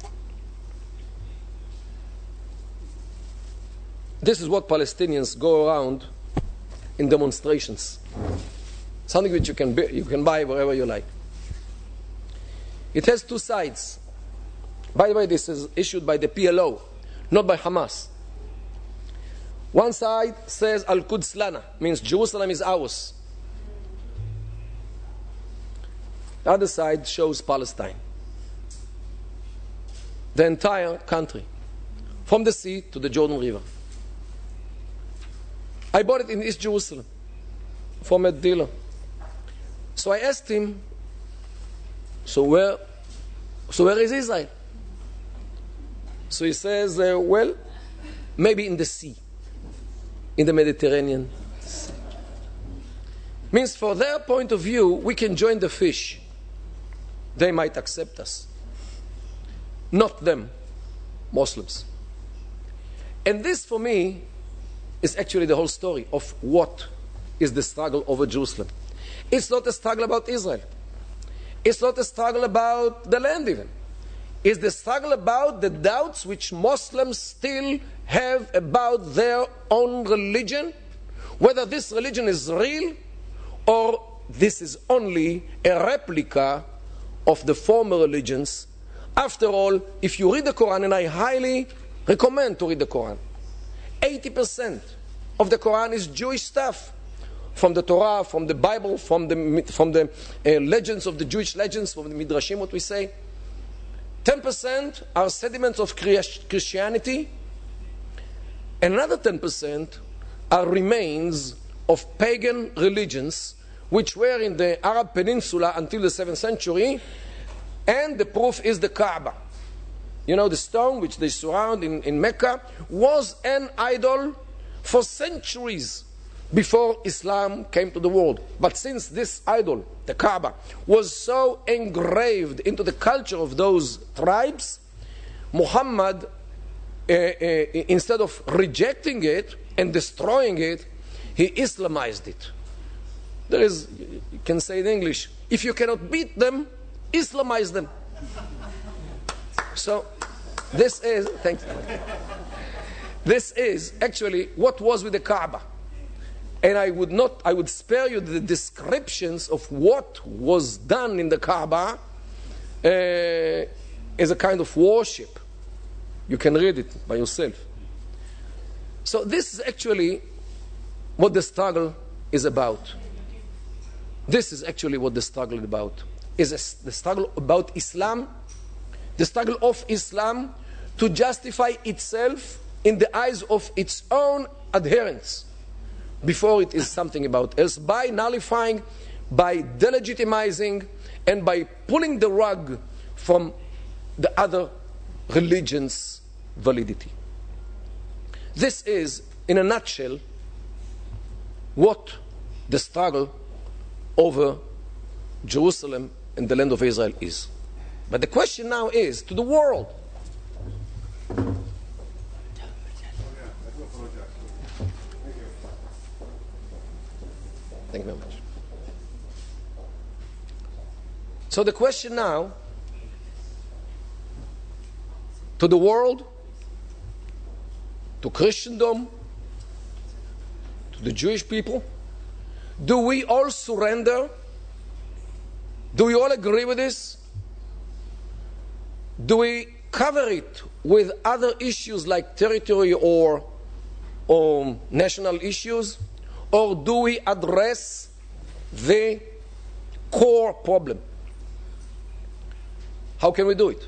This is what Palestinians go around in demonstrations. Something which you can, be, you can buy wherever you like. It has two sides. By the way, this is issued by the P L O, not by Hamas. One side says Al-Quds Lana, means Jerusalem is ours. The other side shows Palestine. The entire country, from the sea to the Jordan River. I bought it in East Jerusalem from a dealer. So I asked him, so where, so where is Israel? So he says, uh, well, maybe in the sea, in the Mediterranean Sea. Means for their point of view, we can join the fish. They might accept us. Not them, Muslims. And this for me is actually the whole story of what is the struggle over Jerusalem. It's not a struggle about Israel. It's not a struggle about the land even. It's the struggle about the doubts which Muslims still have about their own religion, whether this religion is real or this is only a replica of the former religions. After all, if you read the Quran, and I highly recommend to read the Quran, eighty percent of the Quran is Jewish stuff. From the Torah, from the Bible, from the, from the uh, legends of the Jewish legends, from the Midrashim, what we say. ten percent are sediments of Christianity. Another ten percent are remains of pagan religions, which were in the Arab Peninsula until the seventh century. And the proof is the Kaaba. You know, the stone which they surround in, in Mecca was an idol for centuries before Islam came to the world. But since this idol, the Kaaba, was so engraved into the culture of those tribes, Muhammad, uh, uh, instead of rejecting it and destroying it, he Islamized it. There is, you can say in English, if you cannot beat them, Islamize them. So this is, thanks. This is actually what was with the Kaaba. And I would not, I would spare you the descriptions of what was done in the Kaaba uh, as a kind of worship. You can read it by yourself. So this is actually what the struggle is about. This is actually what the struggle is about. Is a, the struggle about Islam, the struggle of Islam to justify itself in the eyes of its own adherents before it is something about else, by nullifying, by delegitimizing, and by pulling the rug from the other religion's validity. This is, in a nutshell, what the struggle over Jerusalem and the land of Israel is. But the question now is to the world. Thank you very much. So the question now to the world, to Christendom, to the Jewish people, do we all surrender? Do we all agree with this? Do we cover it with other issues like territory or, or national issues? Or do we address the core problem? How can we do it?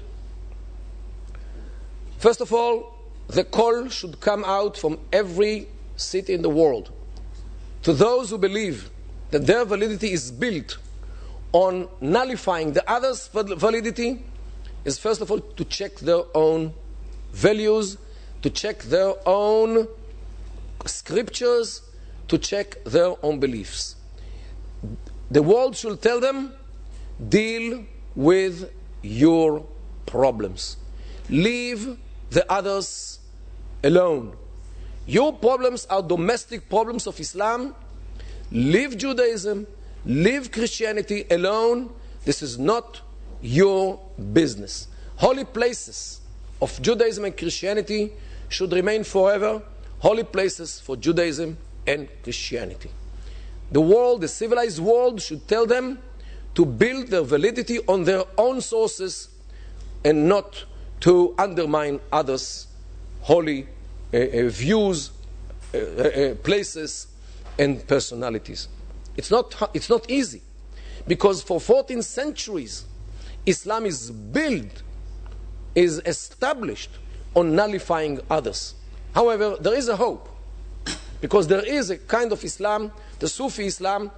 First of all, the call should come out from every city in the world to those who believe that their validity is built on nullifying the others' validity, is first of all to check their own values, to check their own scriptures, to check their own beliefs. The world should tell them, deal with your problems. Leave the others alone. Your problems are domestic problems of Islam. Leave Judaism, leave Christianity alone. This is not your business. Holy places of Judaism and Christianity should remain forever holy places for Judaism and Christianity. The world, the civilized world, should tell them to build their validity on their own sources and not to undermine others' holy uh, uh, views, uh, uh, places, and personalities. It's not, it's not easy, because for fourteen centuries, Islam is built, is established on nullifying others. However, there is a hope, because there is a kind of Islam, the Sufi Islam,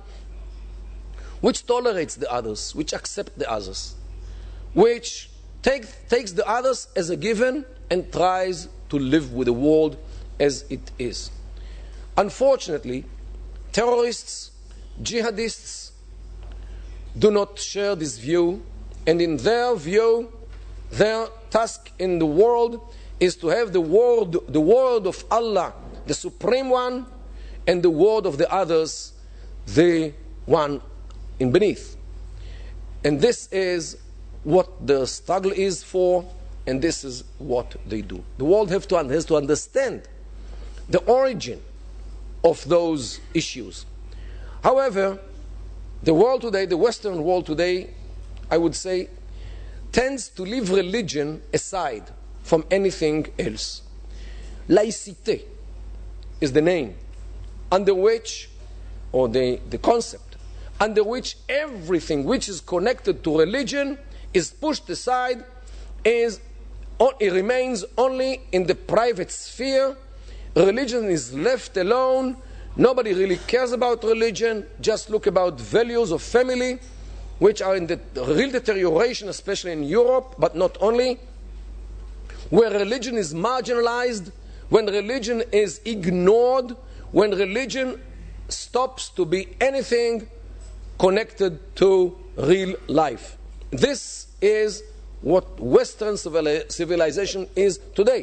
which tolerates the others, which accepts the others, which take, takes the others as a given and tries to live with the world as it is. Unfortunately, terrorists, jihadists do not share this view, and in their view, their task in the world is to have the word, the word of Allah, the Supreme One, and the word of the others, the one in beneath. And this is what the struggle is for, and this is what they do. The world have to, has to understand the origin of those issues. However, the world today, the Western world today, I would say, tends to leave religion aside from anything else. Laïcité is the name under which, or the, the concept, under which everything which is connected to religion is pushed aside, is, it remains only in the private sphere. Religion is left alone. Nobody really cares about religion. Just look about values of family, which are in the real deterioration, especially in Europe, but not only, where religion is marginalized, when religion is ignored, when religion stops to be anything connected to real life. This is what Western civilization is today.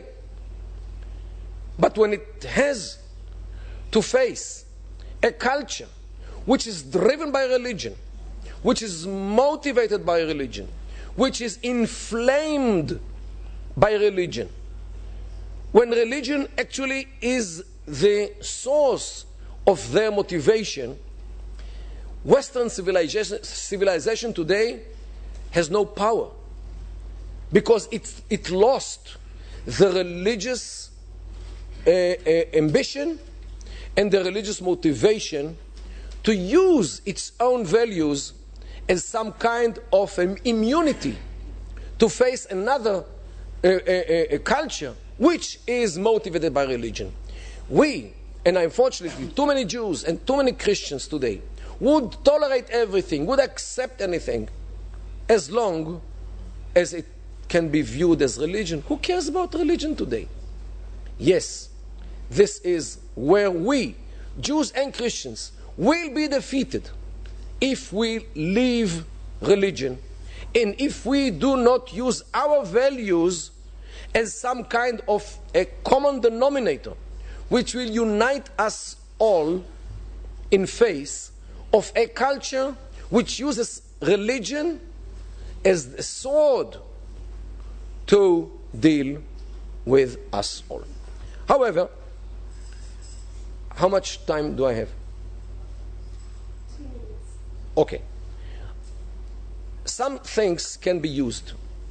But when it has to face a culture which is driven by religion, which is motivated by religion, which is inflamed by religion, when religion actually is the source of their motivation, Western civilization, civilization today has no power, because it, it lost the religious uh, uh, ambition and the religious motivation to use its own values as some kind of um, immunity to face another uh, uh, uh, culture which is motivated by religion. We, and unfortunately too many Jews and too many Christians today, would tolerate everything, would accept anything, as long as it can be viewed as religion. Who cares about religion today? Yes, this is where we, Jews and Christians, will be defeated if we leave religion and if we do not use our values as some kind of a common denominator which will unite us all in face of a culture which uses religion as a sword to deal with us all. However, how much time do I have? Okay. Some things can be used,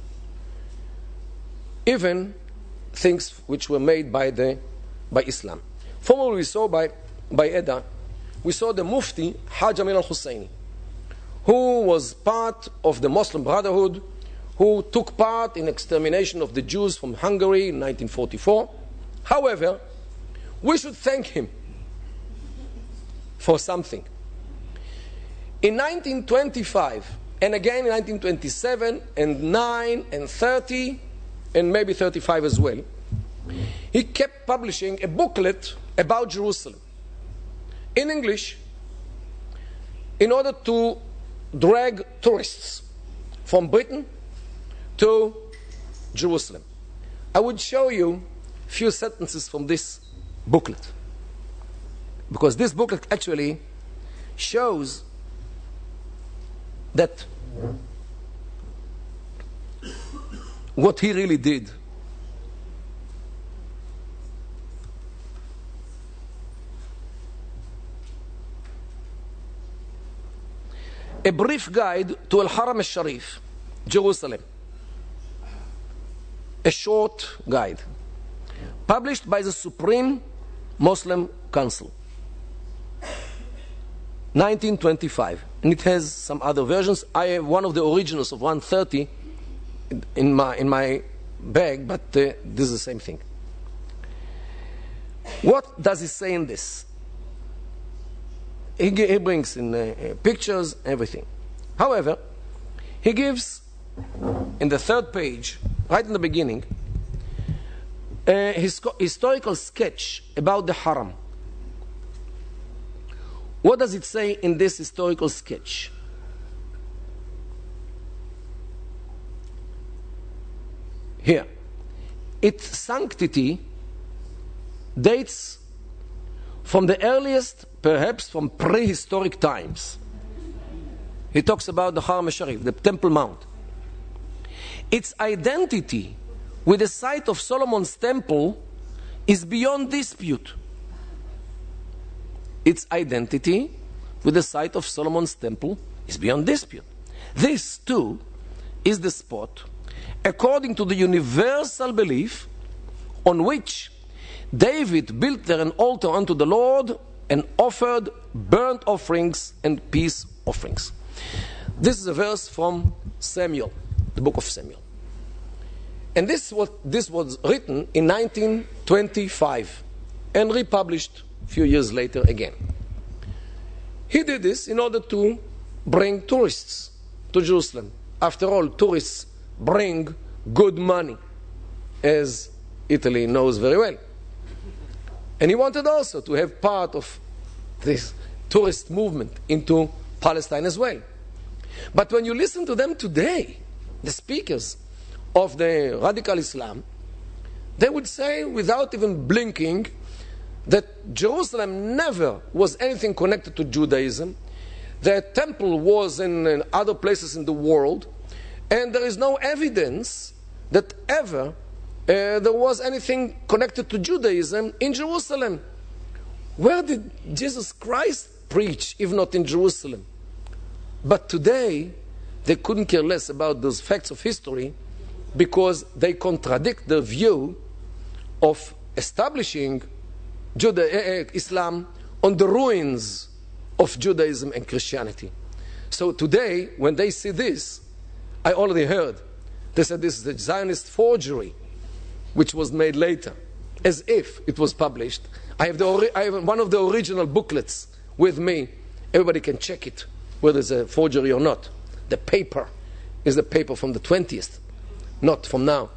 even things which were made by the by Islam. Formerly we saw by by Edda, we saw the Mufti Haj Amin al-Husseini, who was part of the Muslim Brotherhood, who took part in extermination of the Jews from Hungary in nineteen forty-four. However, we should thank him for something. In nineteen twenty-five, and again in nineteen twenty-seven, and nine, and thirty, and maybe thirty-five as well, he kept publishing a booklet about Jerusalem in English in order to drag tourists from Britain to Jerusalem. I would show you a few sentences from this booklet, because this booklet actually shows that what he really did. A brief guide to Al-Haram al-Sharif, Jerusalem. A short guide, published by the Supreme Muslim Council, nineteen twenty-five, and it has some other versions. I have one of the originals of one thirty in my in my bag, but uh, this is the same thing. What does he say in this? He, he brings in uh, pictures, everything. However, he gives in the third page, right in the beginning, a his, historical sketch about the Haram. What does it say in this historical sketch? Here, its sanctity dates from the earliest, perhaps from prehistoric times. He talks about the Haram al-Sharif, the Temple Mount. Its identity with the site of Solomon's temple is beyond dispute. Its identity with the site of Solomon's temple is beyond dispute. This, too, is the spot, according to the universal belief, on which David built there an altar unto the Lord and offered burnt offerings and peace offerings. This is a verse from Samuel, the book of Samuel. And this was, this was written in nineteen twenty-five and republished a few years later again. He did this in order to bring tourists to Jerusalem. After all, tourists bring good money, as Italy knows very well. And he wanted also to have part of this tourist movement into Palestine as well. But when you listen to them today, the speakers of the radical Islam, they would say without even blinking that Jerusalem never was anything connected to Judaism. The temple was in, in other places in the world, and there is no evidence that ever uh, there was anything connected to Judaism in Jerusalem. Where did Jesus Christ preach, if not in Jerusalem? But today, they couldn't care less about those facts of history, because they contradict the view of establishing Juda- uh, Islam on the ruins of Judaism and Christianity. So today, when they see this, I already heard, they said this is a Zionist forgery, which was made later, as if it was published. I have, the ori- I have one of the original booklets with me. Everybody can check it, whether it's a forgery or not. The paper is the paper from the twentieth, not from now.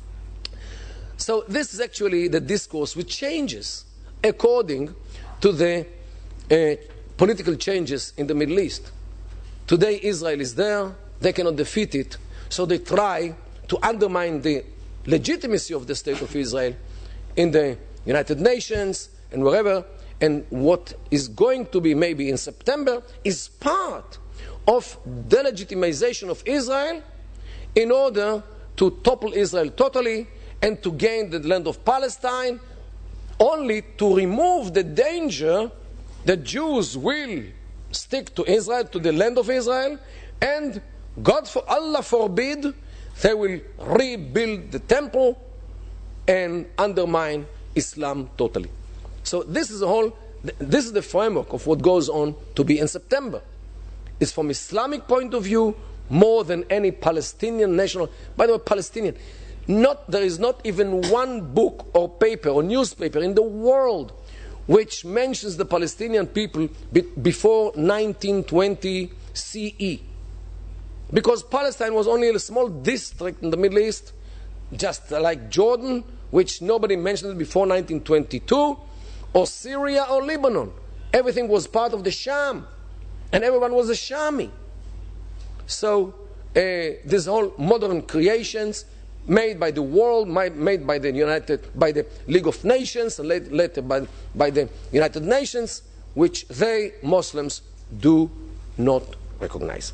So this is actually the discourse which changes according to the uh, political changes in the Middle East. Today Israel is there, they cannot defeat it, so they try to undermine the legitimacy of the state of Israel in the United Nations and wherever. And what is going to be maybe in September is part of delegitimization of Israel in order to topple Israel totally and to gain the land of Palestine, only to remove the danger that Jews will stick to Israel, to the land of Israel, and God, for Allah forbid, they will rebuild the temple and undermine Islam totally. So this is the whole, this is the framework of what goes on to be in September. It's from Islamic point of view more than any Palestinian national. By the way, Palestinian, not, there is not even one book or paper or newspaper in the world which mentions the Palestinian people be, before nineteen twenty C E. Because Palestine was only a small district in the Middle East, just like Jordan, which nobody mentioned before nineteen twenty-two, or Syria or Lebanon. Everything was part of the Sham, and everyone was a Shami. So uh, these whole modern creations made by the world, made by the United, by the League of Nations, and later, later by, by the United Nations, which they, Muslims, do not recognize.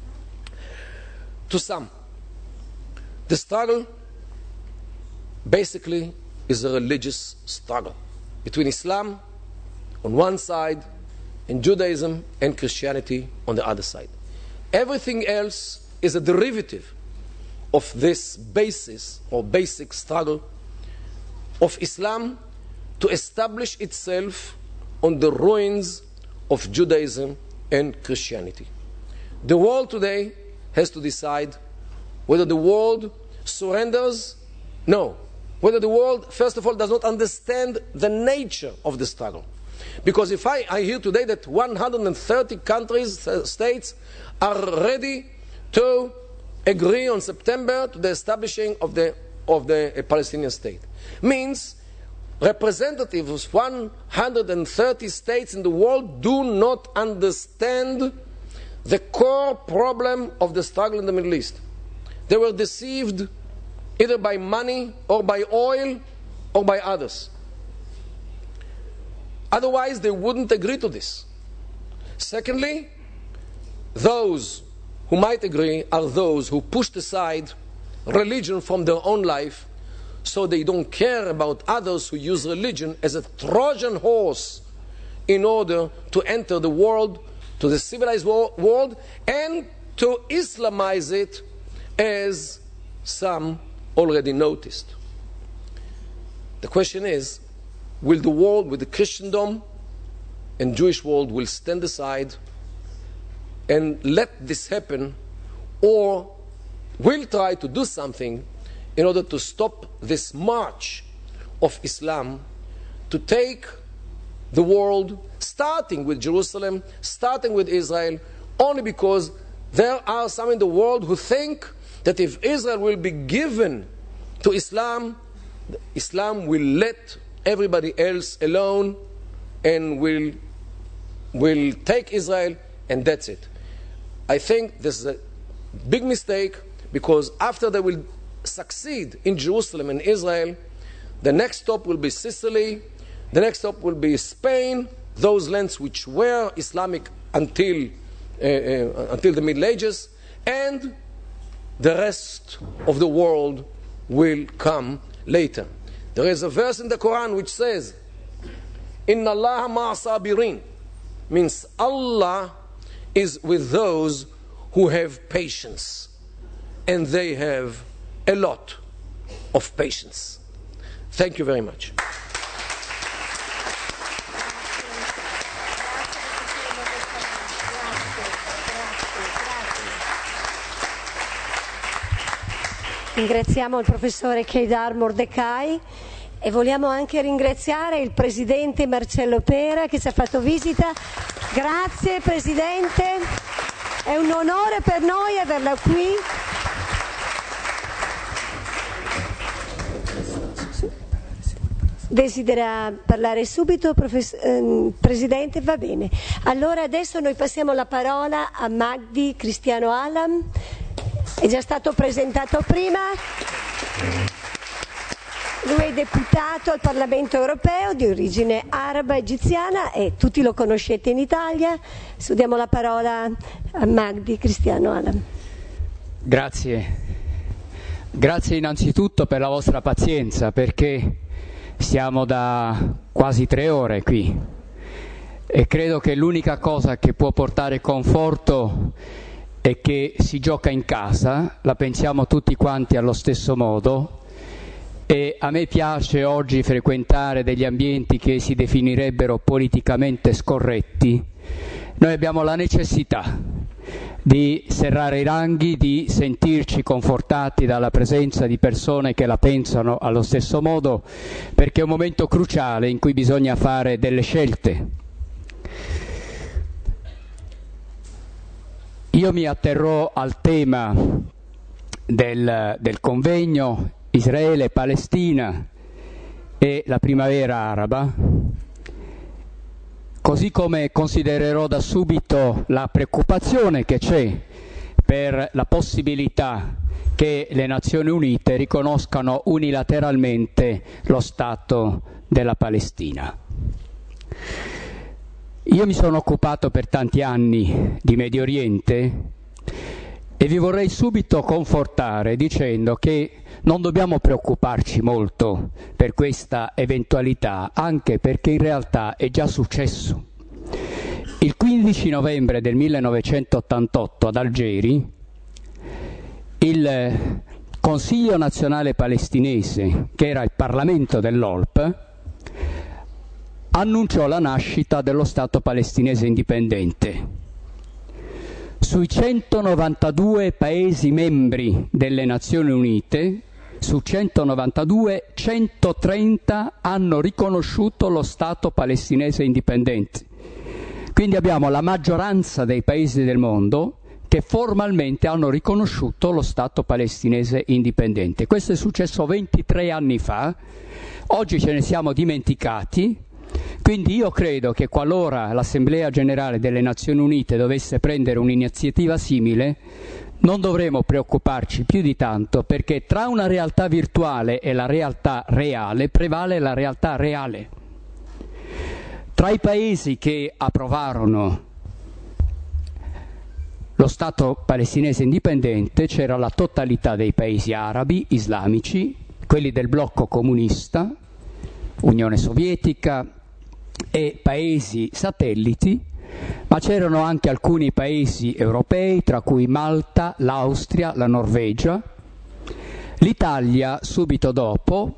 To sum, the struggle basically is a religious struggle between Islam on one side and Judaism and Christianity on the other side. Everything else is a derivative of this basis or basic struggle of Islam to establish itself on the ruins of Judaism and Christianity. The world today has to decide whether the world surrenders, no, whether the world, first of all, does not understand the nature of the struggle. Because if I, I hear today that one hundred thirty countries, uh, states, are ready to agree on September to the establishing of the, of the uh, Palestinian state, means representatives of one hundred thirty states in the world do not understand the core problem of the struggle in the Middle East. They were deceived either by money or by oil or by others. Otherwise, they wouldn't agree to this. Secondly, those who might agree are those who pushed aside religion from their own life, so they don't care about others who use religion as a Trojan horse in order to enter the world, to the civilized world, and to Islamize it, as some already noticed. The question is, will the world, will the Christendom and Jewish world will stand aside and let this happen, or will try to do something in order to stop this march of Islam to take the world, starting with Jerusalem, starting with Israel, only because there are some in the world who think that if Israel will be given to Islam, Islam will let everybody else alone and will, will take Israel, and that's it. I think this is a big mistake, because after they will succeed in Jerusalem and Israel, the next stop will be Sicily, the next stop will be Spain, those lands which were Islamic until, uh, uh, until the Middle Ages, and the rest of the world will come later. There is a verse in the Quran which says, Inna Allah ma'a sabirin, means Allah is with those who have patience, and they have a lot of patience. Thank you very much. Ringraziamo il professore Kedar Mordecai e vogliamo anche ringraziare il presidente Marcello Pera che ci ha fatto visita. Grazie Presidente, è un onore per noi averla qui. desidera parlare subito, profess- ehm, Presidente? Va bene. Allora adesso noi passiamo la parola a Magdi Cristiano Alam, è già stato presentato prima. Lui è deputato al Parlamento europeo di origine araba egiziana e tutti lo conoscete in Italia. Adesso diamo la parola a Magdi Cristiano Alam. Grazie. Grazie innanzitutto per la vostra pazienza, perché siamo da quasi tre ore qui e credo che l'unica cosa che può portare conforto è che si gioca in casa, la pensiamo tutti quanti allo stesso modo. E a me piace oggi frequentare degli ambienti che si definirebbero politicamente scorretti. Noi abbiamo la necessità di serrare i ranghi, di sentirci confortati dalla presenza di persone che la pensano allo stesso modo, perché è un momento cruciale in cui bisogna fare delle scelte. Io mi atterrò al tema del, del convegno Israele e Palestina e la primavera araba, così come considererò da subito la preoccupazione che c'è per la possibilità che le Nazioni Unite riconoscano unilateralmente lo Stato della Palestina. Io mi sono occupato per tanti anni di Medio Oriente e vi vorrei subito confortare dicendo che non dobbiamo preoccuparci molto per questa eventualità, anche perché in realtà è già successo. Il quindici novembre del millenovecentottantotto ad Algeri il Consiglio nazionale palestinese, che era il Parlamento dell'O L P, annunciò la nascita dello Stato palestinese indipendente. Sui centonovantadue Paesi membri delle Nazioni Unite, su centonovantadue, centotrenta hanno riconosciuto lo Stato palestinese indipendente. Quindi abbiamo la maggioranza dei Paesi del mondo che formalmente hanno riconosciuto lo Stato palestinese indipendente. Questo è successo ventitré anni fa, oggi ce ne siamo dimenticati. Quindi io credo che qualora l'Assemblea Generale delle Nazioni Unite dovesse prendere un'iniziativa simile, non dovremo preoccuparci più di tanto, perché tra una realtà virtuale e la realtà reale prevale la realtà reale. Tra i paesi che approvarono lo Stato palestinese indipendente c'era la totalità dei paesi arabi, islamici, quelli del blocco comunista, Unione Sovietica e paesi satelliti, ma c'erano anche alcuni paesi europei, tra cui Malta, l'Austria, la Norvegia. L'Italia, subito dopo,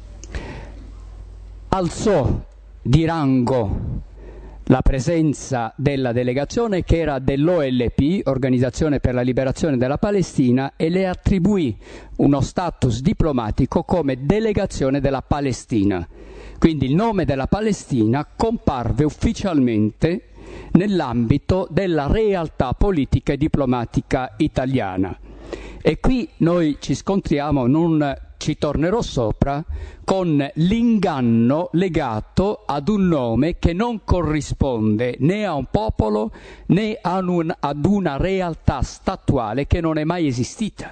alzò di rango la presenza della delegazione che era dell'O L P, Organizzazione per la Liberazione della Palestina, e le attribuì uno status diplomatico come delegazione della Palestina. Quindi il nome della Palestina comparve ufficialmente nell'ambito della realtà politica e diplomatica italiana. E qui noi ci scontriamo, non ci tornerò sopra, con l'inganno legato ad un nome che non corrisponde né a un popolo né ad, un, ad una realtà statuale che non è mai esistita.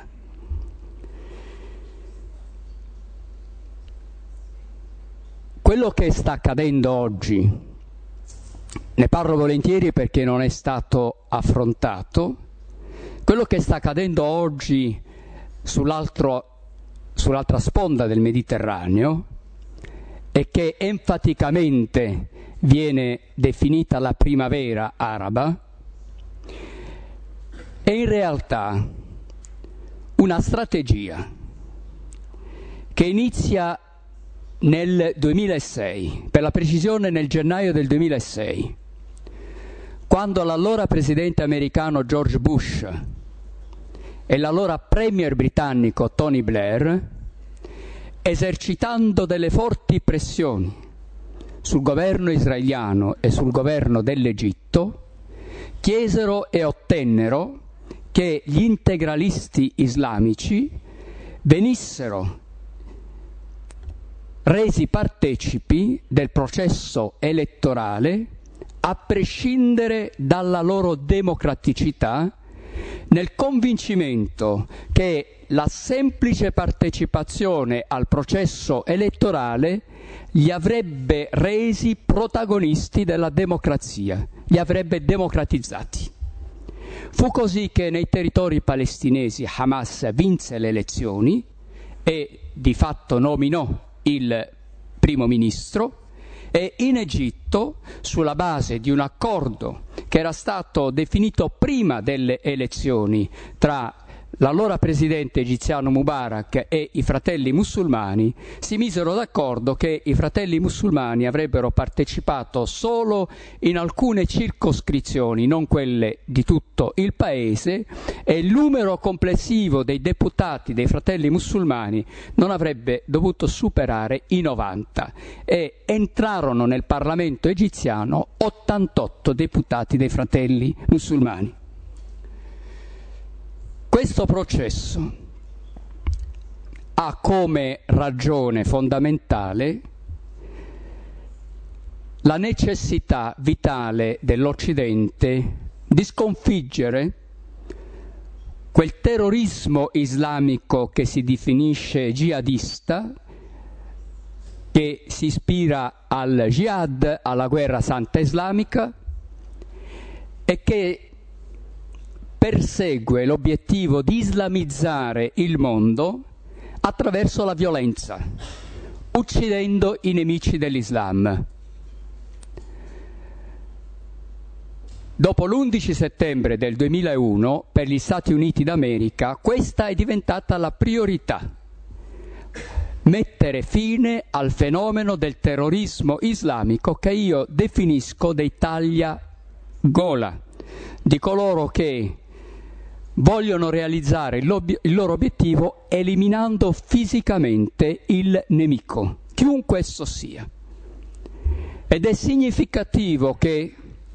Quello che sta accadendo oggi, ne parlo volentieri perché non è stato affrontato, quello che sta accadendo oggi sull'altro, sull'altra sponda del Mediterraneo e che enfaticamente viene definita la primavera araba, è in realtà una strategia che inizia nel duemilasei, per la precisione nel gennaio del duemilasei, quando l'allora presidente americano George Bush e l'allora premier britannico Tony Blair, esercitando delle forti pressioni sul governo israeliano e sul governo dell'Egitto, chiesero e ottennero che gli integralisti islamici venissero resi partecipi del processo elettorale a prescindere dalla loro democraticità, nel convincimento che la semplice partecipazione al processo elettorale li avrebbe resi protagonisti della democrazia, li avrebbe democratizzati. Fu così che nei territori palestinesi Hamas vinse le elezioni e di fatto nominò il primo ministro, e in Egitto, sulla base di un accordo che era stato definito prima delle elezioni tra l'allora presidente egiziano Mubarak e i fratelli musulmani, si misero d'accordo che i fratelli musulmani avrebbero partecipato solo in alcune circoscrizioni, non quelle di tutto il paese, e il numero complessivo dei deputati dei fratelli musulmani non avrebbe dovuto superare i novanta, e entrarono nel Parlamento egiziano ottantotto deputati dei fratelli musulmani. Questo processo ha come ragione fondamentale la necessità vitale dell'Occidente di sconfiggere quel terrorismo islamico che si definisce jihadista, che si ispira al jihad, alla guerra santa islamica, e che persegue l'obiettivo di islamizzare il mondo attraverso la violenza, uccidendo i nemici dell'Islam. Dopo l'undici settembre del duemilauno, per gli Stati Uniti d'America, questa è diventata la priorità: mettere fine al fenomeno del terrorismo islamico che io definisco dei tagliagola, di coloro che vogliono realizzare il loro obiettivo eliminando fisicamente il nemico, chiunque esso sia. Ed è significativo che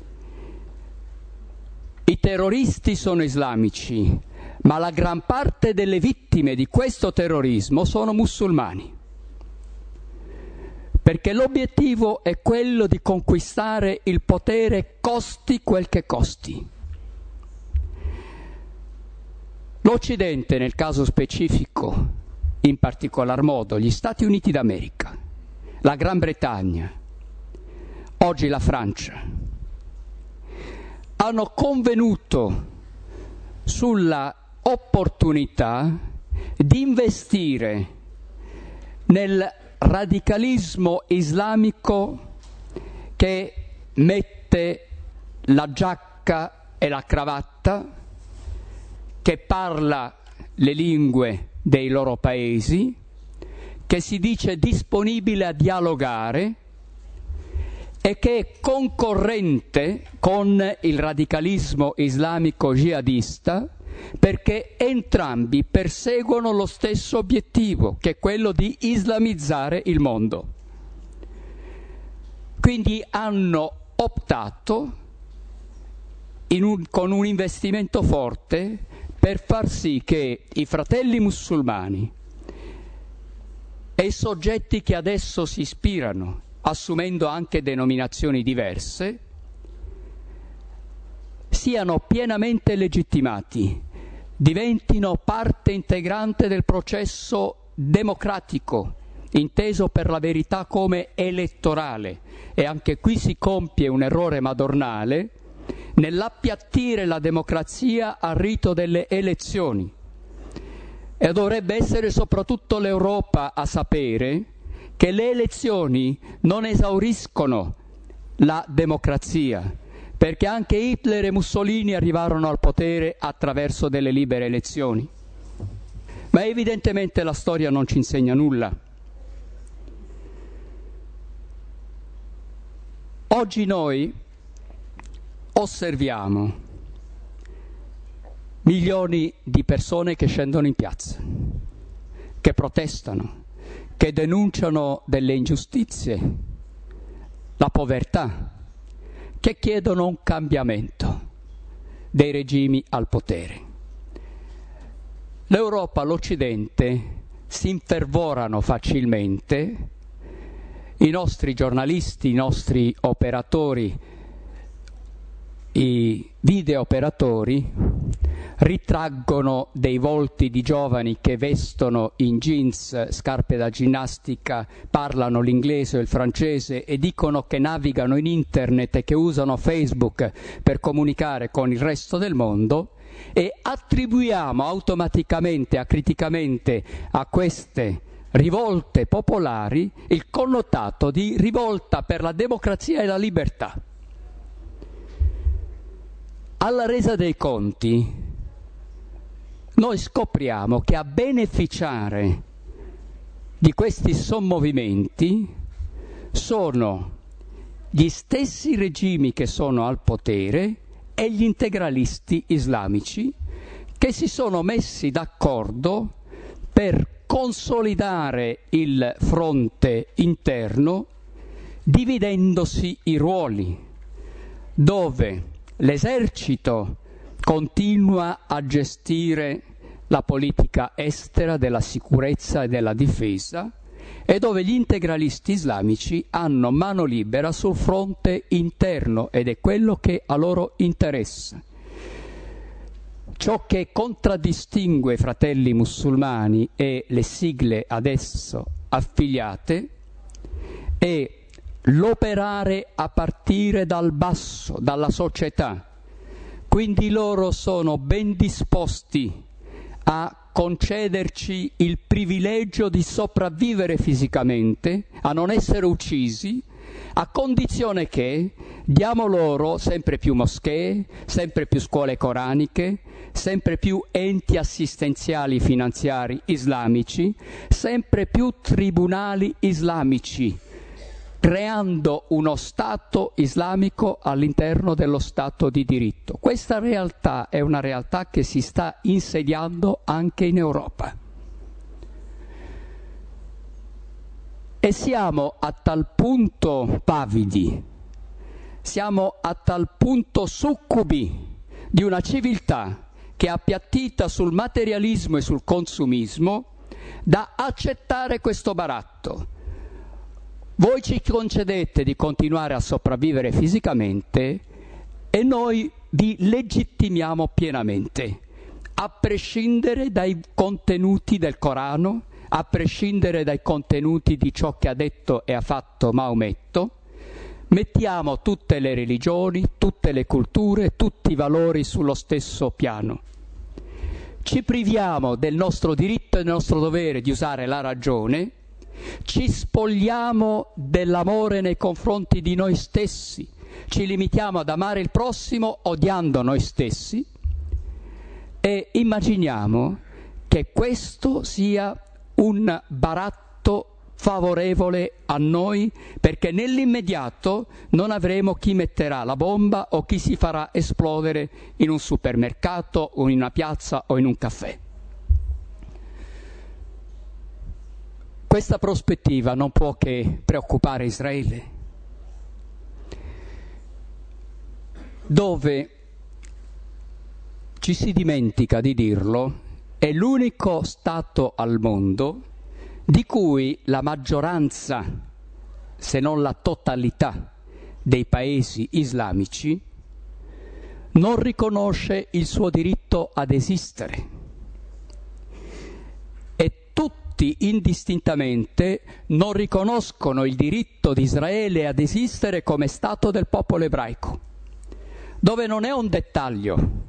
i terroristi sono islamici, ma la gran parte delle vittime di questo terrorismo sono musulmani, perché l'obiettivo è quello di conquistare il potere costi quel che costi. L'Occidente, nel caso specifico, in particolar modo gli Stati Uniti d'America, la Gran Bretagna, oggi la Francia, hanno convenuto sulla opportunità di investire nel radicalismo islamico che mette la giacca e la cravatta, che parla le lingue dei loro paesi, che si dice disponibile a dialogare e che è concorrente con il radicalismo islamico jihadista, perché entrambi perseguono lo stesso obiettivo, che è quello di islamizzare il mondo. Quindi hanno optato in un, con un investimento forte per far sì che i fratelli musulmani e i soggetti che adesso si ispirano, assumendo anche denominazioni diverse, siano pienamente legittimati, diventino parte integrante del processo democratico, inteso per la verità come elettorale. E anche qui si compie un errore madornale nell'appiattire la democrazia al rito delle elezioni. E dovrebbe essere soprattutto l'Europa a sapere che le elezioni non esauriscono la democrazia, perché anche Hitler e Mussolini arrivarono al potere attraverso delle libere elezioni. Ma evidentemente la storia non ci insegna nulla. Oggi noi osserviamo milioni di persone che scendono in piazza, che protestano, che denunciano delle ingiustizie, la povertà, che chiedono un cambiamento dei regimi al potere. L'Europa, l'Occidente si infervorano facilmente I nostri giornalisti, i nostri operatori, i videooperatori ritraggono dei volti di giovani che vestono in jeans, scarpe da ginnastica, parlano l'inglese o il francese e dicono che navigano in internet e che usano Facebook per comunicare con il resto del mondo, e attribuiamo automaticamente, acriticamente a queste rivolte popolari il connotato di rivolta per la democrazia e la libertà. Alla resa dei conti noi scopriamo che a beneficiare di questi sommovimenti sono gli stessi regimi che sono al potere e gli integralisti islamici che si sono messi d'accordo per consolidare il fronte interno dividendosi i ruoli, dove l'esercito continua a gestire la politica estera della sicurezza e della difesa e dove gli integralisti islamici hanno mano libera sul fronte interno, ed è quello che a loro interessa. Ciò che contraddistingue i Fratelli Musulmani e le sigle ad esso affiliate è l'operare a partire dal basso, dalla società. Quindi loro sono ben disposti a concederci il privilegio di sopravvivere fisicamente, a non essere uccisi, a condizione che diamo loro sempre più moschee, sempre più scuole coraniche, sempre più enti assistenziali finanziari islamici, sempre più tribunali islamici, creando uno Stato islamico all'interno dello Stato di diritto. Questa realtà è una realtà che si sta insediando anche in Europa. E siamo a tal punto pavidi, siamo a tal punto succubi di una civiltà che è appiattita sul materialismo e sul consumismo da accettare questo baratto. Voi ci concedete di continuare a sopravvivere fisicamente e noi vi legittimiamo pienamente, a prescindere dai contenuti del Corano, a prescindere dai contenuti di ciò che ha detto e ha fatto Maometto. Mettiamo tutte le religioni, tutte le culture, tutti i valori sullo stesso piano. Ci priviamo del nostro diritto e del nostro dovere di usare la ragione, ci spogliamo dell'amore nei confronti di noi stessi, ci limitiamo ad amare il prossimo odiando noi stessi e immaginiamo che questo sia un baratto favorevole a noi, perché nell'immediato non avremo chi metterà la bomba o chi si farà esplodere in un supermercato o in una piazza o in un caffè. Questa prospettiva non può che preoccupare Israele, dove, ci si dimentica di dirlo, è l'unico Stato al mondo di cui la maggioranza, se non la totalità, dei paesi islamici non riconosce il suo diritto ad esistere. E tutti indistintamente non riconoscono il diritto di Israele ad esistere come Stato del popolo ebraico, dove non è un dettaglio.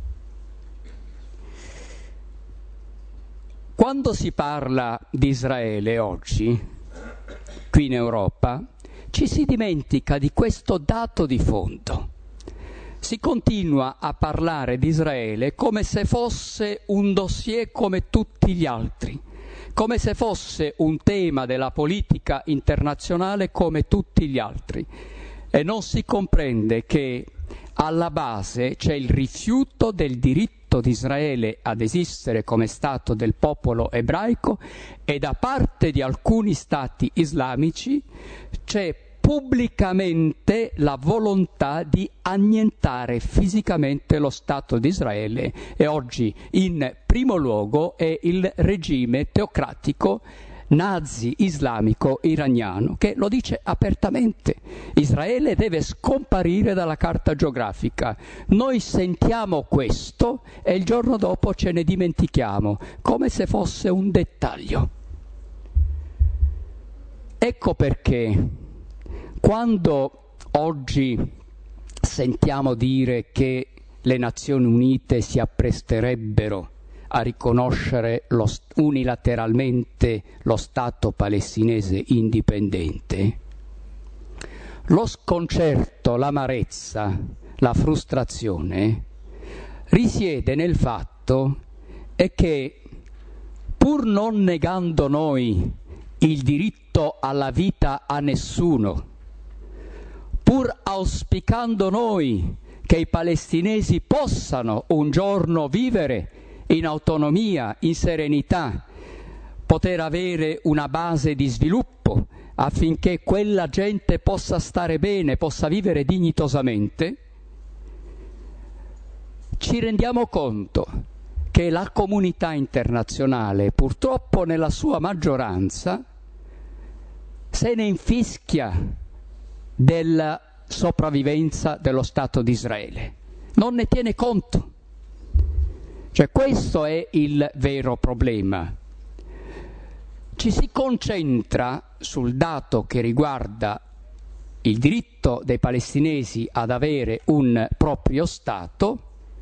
Quando si parla di Israele oggi, qui in Europa, ci si dimentica di questo dato di fondo. Si continua a parlare di Israele come se fosse un dossier come tutti gli altri, come se fosse un tema della politica internazionale come tutti gli altri. E non si comprende che alla base c'è il rifiuto del diritto di Israele ad esistere come Stato del popolo ebraico, e da parte di alcuni stati islamici c'è pubblicamente la volontà di annientare fisicamente lo Stato di Israele, e oggi in primo luogo è il regime teocratico nazi islamico iraniano che lo dice apertamente: Israele deve scomparire dalla carta geografica. Noi sentiamo questo e il giorno dopo ce ne dimentichiamo, come se fosse un dettaglio. Ecco perché quando oggi sentiamo dire che le Nazioni Unite si appresterebbero a riconoscere lo, unilateralmente lo Stato palestinese indipendente, lo sconcerto, l'amarezza, la frustrazione risiede nel fatto è che, pur non negando noi il diritto alla vita a nessuno, pur auspicando noi che i palestinesi possano un giorno vivere in autonomia, in serenità, poter avere una base di sviluppo affinché quella gente possa stare bene, possa vivere dignitosamente, ci rendiamo conto che la comunità internazionale, purtroppo nella sua maggioranza, se ne infischia della sopravvivenza dello Stato di Israele, non ne tiene conto. Cioè, questo è il vero problema. Ci si concentra sul dato che riguarda il diritto dei palestinesi ad avere un proprio Stato,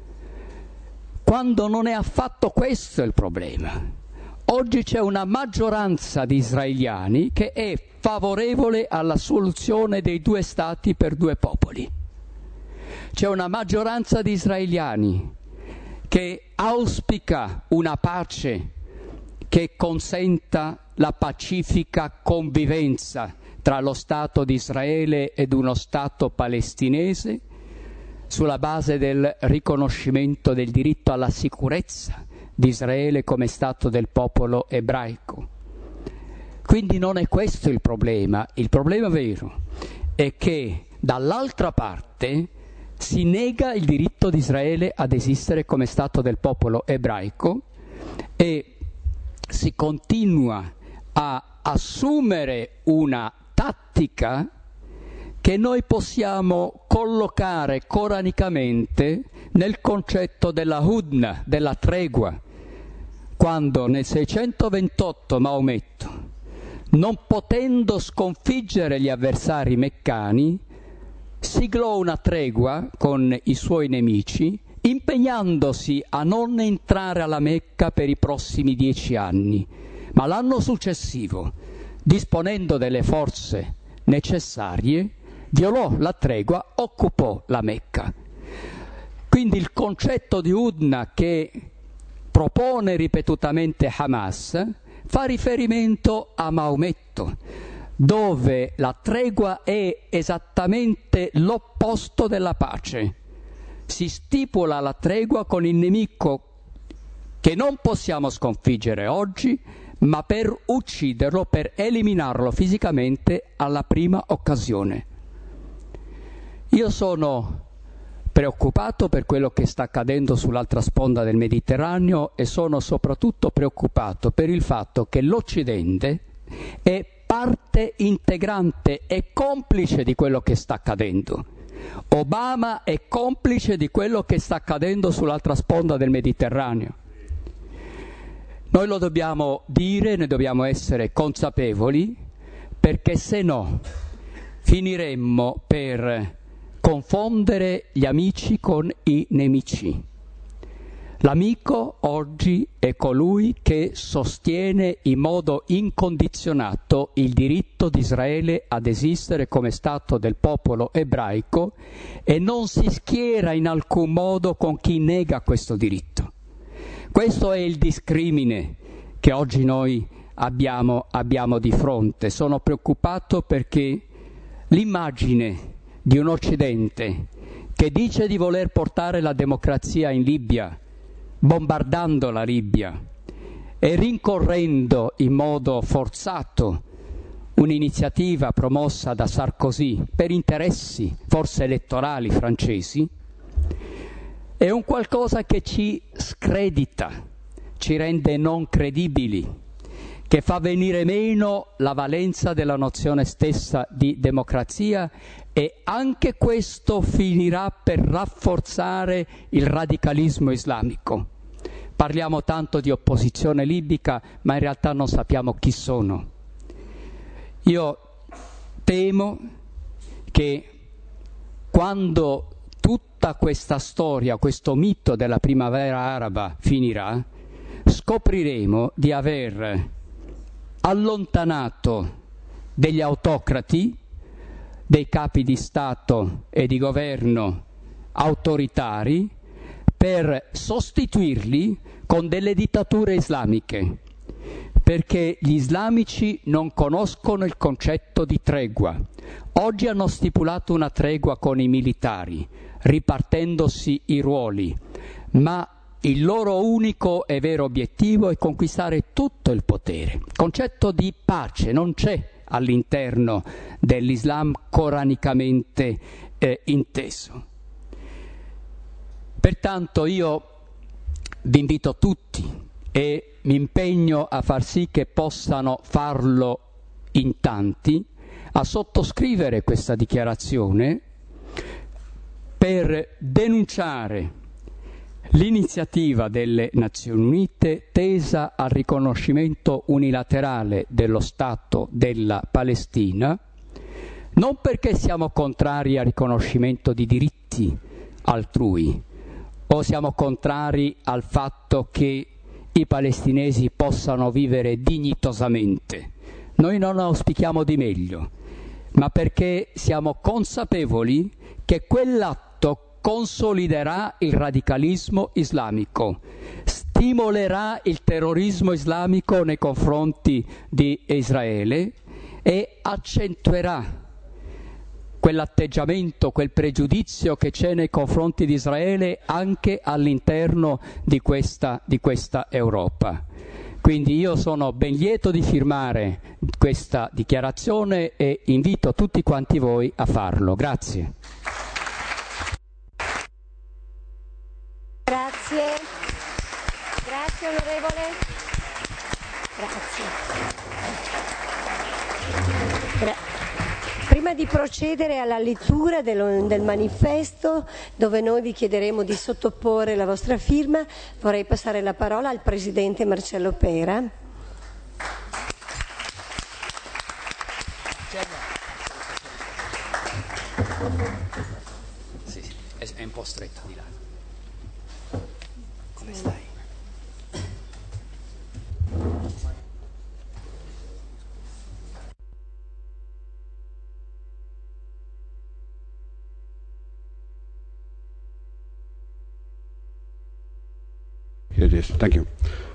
quando non è affatto questo il problema. Oggi c'è una maggioranza di israeliani che è favorevole alla soluzione dei due Stati per due popoli. C'è una maggioranza di israeliani che auspica una pace che consenta la pacifica convivenza tra lo Stato di Israele ed uno Stato palestinese sulla base del riconoscimento del diritto alla sicurezza di Israele come Stato del popolo ebraico. Quindi non è questo il problema. Il problema vero è che dall'altra parte si nega il diritto di Israele ad esistere come Stato del popolo ebraico e si continua a assumere una tattica che noi possiamo collocare coranicamente nel concetto della Hudna, della tregua, quando nel seicentoventotto Maometto, non potendo sconfiggere gli avversari meccani, siglò una tregua con i suoi nemici, impegnandosi a non entrare alla Mecca per i prossimi dieci anni, ma l'anno successivo, disponendo delle forze necessarie, violò la tregua, occupò la Mecca. Quindi il concetto di Hudna che propone ripetutamente Hamas fa riferimento a Maometto, dove la tregua è esattamente l'opposto della pace. Si stipula la tregua con il nemico che non possiamo sconfiggere oggi, ma per ucciderlo, per eliminarlo fisicamente alla prima occasione. Io sono preoccupato per quello che sta accadendo sull'altra sponda del Mediterraneo e sono soprattutto preoccupato per il fatto che l'Occidente è parte integrante e complice di quello che sta accadendo. Obama è complice di quello che sta accadendo sull'altra sponda del Mediterraneo. Noi lo dobbiamo dire, ne dobbiamo essere consapevoli, perché se no finiremmo per confondere gli amici con i nemici. L'amico oggi è colui che sostiene in modo incondizionato il diritto di Israele ad esistere come Stato del popolo ebraico e non si schiera in alcun modo con chi nega questo diritto. Questo è il discrimine che oggi noi abbiamo, abbiamo di fronte. Sono preoccupato perché l'immagine di un Occidente che dice di voler portare la democrazia in Libia, bombardando la Libia e rincorrendo in modo forzato un'iniziativa promossa da Sarkozy per interessi forse elettorali francesi, è un qualcosa che ci scredita, ci rende non credibili, che fa venire meno la valenza della nozione stessa di democrazia, e anche questo finirà per rafforzare il radicalismo islamico. Parliamo tanto di opposizione libica, ma in realtà non sappiamo chi sono. Io temo che quando tutta questa storia, questo mito della primavera araba finirà, scopriremo di aver allontanato degli autocrati, dei capi di Stato e di governo autoritari, per sostituirli con delle dittature islamiche, perché gli islamici non conoscono il concetto di tregua. Oggi hanno stipulato una tregua con i militari, ripartendosi i ruoli, ma il loro unico e vero obiettivo è conquistare tutto il potere. Il concetto di pace non c'è all'interno dell'Islam coranicamente eh, inteso. Pertanto io vi invito tutti, e mi impegno a far sì che possano farlo in tanti, a sottoscrivere questa dichiarazione per denunciare l'iniziativa delle Nazioni Unite tesa al riconoscimento unilaterale dello Stato della Palestina, non perché siamo contrari al riconoscimento di diritti altrui o siamo contrari al fatto che i palestinesi possano vivere dignitosamente. Noi non auspichiamo di meglio, ma perché siamo consapevoli che quell'atto consoliderà il radicalismo islamico, stimolerà il terrorismo islamico nei confronti di Israele e accentuerà quell'atteggiamento, quel pregiudizio che c'è nei confronti di Israele anche all'interno di questa, di questa Europa. Quindi io sono ben lieto di firmare questa dichiarazione e invito tutti quanti voi a farlo. Grazie. Grazie. Grazie onorevole. Grazie. Gra- Prima di procedere alla lettura del, del manifesto, dove noi vi chiederemo di sottoporre la vostra firma, vorrei passare la parola al Presidente Marcello Pera. Sì, sì, è un po' stretta di là. Come stai? Here it is. Thank you.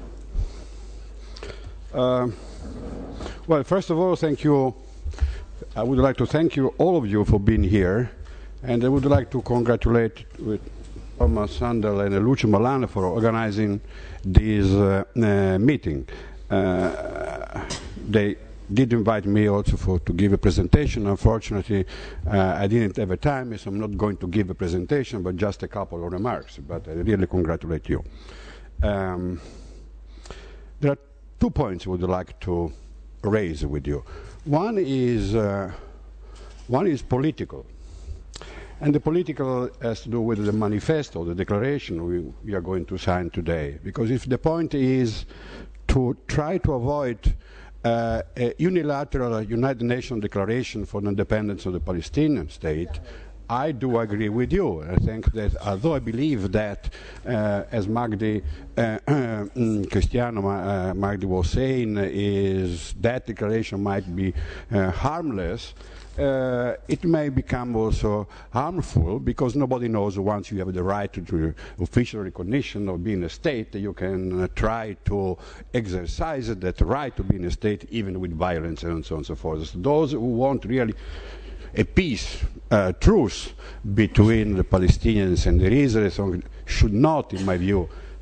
Uh, well, first of all, thank you. I would like to thank you, all of you, for being here, and I would like to congratulate with Thomas Sandel and Lucio Milano for organizing this uh, uh, meeting. Uh, they did invite me also for to give a presentation. Unfortunately, uh, I didn't have a time, so I'm not going to give a presentation, but just a couple of remarks. But I really congratulate you. Um, there are two points I would like to raise with you. One is uh, one is political, and the political has to do with the manifesto, the declaration we, we are going to sign today. Because if the point is to try to avoid uh, a unilateral United Nations declaration for the independence of the Palestinian state, I do agree with you. I think that although I believe that, uh, as Magdi, uh, uh, Cristiano uh, Magdi was saying, is that declaration might be uh, harmless, uh, it may become also harmful, because nobody knows once you have the right to, to official recognition of being a state, you can uh, try to exercise that right to being a state even with violence and so on and so forth. So those who want really a peace, uh, truce between the Palestinians and the Israelis should not, in my view,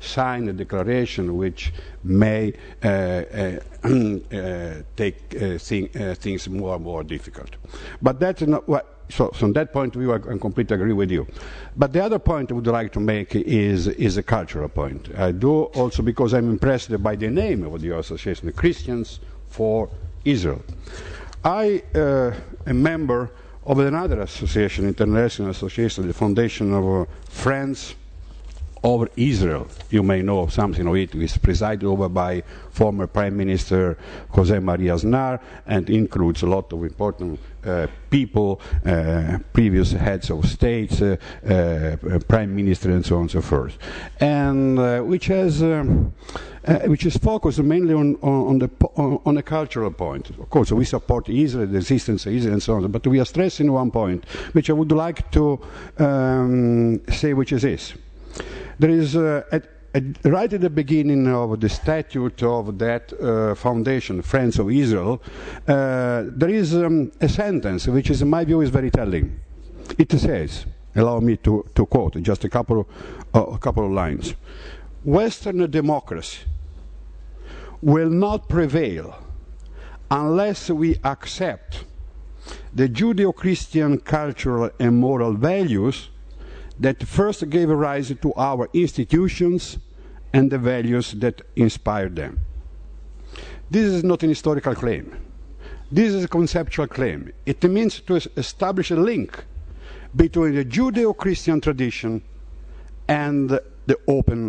sign a declaration which may uh, uh, uh, take uh, thing, uh, things more and more difficult. But that's not what. So, so from that point of view, I, I completely agree with you. But the other point I would like to make is, is a cultural point. I do also because I'm impressed by the name of the association, the Christians for Israel. I uh, am a member of another association, International Association, the Foundation of uh, Friends of Israel. You may know something of it. It's presided over by former Prime Minister Jose Maria Aznar and includes a lot of important uh, people, uh, previous heads of states, uh, uh, Prime Minister, and so on and so forth. And uh, which has, um, uh, which is focused mainly on, on, on the on, on a cultural point. Of course, we support Israel, the existence of Israel, and so on. But we are stressing one point, which I would like to um, say, which is this. There is, uh, at, at, right at the beginning of the statute of that uh, foundation, Friends of Israel, uh, there is um, a sentence which, is, in my view, is very telling. It says, allow me to, to quote just a couple, uh, a couple of lines. Western democracy will not prevail unless we accept the Judeo-Christian cultural and moral values that first gave rise to our institutions and the values that inspired them. This is not an historical claim. This is a conceptual claim. It means to establish a link between the Judeo-Christian tradition and the open,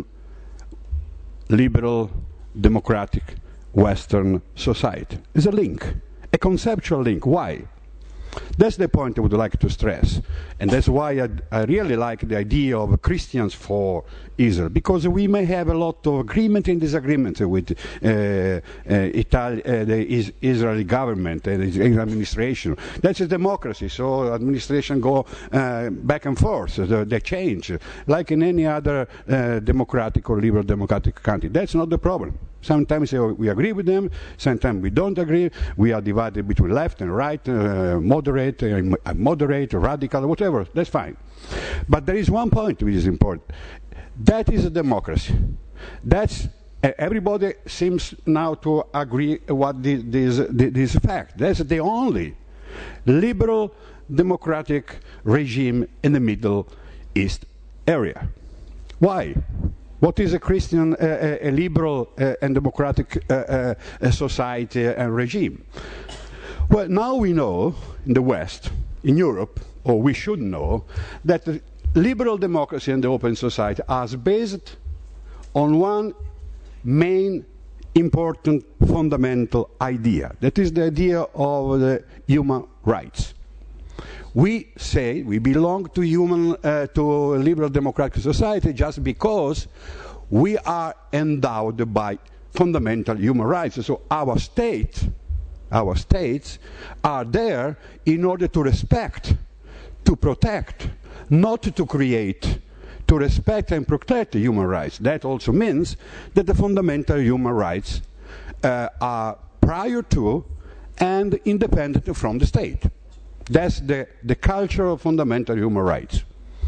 liberal, democratic Western society. It's a link, a conceptual link. Why? That's the point I would like to stress. And that's why I, I really like the idea of Christians for Israel, because we may have a lot of agreement and disagreement with uh, uh, Itali- uh, the is- Israeli government and the Israeli administration. That's a democracy, so administration go uh, back and forth, so they change, like in any other uh, democratic or liberal democratic country. That's not the problem. Sometimes we agree with them, sometimes we don't agree. We are divided between left and right, uh, moderate, uh, moderate, radical, whatever. That's fine. But there is one point which is important. That is a democracy. That's uh, everybody seems now to agree what this, this, this fact. That's the only liberal democratic regime in the Middle East area. Why? What is a Christian, uh, a liberal uh, and democratic uh, uh, society and regime? Well, now we know in the West, in Europe, or we should know, that the liberal democracy and the open society are based on one main important fundamental idea. That is the idea of the human rights. We say we belong to human, uh, to a liberal democratic society just because we are endowed by fundamental human rights. So our state, our states are there in order to respect, to protect, not to create, to respect and protect the human rights. That also means that the fundamental human rights uh, are prior to and independent from the state. That's the, the culture of fundamental human rights.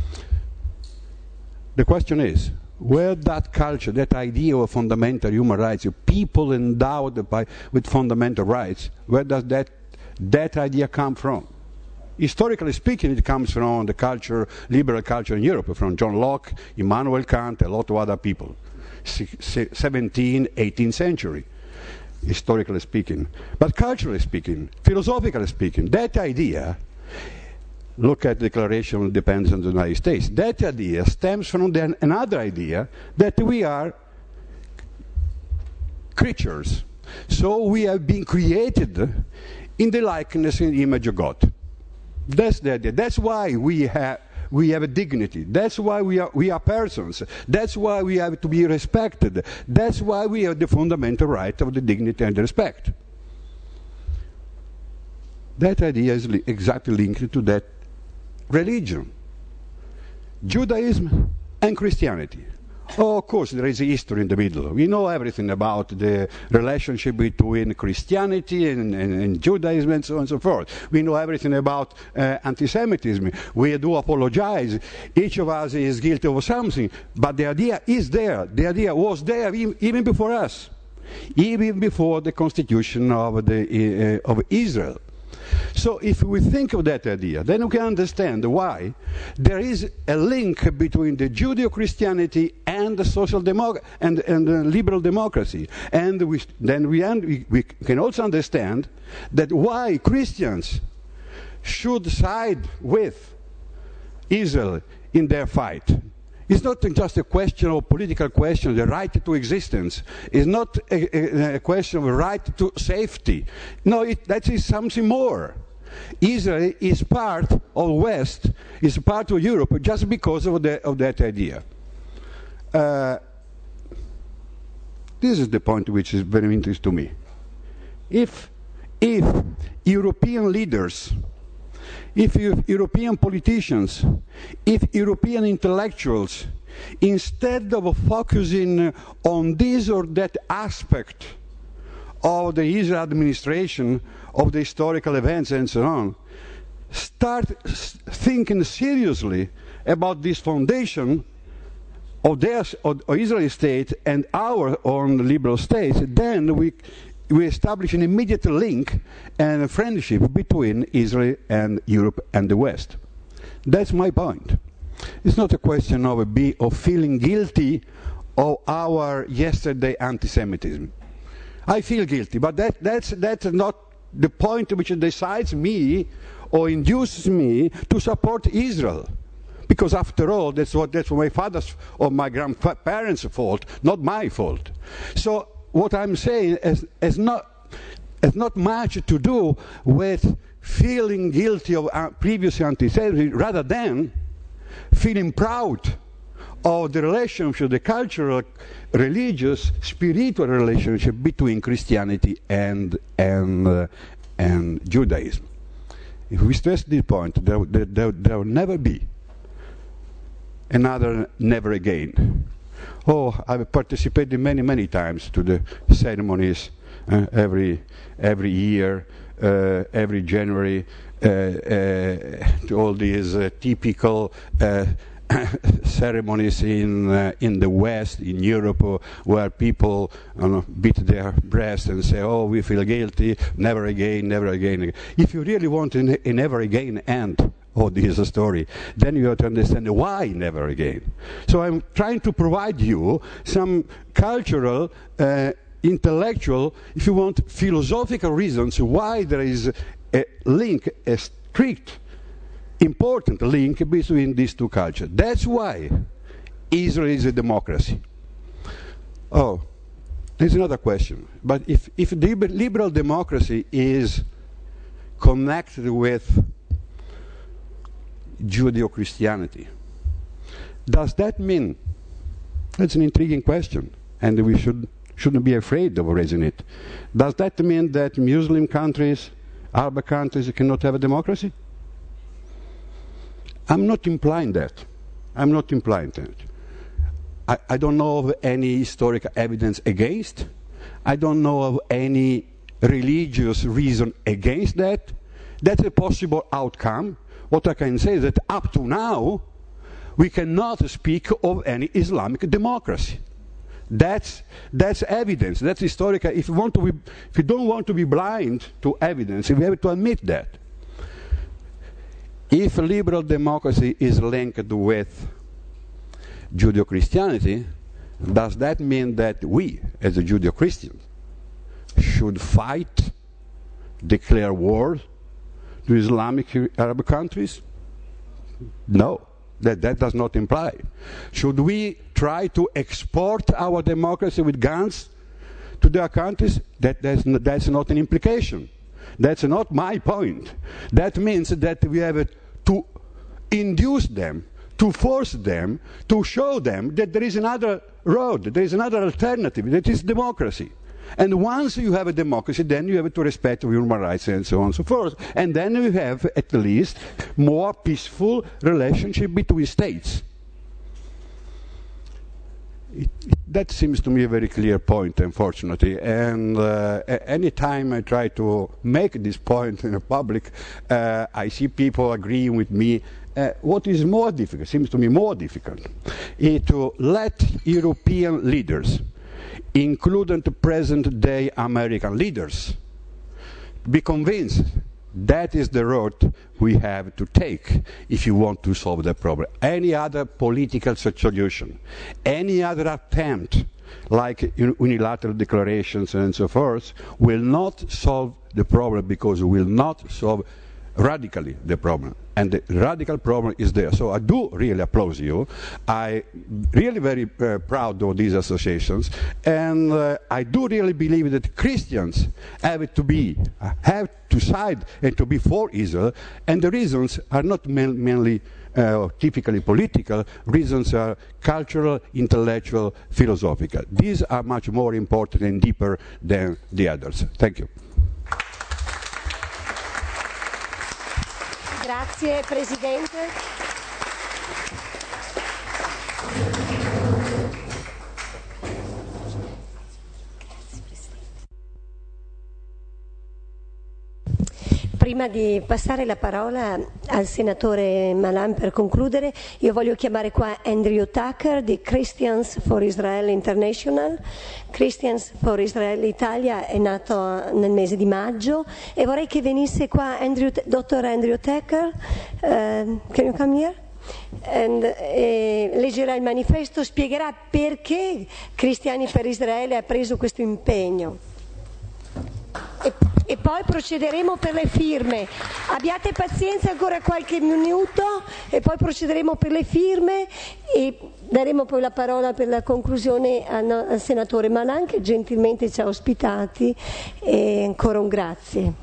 The question is, where that culture, that idea of fundamental human rights, of people endowed by, with fundamental rights, where does that, that idea come from? Historically speaking, it comes from the culture, liberal culture in Europe, from John Locke, Immanuel Kant, a lot of other people, seventeenth, eighteenth century. Historically speaking. But culturally speaking, philosophically speaking, that idea, look at the Declaration of Independence of the United States, that idea stems from the, another idea that we are creatures. So we have been created in the likeness and image of God. That's the idea. That's why we have We have a dignity. That's why we are, we are persons. That's why we have to be respected. That's why we have the fundamental right of the dignity and the respect. That idea is li- exactly linked to that religion. Judaism and Christianity Oh, of course, there is a history in the middle. We know everything about the relationship between Christianity and, and, and Judaism and so on and so forth. We know everything about uh, anti-Semitism. We do apologize. Each of us is guilty of something, but the idea is there. The idea was there even before us, even before the constitution of, the, uh, of Israel. So if we think of that idea, then we can understand why there is a link between the Judeo-Christianity and the social demo- and, and the liberal democracy. And we, then we, we, we can also understand that why Christians should side with Israel in their fight. It's not just a question of political question, the right to existence. It's not a, a, a question of right to safety. No, it, that is something more. Israel is part of West, is part of Europe, just because of, the, of that idea. Uh, this is the point which is very interesting to me. If, if European leaders, if European politicians, if European intellectuals, instead of focusing on this or that aspect of the Israel administration, of the historical events and so on, start thinking seriously about this foundation of their of Israeli state and our own liberal states, then we we establish an immediate link and a friendship between Israel and Europe and the West. That's my point. It's not a question of, a be, of feeling guilty of our yesterday anti-Semitism. I feel guilty, but that, that's, that's not the point which decides me or induces me to support Israel. Because after all, that's what that's my father's or my grandparents' fault, not my fault. So what I'm saying has, has, not, has not much to do with feeling guilty of uh, previous anti-Semitism, rather than feeling proud of the relationship, the cultural, religious, spiritual relationship between Christianity and, and, uh, and Judaism. If we stress this point, there, there, there, there will never be another never again. Oh, I've participated many, many times to the ceremonies uh, every every year, uh, every January, uh, uh, to all these uh, typical uh, ceremonies in uh, in the West, in Europe, uh, where people you know, beat their breast and say, "Oh, we feel guilty. Never again, never again." If you really want a, a never again end, oh, this is a story, then you have to understand why never again. So I'm trying to provide you some cultural, uh, intellectual, if you want, philosophical reasons why there is a link, a strict, important link between these two cultures. That's why Israel is a democracy. Oh, there's another question. But if, if the liberal democracy is connected with Judeo-Christianity, does that mean, that's an intriguing question, and we should, shouldn't be afraid of raising it. Does that mean that Muslim countries, Arab countries cannot have a democracy? I'm not implying that. I'm not implying that. I, I don't know of any historical evidence against. I don't know of any religious reason against that. That's a possible outcome. What I can say is that up to now, we cannot speak of any Islamic democracy. That's, that's evidence. That's historical. If you, want to be, if you don't want to be blind to evidence, we have to admit that. If liberal democracy is linked with Judeo-Christianity, does that mean that we, as a Judeo-Christian, should fight, declare war to Islamic Arab countries? No, that, that does not imply. Should we try to export our democracy with guns to their countries? That, that's, that's not an implication. That's not my point. That means that we have to induce them, to force them, to show them that there is another road, there is another alternative, that is democracy. And once you have a democracy, then you have to respect human rights and so on and so forth. And then you have at least more peaceful relationship between states. It, that seems to me a very clear point, unfortunately. And uh, any time I try to make this point in the public, uh, I see people agreeing with me. Uh, what is more difficult, seems to me more difficult, is to let European leaders, including the present-day American leaders, be convinced that is the road we have to take if you want to solve the problem. Any other political solution, any other attempt, like unilateral declarations and so forth, will not solve the problem, because it will not solve radically the problem. And the radical problem is there. So I do really applaud you. I'm really very uh, proud of these associations. And uh, I do really believe that Christians have to be, have to side and to be for Israel. And the reasons are not main, mainly uh, typically political. Reasons are cultural, intellectual, philosophical. These are much more important and deeper than the others. Thank you. Grazie Presidente. Prima di passare la parola al senatore Malan per concludere, io voglio chiamare qua Andrew Tucker di Christians for Israel International. Christians for Israel Italia è nato nel mese di maggio e vorrei che venisse qua Andrew, dottor Andrew Tucker. Uh, can you come here? And, eh, leggerà il manifesto, spiegherà perché Cristiani per Israele ha preso questo impegno. E, e poi procederemo per le firme. Abbiate pazienza ancora qualche minuto e poi procederemo per le firme e daremo poi la parola per la conclusione al, al senatore Malan, che gentilmente ci ha ospitati, e ancora un grazie.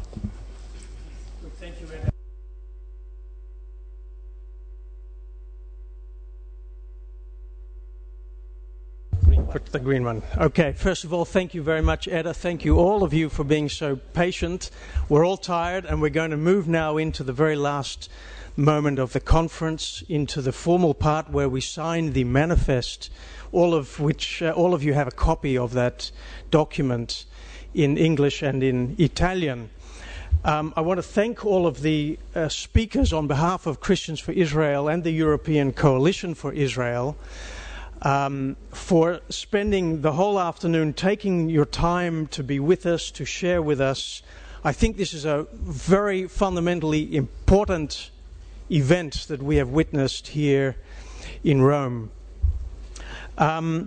Put the green one. Okay, first of all, thank you very much, Edda. Thank you, all of you, for being so patient. We're all tired, and we're going to move now into the very last moment of the conference, into the formal part where we sign the manifest, all of which, uh, all of you have a copy of that document in English and in Italian. Um, I want to thank all of the uh, speakers on behalf of Christians for Israel and the European Coalition for Israel. Um, for spending the whole afternoon, taking your time to be with us, to share with us. I think this is a very fundamentally important event that we have witnessed here in Rome. Um,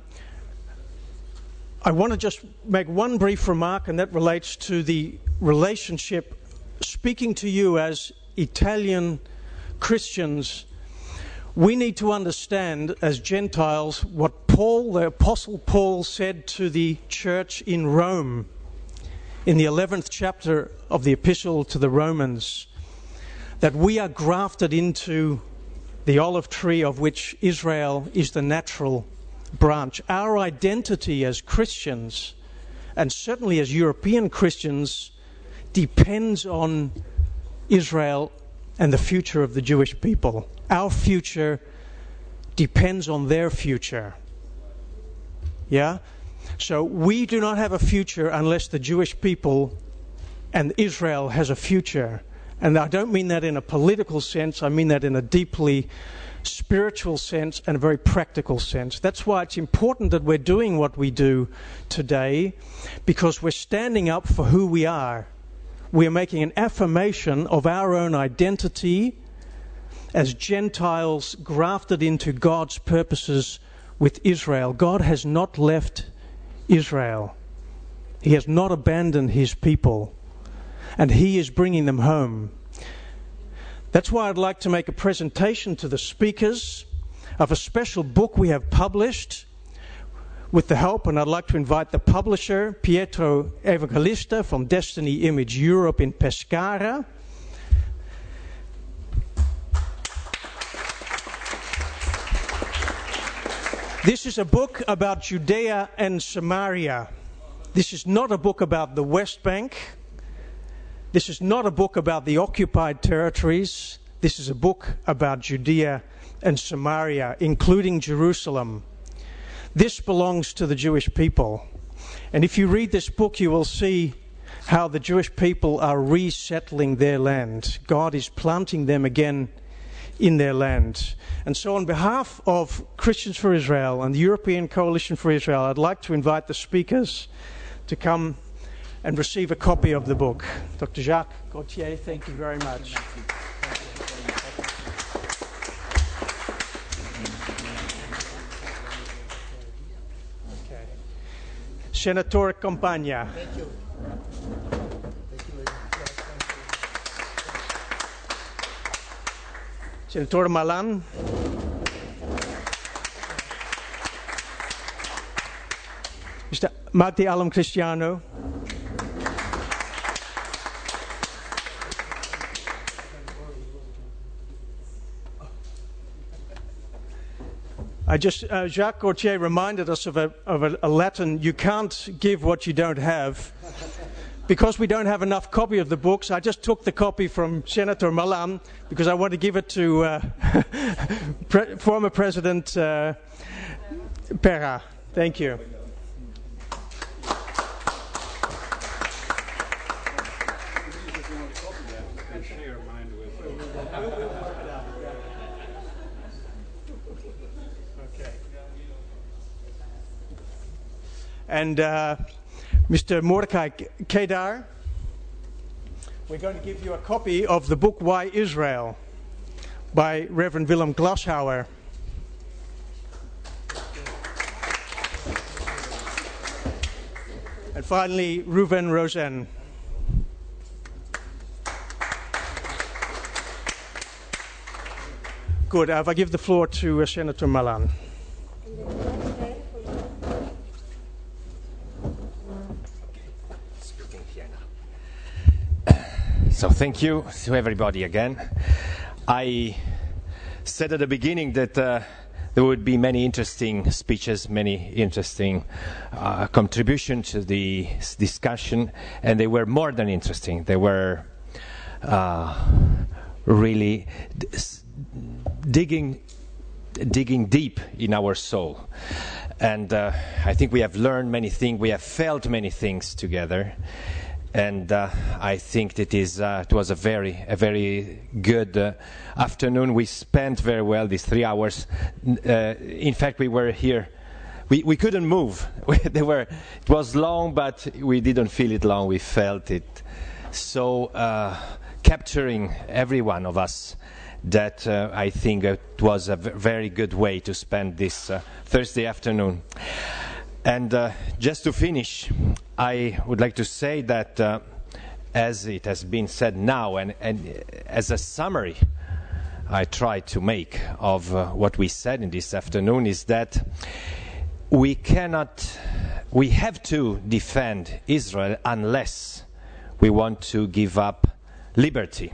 I want to just make one brief remark, and that relates to the relationship, speaking to you as Italian Christians. We need to understand as Gentiles what Paul, the Apostle Paul, said to the church in Rome in the eleventh chapter of the Epistle to the Romans, that we are grafted into the olive tree of which Israel is the natural branch. Our identity as Christians, and certainly as European Christians, depends on Israel and the future of the Jewish people. Our future depends on their future. Yeah? So we do not have a future unless the Jewish people and Israel has a future. And I don't mean that in a political sense, I mean that in a deeply spiritual sense and a very practical sense. That's why it's important that we're doing what we do today, because we're standing up for who we are. We are making an affirmation of our own identity as Gentiles grafted into God's purposes with Israel. God has not left Israel. He has not abandoned his people. And he is bringing them home. That's why I'd like to make a presentation to the speakers of a special book we have published with the help, and I'd like to invite the publisher, Pietro Evangelista from Destiny Image Europe in Pescara. This is a book about Judea and Samaria. This is not a book about the West Bank. This is not a book about the occupied territories. This is a book about Judea and Samaria, including Jerusalem. this belongs to the Jewish people. And if you read this book, you will see how the Jewish people are resettling their land. God is planting them again in their land. And so on behalf of Christians for Israel and the European Coalition for Israel, I'd like to invite the speakers to come and receive a copy of the book. Doctor Jacques Gauthier, thank you very much. Okay. Senatore Compagna. Thank you. Senatore Malan. Mister Matti Alam Cristiano. I just, uh, Jacques Gauthier reminded us of, a, of a, a Latin, you can't give what you don't have. Because we don't have enough copy of the books, I just took the copy from Senator Malan because I want to give it to uh, pre- former President uh, Pera. Thank you. And uh, Mister Mordecai Kedar, we're going to give you a copy of the book Why Israel by Reverend Willem Glashauer. And finally, Reuven Rosen. Good. Uh, I give the floor to uh, Senator Malan. So thank you to everybody again. I said at the beginning that uh, there would be many interesting speeches, many interesting uh, contributions to the discussion, and they were more than interesting. They were uh, really d- digging, digging deep in our soul. And uh, I think we have learned many things, we have felt many things together. And uh, I think that is uh, it was a very a very good uh, afternoon. We spent very well these three hours. Uh, in fact, we were here. We we couldn't move. they were. It was long, but we didn't feel it long. We felt it so uh, capturing every one of us that uh, I think it was a v- very good way to spend this uh, Thursday afternoon. And uh, just to finish, I would like to say that, uh, as it has been said now, and, and as a summary I try to make of uh, what we said in this afternoon, is that we cannot, we have to defend Israel unless we want to give up liberty.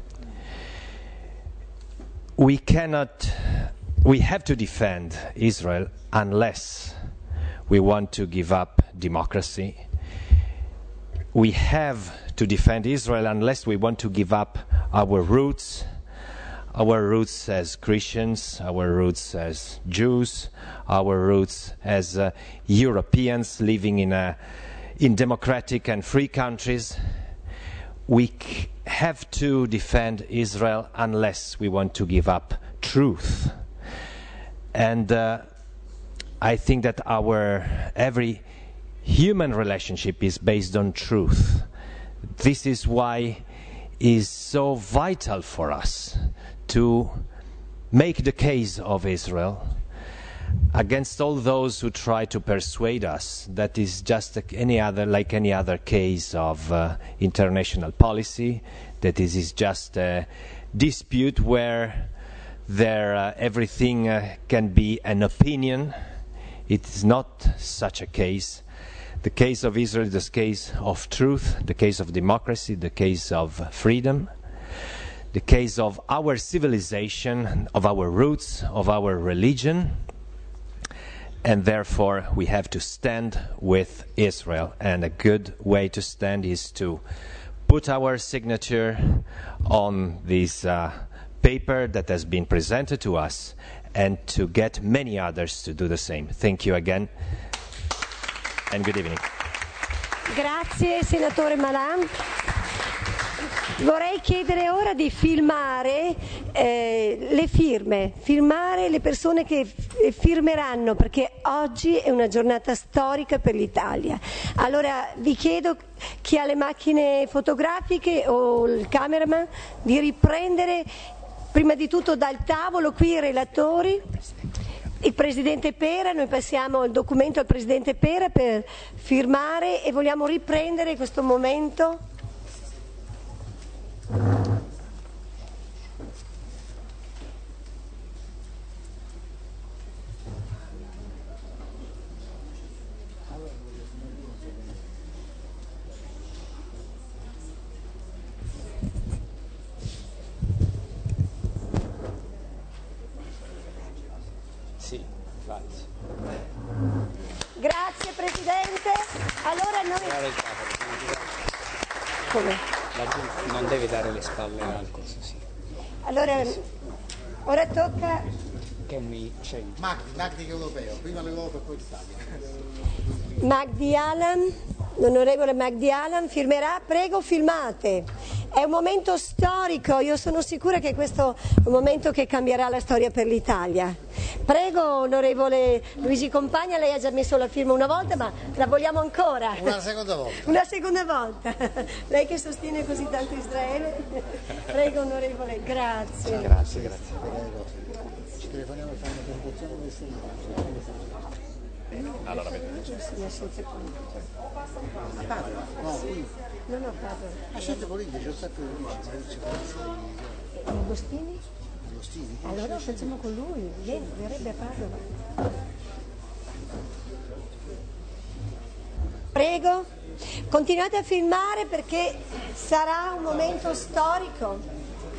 We cannot, we have to defend Israel unless we want to give up democracy. We have to defend Israel unless we want to give up our roots, our roots as Christians, our roots as Jews, our roots as uh, Europeans living in a, in democratic and free countries. We c- have to defend Israel unless we want to give up truth. And uh, I think that our every human relationship is based on truth. This is why it is so vital for us to make the case of Israel against all those who try to persuade us that is just like any other, like any other case of uh, international policy, that this is just a dispute where there uh, everything uh, can be an opinion. It is not such a case. The case of Israel is the case of truth, the case of democracy, the case of freedom, the case of our civilization, of our roots, of our religion. And therefore, we have to stand with Israel. And a good way to stand is to put our signature on this uh, paper that has been presented to us and to get many others to do the same. Thank you again and good evening. Grazie senatore Malan. Vorrei chiedere ora di filmare eh, le firme, filmare le persone che f- firmeranno, perché oggi è una giornata storica per l'Italia. Allora vi chiedo, chi ha le macchine fotografiche o il cameraman, di riprendere prima di tutto dal tavolo qui i relatori, il Presidente Pera. Noi passiamo il documento al Presidente Pera per firmare e vogliamo riprendere questo momento. Sì, infatti. Grazie Presidente. Allora noi... Come? Non deve dare le spalle al coso, sì. Allora, ora tocca... Che mi c'è. Magdi, Magdi europeo, prima l'Europa e poi l'Italia. Magdi Alam, l'onorevole Magdi Alam firmerà. Prego, filmate. È un momento storico, io sono sicura che questo è un momento che cambierà la storia per l'Italia. Prego, onorevole Luigi Compagna, lei ha già messo la firma una volta, ma la vogliamo ancora? Una seconda volta. Una seconda volta. Lei che sostiene così tanto Israele. Prego, onorevole, grazie. Grazie, grazie. Ci telefoniamo e fanno una presentazione del servizio. Allora, vedete. A Padova? No, qui. Non ho Padova. A scelta politica c'è un sacco di amici, Maurizio Pazzi. E Agostini? Agostini? Allora facciamo con lui, vieni, verrebbe a Padova. Prego, continuate a filmare perché sarà un momento storico.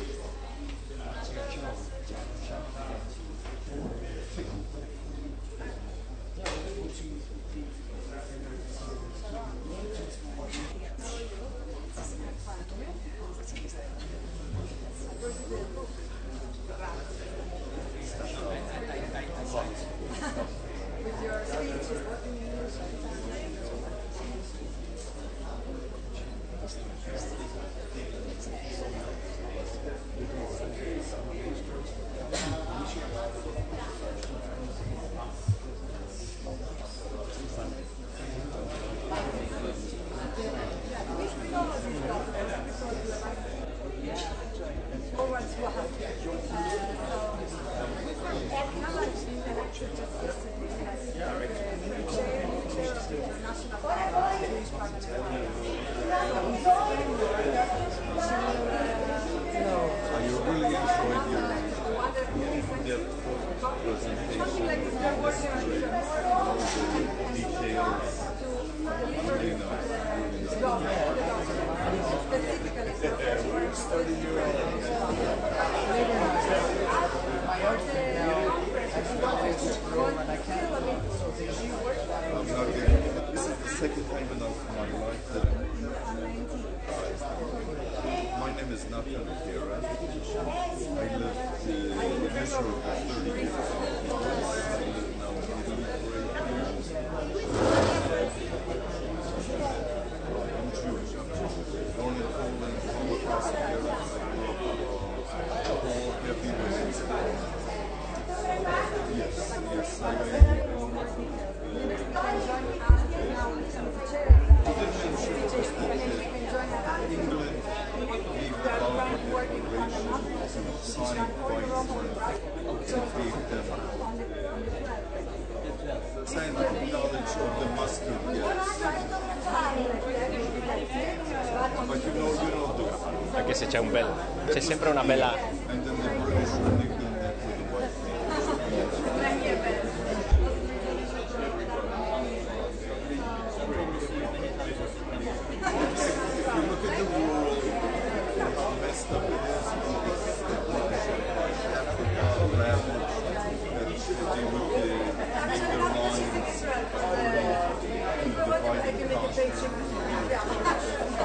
Anche se c'è un bel, c'è sempre una bella...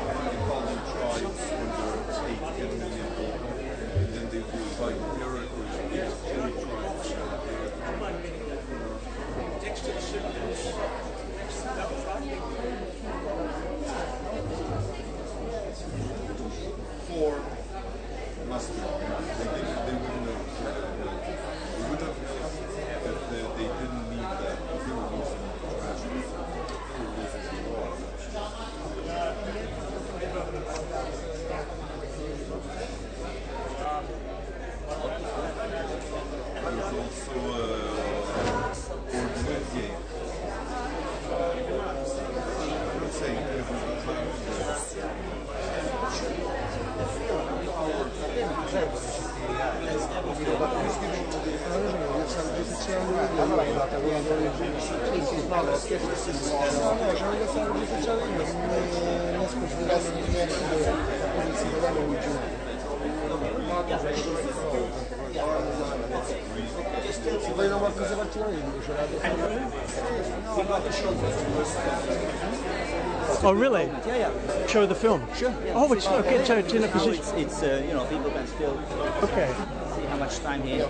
Like miracles Oh, really? Yeah, yeah. Show the film? Sure. Yeah. Oh, it's okay. So it's in a No, position. it's, it's uh, you know, people can still Okay. see how much time he has.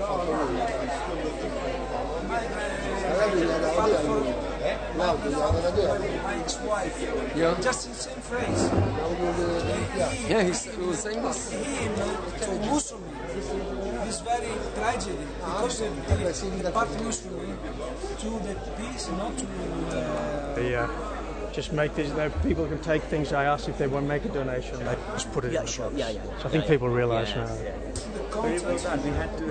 My ex-wife. Yeah. Just the same phrase. Yeah, he's, he was saying this. Him to Mussolini. This very tragedy because the, the part Mussolini to the peace, not to. Uh, Yeah. Just make these. They, people can take things. I asked if they want to make a donation. They just put it Yeah, in the sure. box. Yeah, yeah. So I think yeah, people yeah. realise yeah, now. Yeah. the Very well contract. done. We had to.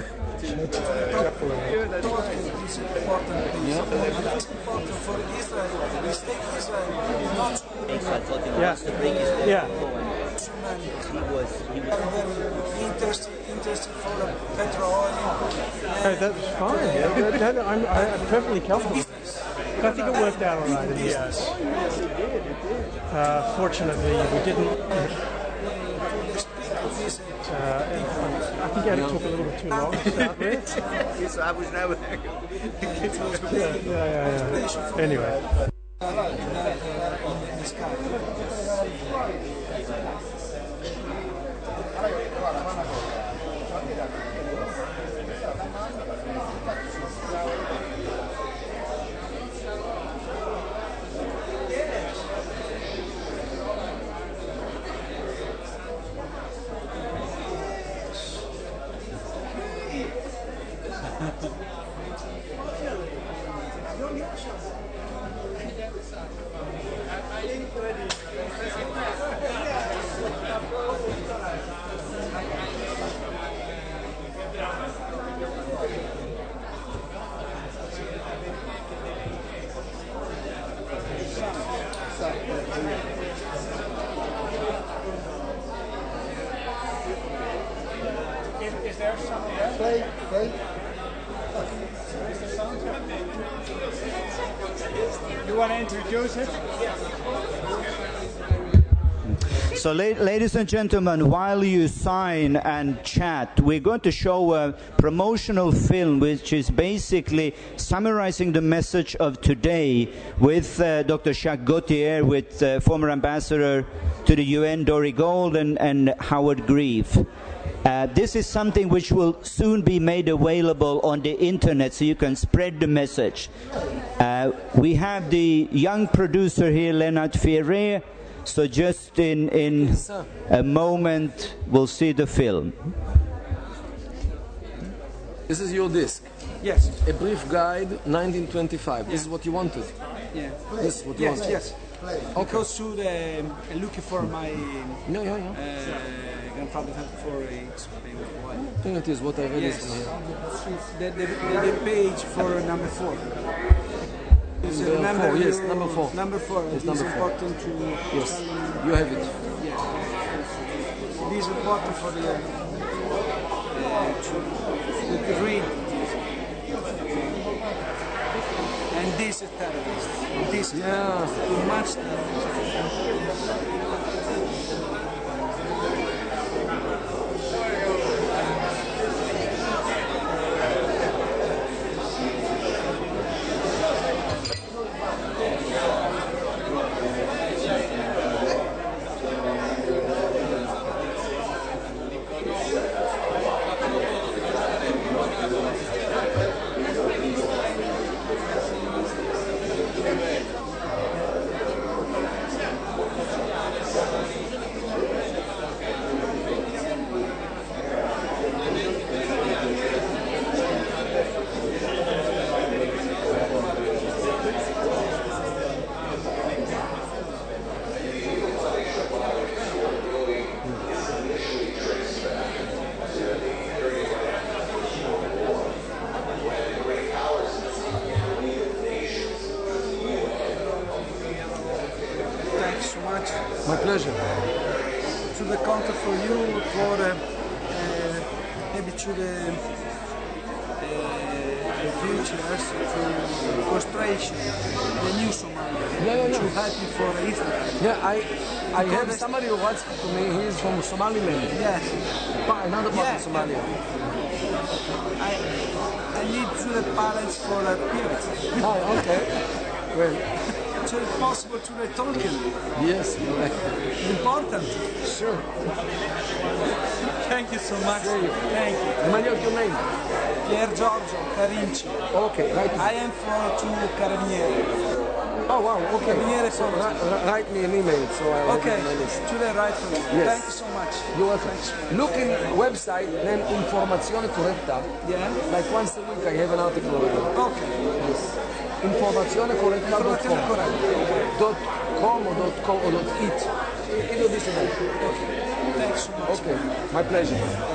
It's important thing. Yeah. It's important for Israel, the state Israel, not to Exile thought he Yeah. wants to bring his dad Yeah. to go and so many. he was he was Very interested, interested for the petrol oil. Hey, that's fine. Yeah, that- that- I'm, I- I'm perfectly comfortable. But I think it worked out all right in the end. Uh, fortunately, we didn't. Uh, I think I had to talk a little bit too long to start with. so I was now Yeah, yeah, yeah. Anyway. Is, is there something else? Play, play. You want to introduce it? So, la- ladies and gentlemen, while you sign and chat, we're going to show a promotional film which is basically summarizing the message of today with uh, Doctor Jacques Gauthier, with uh, former ambassador to the U N, Dory Gold, and, and Howard Grieve. Uh, this is something which will soon be made available on the internet so you can spread the message. Uh, we have the young producer here, Leonard Ferrer. So just in, in a moment, we'll see the film. This is your disc. Yes. A brief guide, nineteen twenty-five. This is what you wanted. Yeah. This is what you Yes, wanted. yes. Because to the uh, looking for my Yeah, yeah, yeah. uh, grandfather for a Spain wife. I think it is what I read Yes. is here. The, the, the, the page for number four. It's Number remember four, yes, you- number four. Number four. Yes, It is number four. important to. Yes, you have it. Yeah. It is important for the uh, to, to read. And this is terrorist. This Yeah. too much. pleasure. To the counter for you, for uh, uh, maybe to the uh, the futures, to frustration, the new Somalia, Yeah, yeah, to yeah. help you for Israel. Yeah, I I have Because- somebody who writes to me. He's from Somaliland. Yes. Pa- Another part Yeah, of Somalia. I, I need to the parents for a period. Ah, okay. Well, So it's possible to the Tolkien. yes. Important. Sure. Thank you so much. Thank you. Emmanuel, your name? Pier Giorgio Carinci. Okay, right. I am for two Carabinieri. Oh, wow, okay. Carabinieri So, for ri- ri- write me an email so I'll Okay, have it on my list. to the right for you. Yes. Thank you so much. You're welcome. Look in website, then Informazione Corretta. Yeah. Like once a week I have an article on it. Okay. Yes. Informazione corretta dot com. Informazione corretta. Dot com or dot com or dot it. Either this or that. Thanks so much. Okay, my pleasure.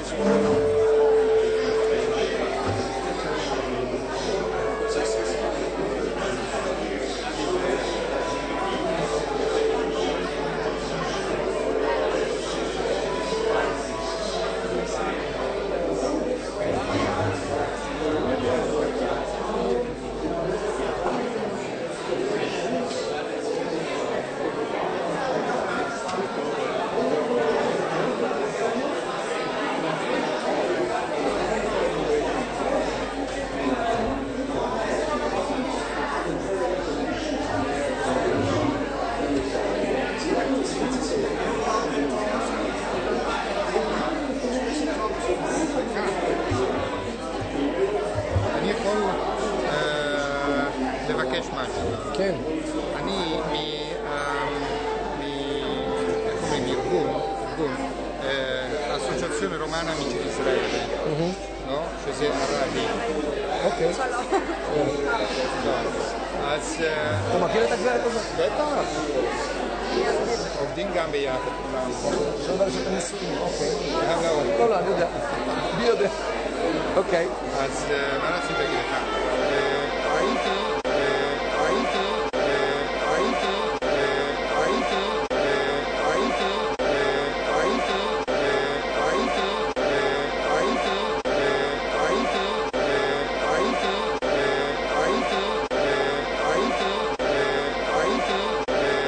אני יכול אה, לבקש משהו. כן. אני מ... אה, מ... איך אומרים? ארגון, ארגון, אה, אסוציאציון רומנה amici di Israele, לא? שזה ערבי. אוקיי. אז... אה, אתה מכיר את הגברת הזאת? בטח. עובדים גם ביחד כולם. לא יודע שאתם נשואים, אוקיי. גם לא. לא, לא, אני יודע. מי יודע? אוקיי. אז אה, מה רציתי להגיד לך?